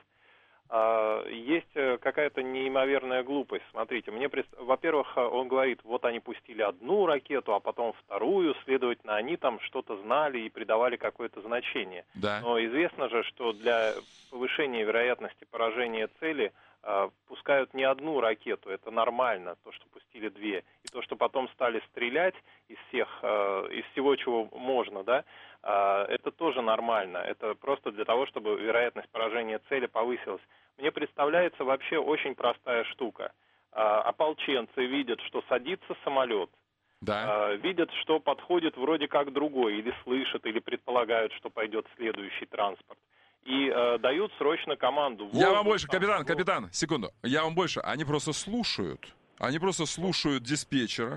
есть какая-то неимоверная глупость. Смотрите, мне, во-первых, он говорит, вот они пустили одну ракету, а потом вторую, следовательно, они там что-то знали и придавали какое-то значение. Да. Но известно же, что для повышения вероятности поражения цели пускают не одну ракету, это нормально, то, что пустили две. И то, что потом стали стрелять из всех, из всего, чего можно, да, это тоже нормально. Это просто для того, чтобы вероятность поражения цели повысилась. Мне представляется вообще очень простая штука. Ополченцы видят, что садится самолет, да. видят, что подходит вроде как другой, или слышат, или предполагают, что пойдет следующий транспорт. И э, дают срочно команду. Воздух, я вам больше, капитан, капитан, секунду. Я вам больше. Они просто слушают. Они просто слушают диспетчера.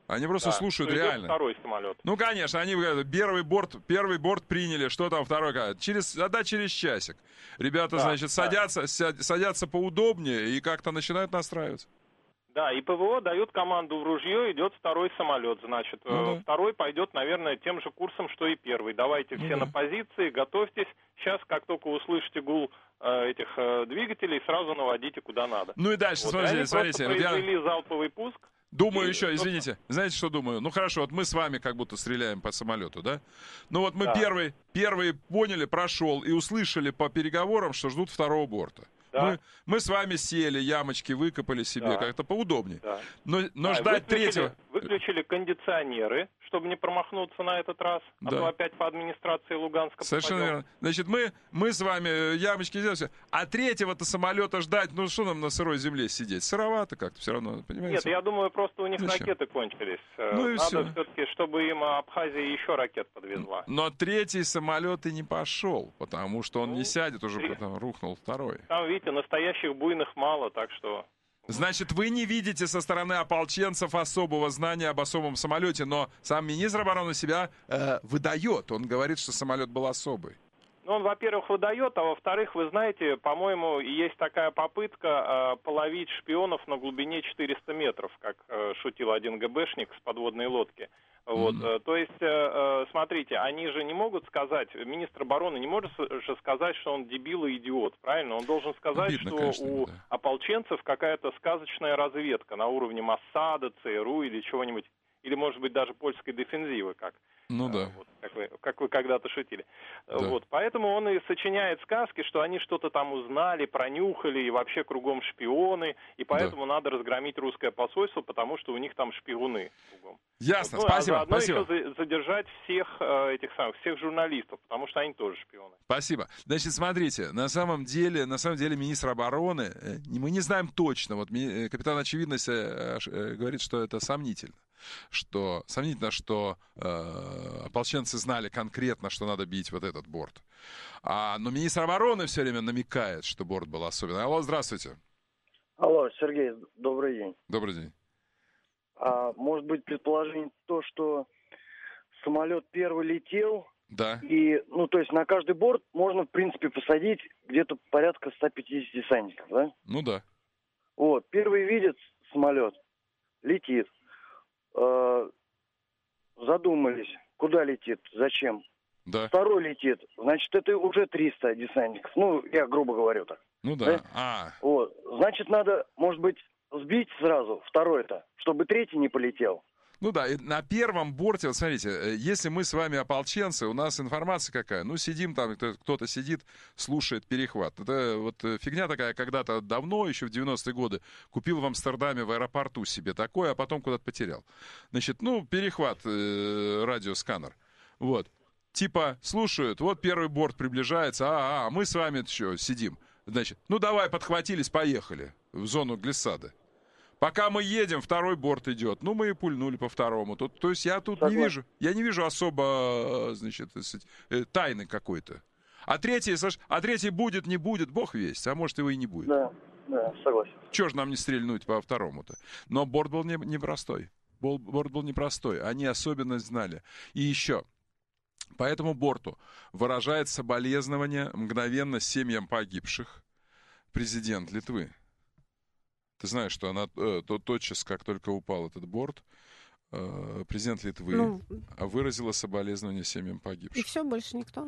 Они просто Да, слушают что идет реально. второй самолет. Ну, конечно, они говорят, первый борт, первый борт приняли, что там второй? Через, а да, через часик. Ребята, Да, значит, да. садятся, ся- садятся поудобнее и как-то начинают настраиваться. Да, и ПВО дают команду в ружье, идет второй самолет, значит. Ну, Э, да. Второй пойдет, наверное, тем же курсом, что и первый. Давайте Ну, все да. на позиции, готовьтесь. Сейчас, как только услышите гул э, этих э, двигателей, сразу наводите куда надо. Ну и дальше, Вот, и смотрите, они смотрите. просто Вот я произвели залповый пуск. думаю И, еще, собственно, извините, знаете, что думаю? Ну хорошо, вот мы с вами как будто стреляем по самолету, да? Ну вот мы Да. первый, первый поняли, прошел и услышали по переговорам, что ждут второго борта. Да. Мы, мы с вами сели, ямочки выкопали себе, Да. как-то поудобнее. Да. Но, но Да, ждать выключили, третьего... Выключили кондиционеры, чтобы не промахнуться на этот раз, а Да. то опять по администрации Луганска Совершенно попадем. верно. Значит, мы, мы с вами э, ямочки сделали, всё. А третьего-то самолета ждать, ну что нам на сырой земле сидеть? Сыровато как-то все равно, понимаете? Нет, я думаю, просто у них Зачем? ракеты кончились. Э, Ну и Надо всё. все-таки, чтобы им Абхазия еще ракет подвезла. Но третий самолет и не пошел, потому что он Ну, не сядет, уже три- потом рухнул второй. Там, видите, настоящих буйных мало, так что... Значит, вы не видите со стороны ополченцев особого знания об особом самолете, но сам министр обороны себя э, выдает. Он говорит, что самолет был особый. Ну, он, во-первых, выдает, а во-вторых, вы знаете, по-моему, есть такая попытка э, половить шпионов на глубине четыреста метров, как э, шутил один ГБшник с подводной лодки. Вот, Mm-hmm. э, то есть, э, э, смотрите, они же не могут сказать, министр обороны не может же сказать, что он дебил и идиот, правильно? Он должен сказать, Обидно, что конечно, у да. ополченцев какая-то сказочная разведка на уровне Моссада, ЦРУ или чего-нибудь, или, может быть, даже польской дефензивы, как. Ну э, да. вот, как, вы, как вы когда-то шутили. Да. Вот, поэтому он и сочиняет сказки, что они что-то там узнали, пронюхали, и вообще кругом шпионы, и поэтому да. надо разгромить русское посольство, потому что у них там шпионы кругом. Ясно, ну, спасибо. А заодно спасибо. еще задержать всех э, этих самых, всех журналистов, потому что они тоже шпионы. Спасибо. Значит, смотрите, на самом деле, на самом деле министр обороны, э, мы не знаем точно, вот ми, капитан Очевидность э, э, говорит, что это сомнительно. Что сомнительно, что э, ополченцы знали конкретно, что надо бить вот этот борт. А, но министр обороны все время намекает, что борт был особенный. Алло, здравствуйте. Алло, Сергей, добрый день. Добрый день. А может быть предположение то, что самолет первый летел, да. И, ну, то есть на каждый борт можно, в принципе, посадить где-то порядка ста пятидесяти десантников, да? Ну да. Вот, первый видит самолет, летит. Э, задумались, куда летит, зачем. Да. Второй летит, значит, это уже триста десантников. Ну, я грубо говорю так. Ну да. да? А. Вот, значит, надо, может быть, сбить сразу второй-то, чтобы третий не полетел. Ну да, и на первом борте, вот смотрите, если мы с вами ополченцы, у нас информация какая? Ну, сидим там, кто-то сидит, слушает перехват. Это вот фигня такая, когда-то давно, еще в девяностые годы, купил в Амстердаме в аэропорту себе такое, а потом куда-то потерял. Значит, ну, перехват, э, радиосканер. Вот. Типа, слушают, вот первый борт приближается, а, а, мы с вами что, сидим. Значит, ну, давай, подхватились, поехали в зону глиссады. Пока мы едем, второй борт идет. Ну, мы и пульнули по второму. Тут, то есть я тут Согласен. не вижу, я не вижу особо, значит, тайны какой-то. А третий, а третий будет, не будет, бог весть. А может, его и не будет. Да, да, согласен. Чего ж нам не стрельнуть по второму-то? Но борт был не, непростой. Борт был непростой. Они особенность знали. И еще, по этому борту выражает соболезнования мгновенно семьям погибших президент Литвы. Ты знаешь, что она э, то, тотчас, как только упал этот борт, э, президент Литвы ну, выразила соболезнования семьям погибших. И все, больше никто?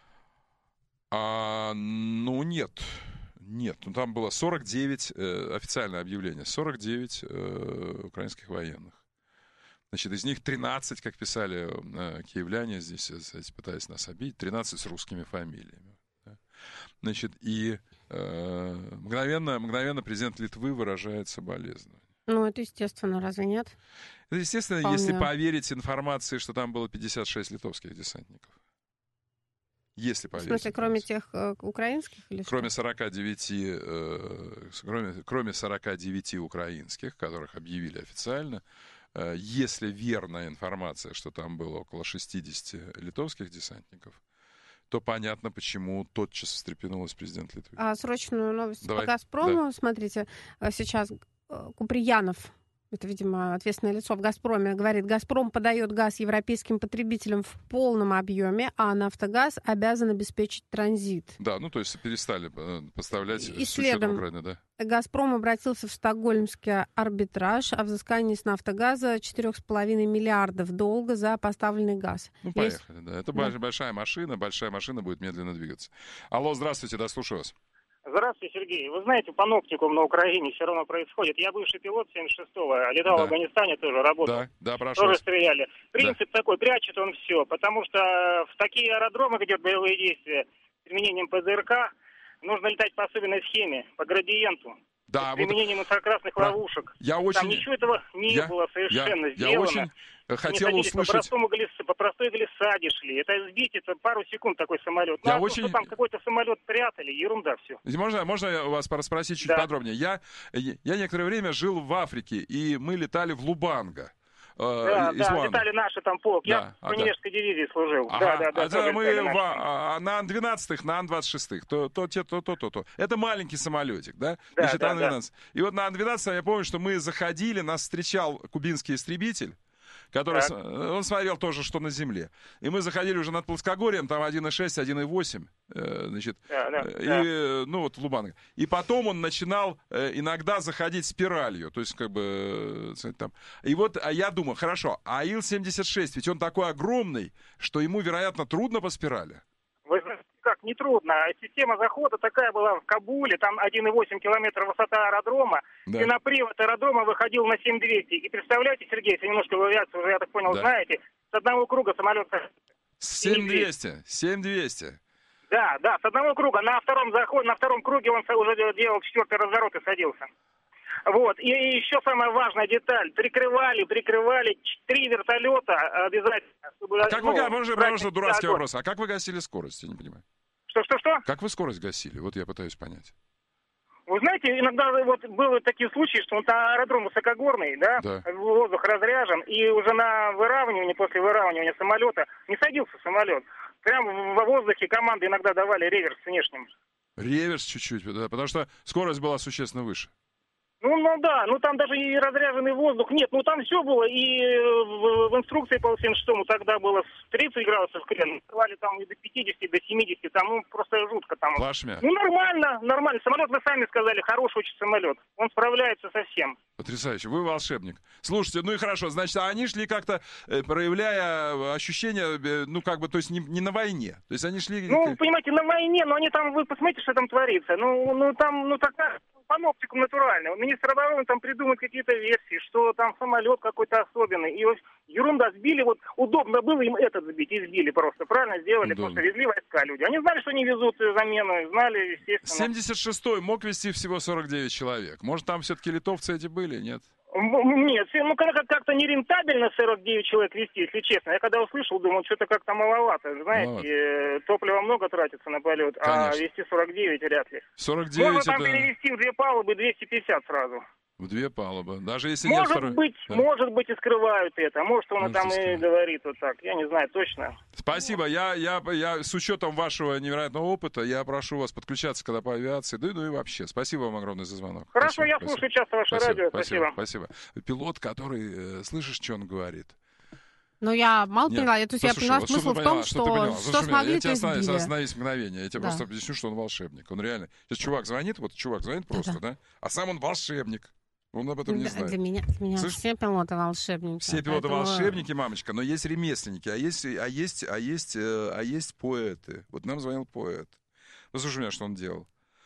А, ну, нет. Нет. Ну, там было сорок девять, э, официальное объявление, сорок девять э, украинских военных. Значит, из них тринадцать, как писали э, киевляне, здесь пытаясь нас обидеть, тринадцать с русскими фамилиями. Да? Значит, и... Мгновенно, мгновенно президент Литвы выражает соболезнования. Ну, это естественно, разве нет? Это естественно, Вполне. Если поверить информации, что там было пятьдесят шесть литовских десантников. Если поверить. В смысле, кроме тех э, украинских? Или кроме, что? сорока девяти, э, кроме, кроме сорока девяти украинских, которых объявили официально, э, если верная информация, что там было около шестидесяти литовских десантников, то понятно, почему тотчас встрепенулась президент Литвы. А срочную новость Давай. по «Газпрому». Да. Смотрите, сейчас Куприянов это, видимо, ответственное лицо в «Газпроме», говорит, «Газпром подает газ европейским потребителям в полном объеме, а «Нафтогаз» обязан обеспечить транзит». Да, ну то есть перестали поставлять И с учетом следом Украины, да. «Газпром» обратился в стокгольмский арбитраж о взыскании с «Нафтогаза» четыре с половиной миллиардов долга за поставленный газ. Ну, поехали, Есть... да. Это да. большая машина, большая машина будет медленно двигаться. Алло, здравствуйте, да, слушаю вас. Здравствуйте, Сергей. Вы знаете, паноптикум на Украине все равно происходит. Я бывший пилот семьдесят шестого, летал да. в Афганистане, тоже работал. Да, да, прошу. Тоже стреляли. Принцип да. такой, прячет он все, потому что в такие аэродромы, где боевые действия с применением ПЗРК, нужно летать по особенной схеме, по градиенту. Да, с применением вот, инфракрасных про... ловушек. Я очень... Там ничего этого не я... было совершенно я... сделано. Я очень хотел Они услышать... По, простому глисс... по простой глиссаде шли. Это сбить, это пару секунд такой самолет. Ну, я а очень... то, что там какой-то самолет прятали, ерунда все. Можно, можно я вас спросить чуть да. подробнее? Я, я некоторое время жил в Африке, и мы летали в Лубанго. Да, да, летали наши там полк. Да, я в пионерской дивизии служил. Ага. Да, да, да. А мы в, а, на Ан двенадцать, на Ан двадцать шесть. То, то, то, то, то, то, то. Это маленький самолетик, да? Да, Значит, да, Ан двенадцать. Да. И вот на Ан двенадцать я помню, что мы заходили, нас встречал кубинский истребитель, который, так. он смотрел тоже, что на земле. И мы заходили уже над плоскогорьем, там один и шесть, один и восемь, э, значит, да, да, и, да. ну вот в Лубанго. И потом он начинал э, иногда заходить спиралью, то есть как бы э, там. И вот а я думаю, хорошо, а Ил семьдесят шесть, ведь он такой огромный, что ему, вероятно, трудно по спирали. Вы знаете, как, нетрудно. Система захода такая была в Кабуле, там один и восемь километра высота аэродрома, да. и на привод аэродрома выходил на семь двести. И представляете, Сергей, если немножко в авиацию уже, я так понял, да. знаете, с одного круга самолет... семь двести, семь двести. Да, да, с одного круга. На втором заходе, на втором круге он уже делал четвертый разворот и садился. Вот, и еще самая важная деталь. Прикрывали, прикрывали три вертолета обязательно. Чтобы, а как ну, вы, можно, можно дурацкий вопрос, а как вы гасили скорость, я не понимаю? Что-что-что? Как вы скорость гасили? Вот я пытаюсь понять. Вы знаете, иногда вот были такие случаи, что на аэродром высокогорный, да, да, воздух разряжен, и уже на выравнивании, после выравнивания самолета, не садился самолет. Прямо во воздухе команды иногда давали реверс внешним. Реверс чуть-чуть, да, потому что скорость была существенно выше. Ну, ну да, ну там даже и разряженный воздух нет, ну там все было, и в, в инструкции по семьдесят шестому тогда было тридцать градусов крен, давали там и до пятидесяти, до семидесяти, там ну просто жутко там. Плашмя. Ну нормально, нормально, самолет вы сами сказали, хороший очень самолет, он справляется со всем. Потрясающе, вы волшебник. Слушайте, ну и хорошо, значит, а они шли как-то, э, проявляя ощущения, э, ну как бы, то есть не, не на войне, то есть они шли... Ну, понимаете, на войне, но они там, вы посмотрите, что там творится, ну, ну там, ну такая... паноптикум натуральный. Министр обороны там придумает какие-то версии, что там самолет какой-то особенный. И вот ерунда, сбили, вот удобно было им этот сбить, и сбили просто. Правильно сделали, удобно. Просто везли войска люди. Они знали, что они везут замену, знали, естественно. семьдесят шестой мог везти всего сорок девять человек. Может, там все-таки литовцы эти были, нет? Нет, ну как-то нерентабельно сорок девять человек вести, если честно. Я когда услышал, думал, что-то как-то маловато. Знаете, маловато. Топлива много тратится на полет, конечно. А вести сорок девять вряд ли. сорок девять можно там это... перевести в две палубы двести пятьдесят сразу. В две палубы. Даже если может нет второй... быть, да. может быть и скрывают это. Может, он может, там и говорит вот так. Я не знаю точно. Спасибо. Я, я, я с учетом вашего невероятного опыта, я прошу вас подключаться, когда по авиации. Да, ну и вообще. Спасибо вам огромное за звонок. Хорошо, спасибо, я спасибо. слушаю часто ваше спасибо, радио. Спасибо, Спасибо. спасибо. Пилот, который... Э, слышишь, что он говорит? Ну, я мало Нет, поняла. То есть я поняла вот смысл в том, что, что, что смогли, я тебя то остановись, сбили. остановись мгновение. Я тебе да. просто объясню, что он волшебник. Он реально... Сейчас чувак звонит, вот чувак звонит просто, да? да? А сам он волшебник. Он об этом не знает. Для меня, для меня все пилоты волшебники. Все пилоты поэтому... волшебники, мамочка, но есть ремесленники, а есть, а есть, а есть, а есть поэты. Вот нам звонил поэт. Послушай меня, что он делал.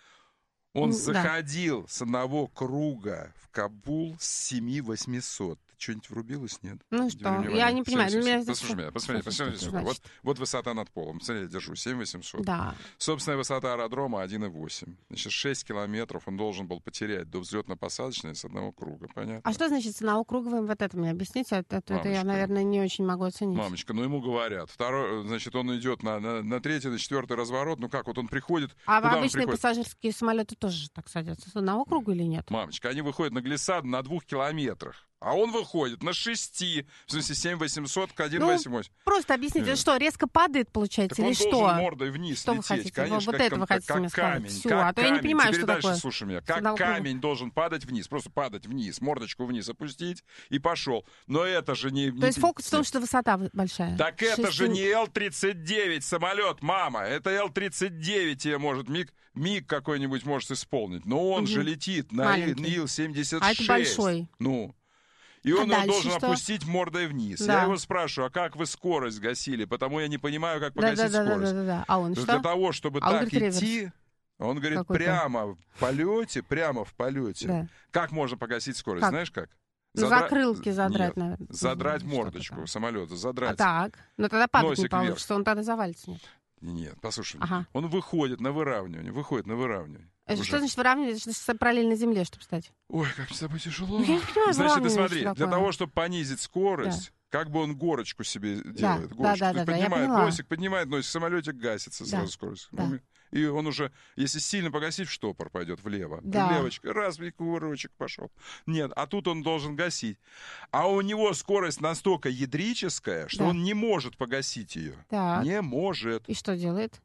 Он да. заходил с одного круга в Кабул с семь восемьсот. Что-нибудь врубилось, нет? Ну что, я не понимаю. Меня... Послушай меня, посмотри, посмотри сюда. Вот, вот высота над полом. Смотри, я держу, семь восемьсот. Да. Собственная высота аэродрома один и восемь. Значит, шесть километров он должен был потерять до взлетно-посадочной с одного круга, понятно? А что значит ценоокруговым? Вот это мне объясните. Это, это я, наверное, не очень могу оценить. Мамочка, ну ему говорят. Второй, значит, он идет на, на, на третий, на четвертый разворот. Ну как, вот он приходит... А обычные пассажирские самолеты тоже так садятся? С одного круга или нет? Мамочка, они выходят на глиссаду на двух километрах. А он выходит на шести, в смысле семь восемьсот к один ну, восемь восемь. Просто объясните, Нет. что, резко падает, получается, так или он что? должен мордой вниз что лететь, вы хотите? конечно, вот как, это вы как, хотите как мне камень. Все, как а то камень. я не понимаю, Теперь что дальше такое. слушай меня. Как Судалковый. камень должен падать вниз, просто падать вниз, мордочку вниз опустить и пошел. Но это же не... То не, есть фокус в том, что высота большая. Так это Шести... же не Эл тридцать девять самолет, мама. Это Эл тридцать девять тебе может, МиГ, МиГ какой-нибудь может исполнить. Но он угу. же летит на Ил семьдесят шесть. А это большой. Ну... И он а его должен что? опустить мордой вниз. Да. Я его спрашиваю, а как вы скорость гасили? Потому я не понимаю, как погасить да, да, скорость. Да, да, да, да. А он что? Для того, чтобы а так он говорит, идти, реверс. он говорит, Какой-то? прямо в полете, прямо в полете. Да. Как можно погасить скорость? Как? Знаешь как? Ну, Задра... закрылки задрать, Нет, наверное. задрать мордочку самолета, задрать. А так, но тогда падать Носик не получится, вверх. он тогда завалится. Нет, нет послушай, ага. он выходит на выравнивание, выходит на выравнивание. Это Уже. что значит выравнивать? Это значит параллельно земле, чтобы стать? Ой, как с тобой тяжело. Ну, я не понимаю, значит, ты смотри, что для такое. того, чтобы понизить скорость, да. как бы он горочку себе делает. Да, горочку. да, да, То есть да, поднимает да, носик, поднимает носик, самолетик гасится сразу да. скорость. Да. И он уже, если сильно погасить, в штопор пойдет влево. Да. Левочка, раз, и кувырочек пошел. Нет, а тут он должен гасить. А у него скорость настолько ядрическая, что да. он не может погасить ее. Так. Не может. И что делает?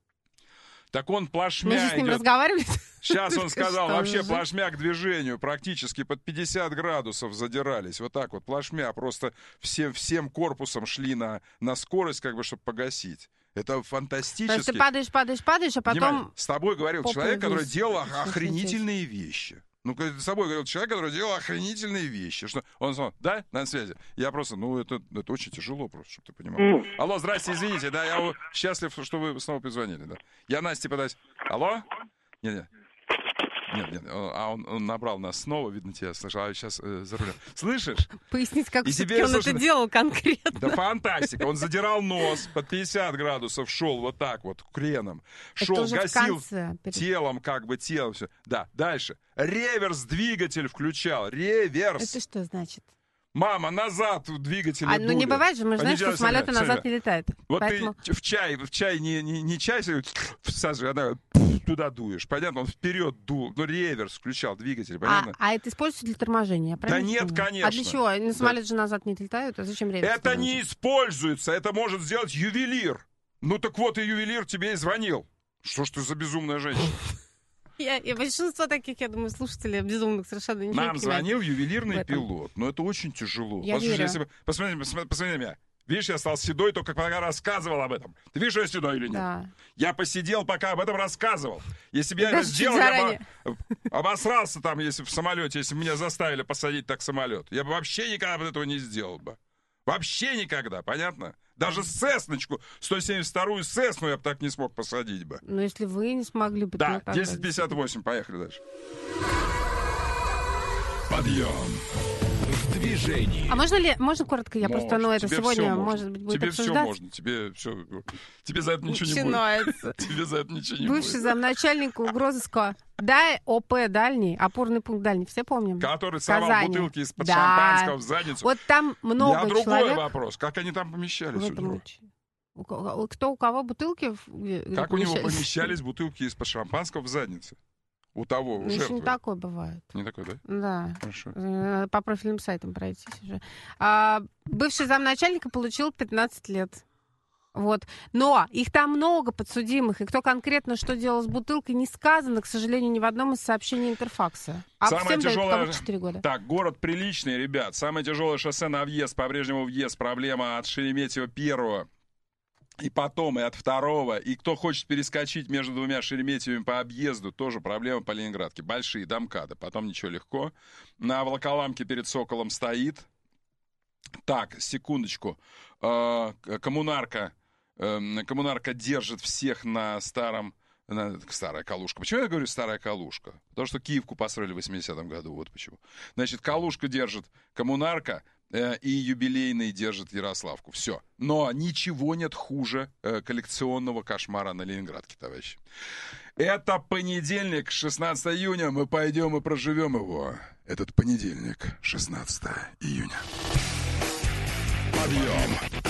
Так он плашмя Мы же с ним идет. разговаривали. Сейчас он сказал, Что вообще же? плашмя к движению практически под пятьдесят градусов задирались. Вот так вот, плашмя. Просто всем, всем корпусом шли на, на скорость, как бы, чтобы погасить. Это фантастически. То есть ты падаешь, падаешь, падаешь, а потом... Понимаешь, с тобой говорил человек, который вниз. делал охренительные вещи. Ну, с тобой говорил человек, который делал охренительные вещи. Что? Он сказал, да, на связи. Я просто, ну, это, это очень тяжело просто, чтобы ты понимал. Mm. Алло, здрасте, извините, да, я счастлив, что вы снова позвонили, да. Я Насте подать. Алло? Нет, нет. Нет, нет, а он, он набрал нас снова, видно, тебя слышал, а сейчас э, за рулем. Слышишь? Пояснить, как И все-таки теперь, он слушай, это делал конкретно. Да фантастика. Он задирал нос, под пятьдесят градусов шел вот так вот, креном. Шел, гасил телом, как бы телом. Все. Да, дальше. Реверс двигатель включал. Реверс. Это что значит? Мама, назад двигатель. А, ну не бывает же, мы же знаем, что самолеты назад не летают. Вот Поэтому... ты в чай, в чай не, не, не чай, всаживай, она туда дуешь. Понятно, он вперед дул, ну реверс включал двигатель, понятно? А, а это используется для торможения, правильно? Да нет, понимаю? конечно. А для чего? На самолет да. же назад не летают, а зачем реверс? Это не используется, это может сделать ювелир. Ну так вот и ювелир тебе и звонил. Что ж ты за безумная женщина? Я, и большинство таких, я думаю, слушателей безумных совершенно ничего Нам не звонил ювелирный пилот, но это очень тяжело. Я Послушай, верю. если бы... посмотри, посмотри, посмотри на меня. Видишь, я стал седой, только когда рассказывал об этом. Ты видишь, что я седой или нет? Да. Я посидел, пока об этом рассказывал. Если бы я Даже это сделал, я заранее. бы обосрался там, если в самолете, если бы меня заставили посадить так самолет. Я бы вообще никогда бы этого не сделал бы. Вообще никогда, понятно? Даже Сесночку, сто семьдесят вторую Сесну я бы так не смог посадить бы. Но если вы не смогли бы... Да, десять пятьдесят восемь, поехали дальше. Подъем. В движении. А можно ли, можно коротко, я Может, просто, ну это тебе сегодня, все может быть, будет тебе обсуждать? все можно, тебе все, тебе за это ничего Начинается. не будет. Тебе за это ничего не Бывший будет. замначальника угрозыска. Да, ОП дальний, опорный пункт дальний, все помним? Который совал Казани. бутылки из-под Да. шампанского в задницу. Вот там много Я другой человек. вопрос, как они там помещались? В у этом него? очень. У ко- Кто у кого бутылки? в- Как у него помещались? помещались бутылки из-под шампанского в заднице? У того, у Ну, еще жертвы. не такое бывает. Не такой, да? Да. Хорошо. Э, По профильным сайтам пройтись уже. А, бывший замначальника получил пятнадцать лет. Вот. Но их там много подсудимых, и кто конкретно что делал с бутылкой, не сказано, к сожалению, ни в одном из сообщений Интерфакса. А Самое всем дают тяжелое... кому четыре года. Так, город приличный, ребят. Самое тяжелое шоссе на въезд, по-прежнему въезд. Проблема от Шереметьево первого. И потом, и от второго. И кто хочет перескочить между двумя Шереметьевыми по объезду, тоже проблема по Ленинградке. Большие домкады. Потом ничего легко. На Волоколамке перед Соколом стоит. Так, секундочку. Э, коммунарка. Э, коммунарка держит всех на старом... На, старая Калушка. Почему я говорю старая Калушка? Потому что Киевку построили в восьмидесятом году. Вот почему. Значит, Калушка держит коммунарка, э, и юбилейный держит Ярославку. Все. Но ничего нет хуже э, коллекционного кошмара на Ленинградке, товарищи. Это понедельник, шестнадцатого июня. Мы пойдем и проживем его. Этот понедельник, шестнадцатого июня. Подъем.